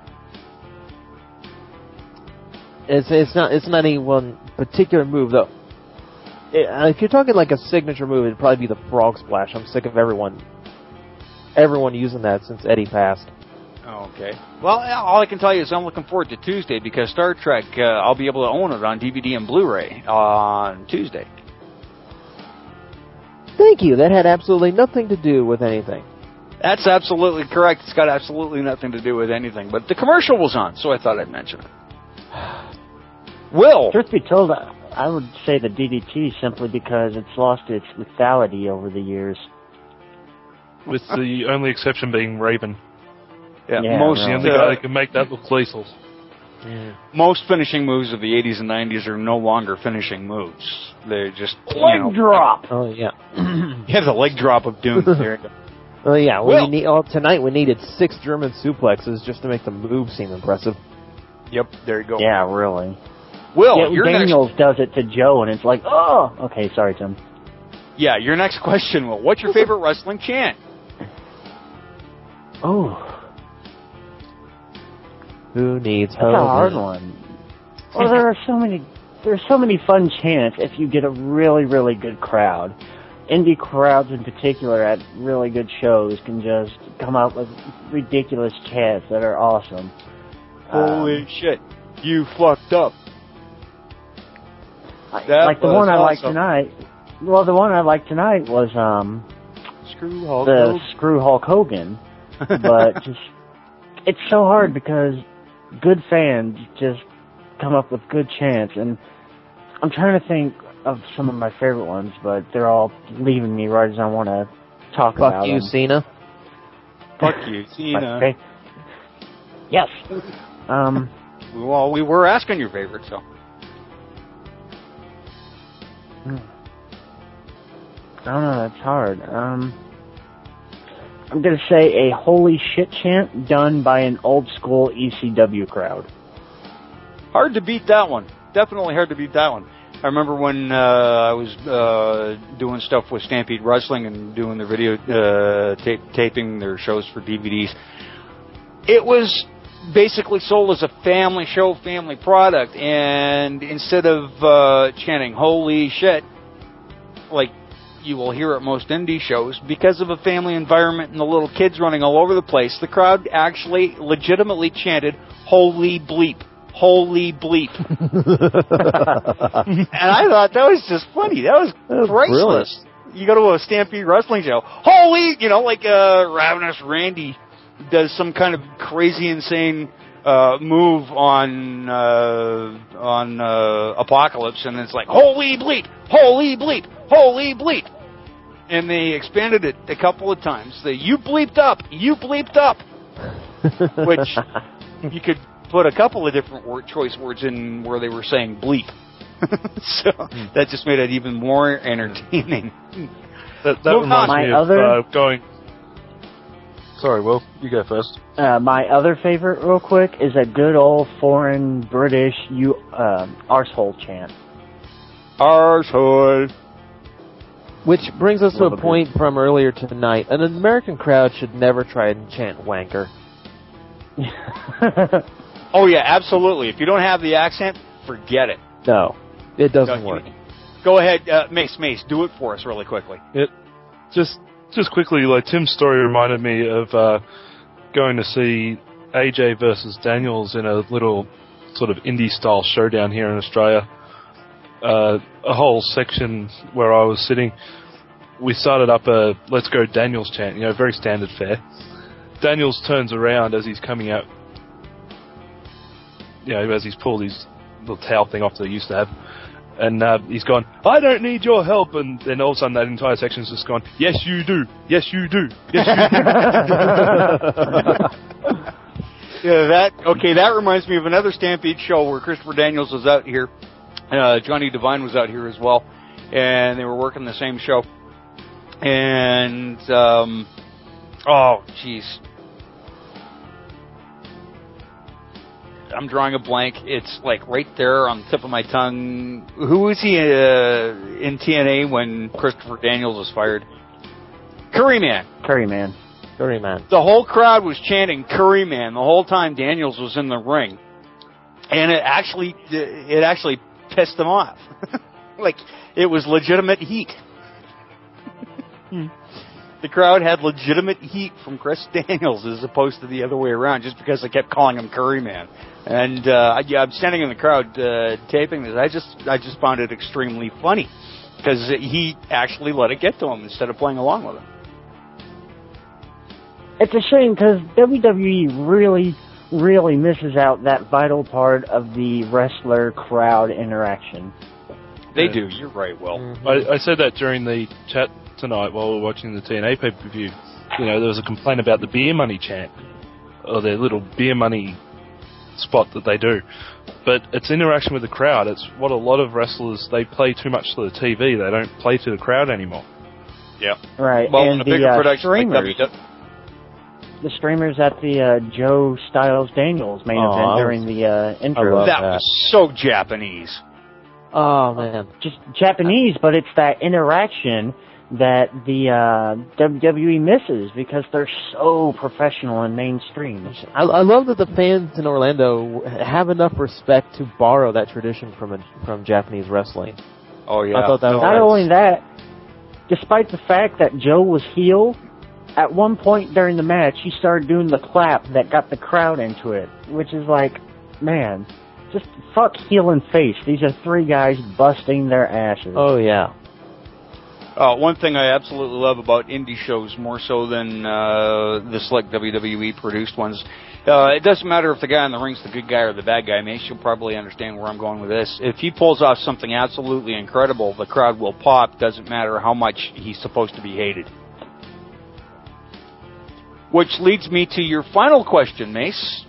It's it's not it's not any one particular move though. It, uh, if you're talking like a signature move, it'd probably be the frog splash. I'm sick of everyone everyone using that since Eddie passed. Okay. Well, all I can tell you is I'm looking forward to Tuesday because Star Trek, uh, I'll be able to own it on D V D and Blu-ray on Tuesday. Thank you. That had absolutely nothing to do with anything. That's absolutely correct. It's got absolutely nothing to do with anything. But the commercial was on, so I thought I'd mention it. Will. Truth be told, I would say the D D T simply because it's lost its lethality over the years. With the only exception being Raven. Yeah, yeah most the only uh, guy that can make that look lethal. Yeah. Most finishing moves of the eighties and nineties are no longer finishing moves. They're just leg you know, drop. Oh yeah. Yeah, the leg drop of doom. There you go. Oh yeah. We Will. need, oh, tonight we needed six German suplexes just to make the move seem impressive. Yep, there you go. Yeah, really. Will, yeah, your Daniels next... does it to Joe, and it's like, oh, okay, sorry, Tim. Yeah, your next question, Will. What's your favorite wrestling chant? Oh. Who needs That's hope? a hard one. Well, there are so many. There's so many fun chants if you get a really, really good crowd. Indie crowds in particular at really good shows can just come out with ridiculous chants that are awesome. Holy um, shit, you fucked up. That like the one I like tonight. Well, the one I like tonight was um, Screw Hulk the Hogan. Screw Hulk Hogan, but just it's so hard because good fans just come up with good chants, and I'm trying to think of some of my favorite ones, but they're all leaving me right as I want to talk Fuck about you, them. Cena. Fuck you, Cena. Fa- Yes. Um. Well, we were asking your favorite, so. I don't know. That's hard. Um. I'm gonna say a holy shit chant done by an old school E C W crowd. Hard to beat that one. Definitely hard to beat that one. I remember when uh, I was uh, doing stuff with Stampede Wrestling and doing their video uh, tape, taping their shows for D V Ds. It was basically sold as a family show, family product, and instead of uh, chanting "Holy shit," like you will hear at most indie shows, because of a family environment and the little kids running all over the place, the crowd actually legitimately chanted "Holy bleep." Holy bleep. And I thought that was just funny. That was, that was priceless. Brilliant. You go to a Stampede Wrestling show, holy, you know, like uh, Ravenous Randy does some kind of crazy, insane uh, move on uh, on uh, Apocalypse, and it's like, holy bleep, holy bleep, holy bleep. And they expanded it a couple of times. They, you bleeped up, you bleeped up. Which you could put a couple of different word, choice words in where they were saying bleep. So that just made it even more entertaining. That, that reminds my me other, of uh, going... Sorry, Will, you go first. Uh, my other favorite, real quick, is a good old foreign British you uh, arsehole chant. Arsehole. Which brings us to a point from earlier tonight. An American crowd should never try and chant wanker. Oh, yeah, absolutely. If you don't have the accent, forget it. No, it doesn't no, work. Go ahead, uh, Mace, Mace, do it for us really quickly. It just just quickly, like Tim's story reminded me of uh, going to see A J versus Daniels in a little sort of indie-style showdown here in Australia. Uh, a whole section where I was sitting, we started up a "Let's Go Daniels" chant, you know, very standard fare. Daniels turns around as he's coming out, you know, as he's pulled his little towel thing off that he used to have, and uh, he's gone, "I don't need your help," and then all of a sudden that entire section's just gone, "Yes, you do. Yes, you do. Yes, you do." Yeah, that, okay, that reminds me of another Stampede show where Christopher Daniels was out here. Uh, Johnny Devine was out here as well, and they were working the same show. And, um, oh, jeez. I'm drawing a blank. It's like right there on the tip of my tongue. Who was he uh, in T N A when Christopher Daniels was fired? Curryman. Curryman. Curryman. The whole crowd was chanting Curryman the whole time Daniels was in the ring, and it actually it actually pissed them off. Like it was legitimate heat. The crowd had legitimate heat from Chris Daniels as opposed to the other way around, just because they kept calling him Curryman. And uh, yeah, I'm standing in the crowd uh, taping this. I just I just found it extremely funny because he actually let it get to him instead of playing along with it. It's a shame because W W E really, really misses out that vital part of the wrestler-crowd interaction. They do. You're right, Will. Mm-hmm. I, I said that during the chat tonight while we were watching the T N A pay-per-view. You know, there was a complaint about the beer money chant, or their little beer money spot that they do. But it's interaction with the crowd. It's what a lot of wrestlers, they play too much to the T V. They don't play to the crowd anymore. Yeah. Right. Well, and the the bigger uh, production streamers, like W W E. the streamers at the uh, Joe Styles Daniels main Oh, event was, during the uh, intro. That, that was so Japanese. Oh, man. Just Japanese, but it's that interaction that the uh, W W E misses because they're so professional and mainstream. I, I love that the fans in Orlando have enough respect to borrow that tradition from a, from Japanese wrestling. Oh, yeah. I thought that was Not nice. only that, despite the fact that Joe was heel, at one point during the match, he started doing the clap that got the crowd into it, which is like, man, just fuck heel and face. These are three guys busting their asses. Oh, yeah. Uh, one thing I absolutely love about indie shows, more so than uh, the select W W E-produced ones, uh, it doesn't matter if the guy in the ring's the good guy or the bad guy. Mace, you'll probably understand where I'm going with this. If he pulls off something absolutely incredible, the crowd will pop. Doesn't matter how much he's supposed to be hated. Which leads me to your final question, Mace.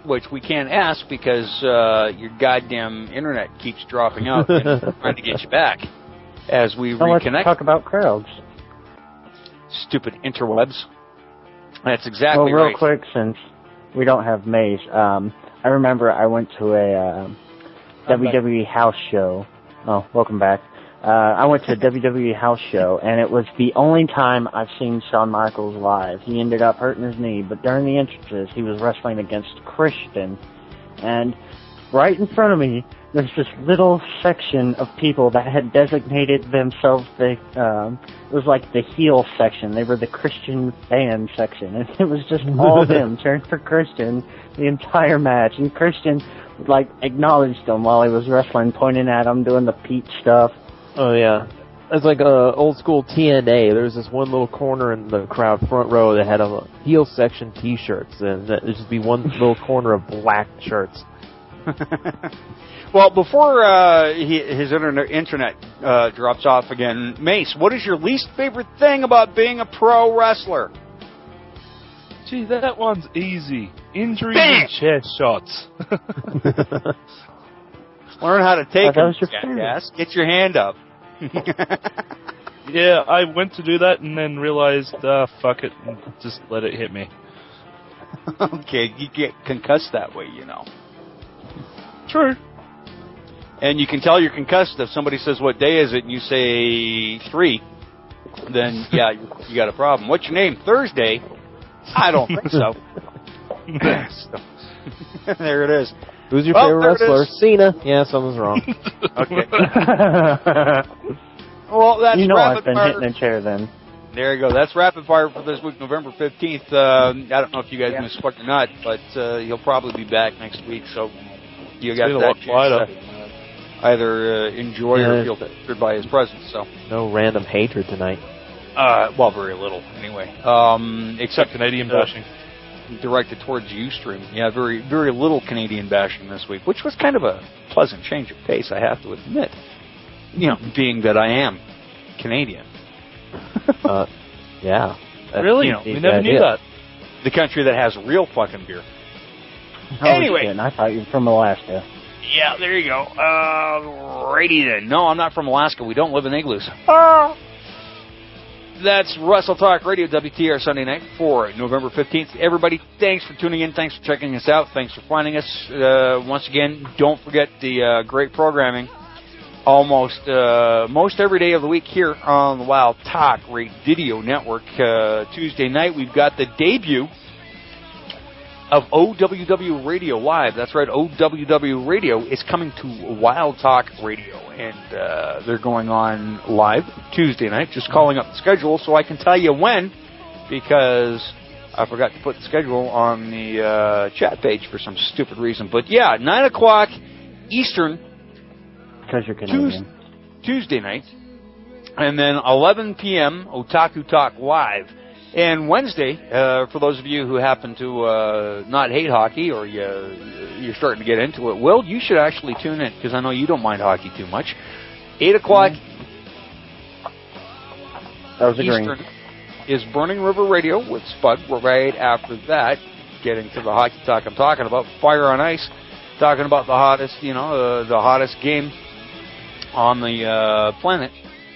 which we can't ask because uh, your goddamn internet keeps dropping out and we're trying to get you back as we so reconnect. Let's talk about crowds. Stupid interwebs. That's exactly well, real right. quick, since we don't have Mace, um, I remember I went to a uh, W W E house show. Oh, welcome back. Uh, I went to a W W E house show, and it was the only time I've seen Shawn Michaels live. He ended up hurting his knee, but during the entrances, he was wrestling against Christian. And right in front of me, there's this little section of people that had designated themselves the, um, it was like the heel section. They were the Christian fan section. And it was just all them cheering for Christian the entire match. And Christian, like, acknowledged them while he was wrestling, pointing at him, doing the Pete stuff. Oh, yeah. It's like uh, old school T N A. There was this one little corner in the crowd front row that had a heel section T-shirts, and there'd just be one little corner of black shirts. Well, before uh, he, his internet, internet uh, drops off again, Mace, what is your least favorite thing about being a pro wrestler? Gee, that one's easy. Injuries Bam! and chair shots. Learn how to take oh, them, jackass. Get your hand up. Yeah, I went to do that and then realized, uh, fuck it, and just let it hit me. Okay, you get concussed that way, you know. True. And you can tell you're concussed if somebody says, what day is it, and you say three, then, yeah, you, you got a problem. What's your name? Thursday? I don't think so. So there it is. Who's your well, favorite wrestler? Cena. Yeah, something's wrong. Okay. Well, that's you know rapid I've been fire. hitting a chair then. There you go. That's rapid fire for this week, November fifteenth. Uh, I don't know if you guys yeah. missed Spuck or not, but uh, he'll probably be back next week, so you got that chance to either uh, enjoy yeah, or feel flattered by his presence. So no random hatred tonight. Uh, well, very little anyway. Um, except Canadian uh, bashing. Directed towards Ustream. Yeah, very very little Canadian bashing this week, which was kind of a pleasant change of pace, I have to admit. You know, being that I am Canadian. uh, yeah. Really? You know, we never knew that. The country that has real fucking beer. Oh, anyway. Shit. I thought you were from Alaska. Yeah, there you go. Uh, righty then. No, I'm not from Alaska. We don't live in igloos. Oh. That's Wrestle Talk Radio, W T R Sunday night for November fifteenth. Everybody, thanks for tuning in. Thanks for checking us out. Thanks for finding us. Uh, once again, don't forget the uh, great programming almost uh, most every day of the week here on the Wild Talk Radio Network. Uh, Tuesday night, we've got the debut of O W W Radio Live. That's right, O W W Radio is coming to Wild Talk Radio, and uh, they're going on live Tuesday night. Just calling up the schedule so I can tell you when, because I forgot to put the schedule on the uh, chat page for some stupid reason. But yeah, nine o'clock Eastern, because you're Canadian. Tuesday night, and then eleven p.m. Otaku Talk Live. And Wednesday, uh, for those of you who happen to uh, not hate hockey or you, you're starting to get into it, Will, you should actually tune in because I know you don't mind hockey too much. eight o'clock that was Eastern is Burning River Radio with Spud. Right after that, getting to the hockey talk I'm talking about, Fire on Ice, talking about the hottest, you know, uh, the hottest game on the uh, planet.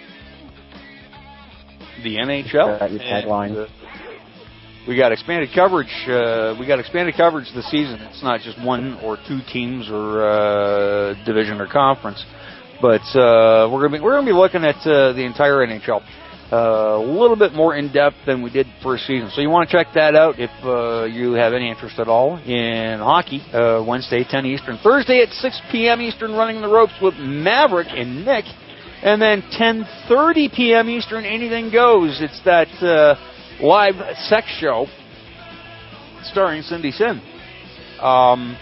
The N H L. And, uh, we got expanded coverage. Uh, we got expanded coverage this season. It's not just one or two teams or uh, division or conference, but uh, we're gonna be we're gonna be looking at uh, the entire N H L uh, a little bit more in depth than we did first season. So you want to check that out if uh, you have any interest at all in hockey. Uh, Wednesday, ten Eastern. Thursday at six p.m. Eastern, Running the Ropes with Maverick and Nick. And then ten thirty p.m. Eastern, Anything Goes. It's that uh, live sex show starring Cindy Sin. Um,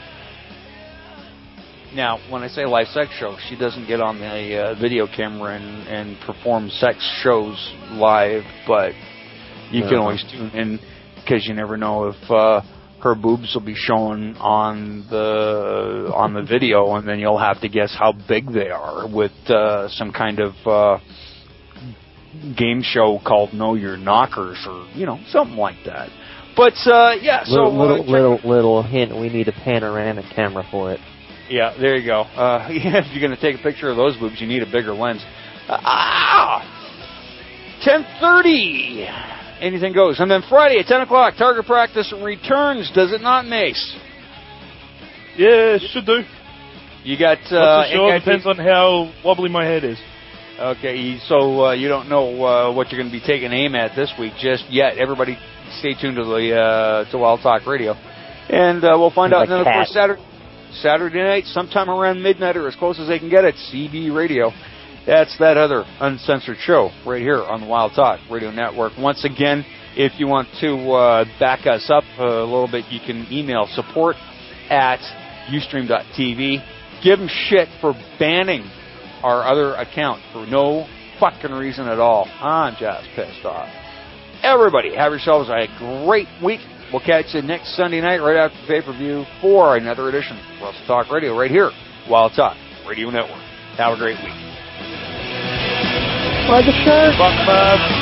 now, when I say live sex show, she doesn't get on the uh, video camera and, and perform sex shows live, but you can always tune in because you never know if uh, her boobs will be shown on the on the video, and then you'll have to guess how big they are with uh, some kind of uh, game show called Know Your Knockers, or you know, something like that. But uh, yeah, so little little, uh, little little hint: we need a panoramic camera for it. Yeah, there you go. Uh, yeah, if you're going to take a picture of those boobs, you need a bigger lens. Uh, ah, ten thirty. Anything goes. And then Friday at ten o'clock, target practice returns. Does it not, Mace? Yeah, it should do. You got. Uh, Not so sure. Depends on how wobbly my head is. Okay, so uh, you don't know uh, what you're going to be taking aim at this week just yet. Everybody, stay tuned to the uh, to Wild Talk Radio, and uh, we'll find out. And then of course Saturday, Saturday night, sometime around midnight or as close as they can get it, C B Radio. That's that other uncensored show right here on the Wild Talk Radio Network. Once again, if you want to uh, back us up a little bit, you can email support at ustream dot t v. Give them shit for banning our other account for no fucking reason at all. I'm just pissed off. Everybody, have yourselves a great week. We'll catch you next Sunday night right after the pay-per-view for another edition of Russell Talk Radio right here, Wild Talk Radio Network. Have a great week. By the shirt. Fuck, Bob.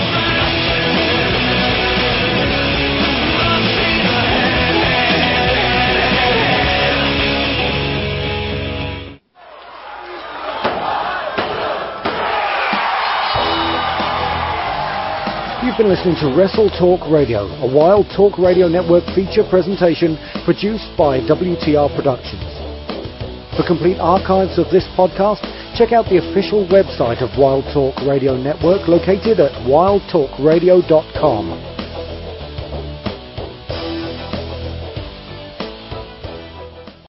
You've been listening to Wrestle Talk Radio, a Wild Talk Radio Network feature presentation produced by W T R Productions. For complete archives of this podcast, check out the official website of Wild Talk Radio Network located at wild talk radio dot com.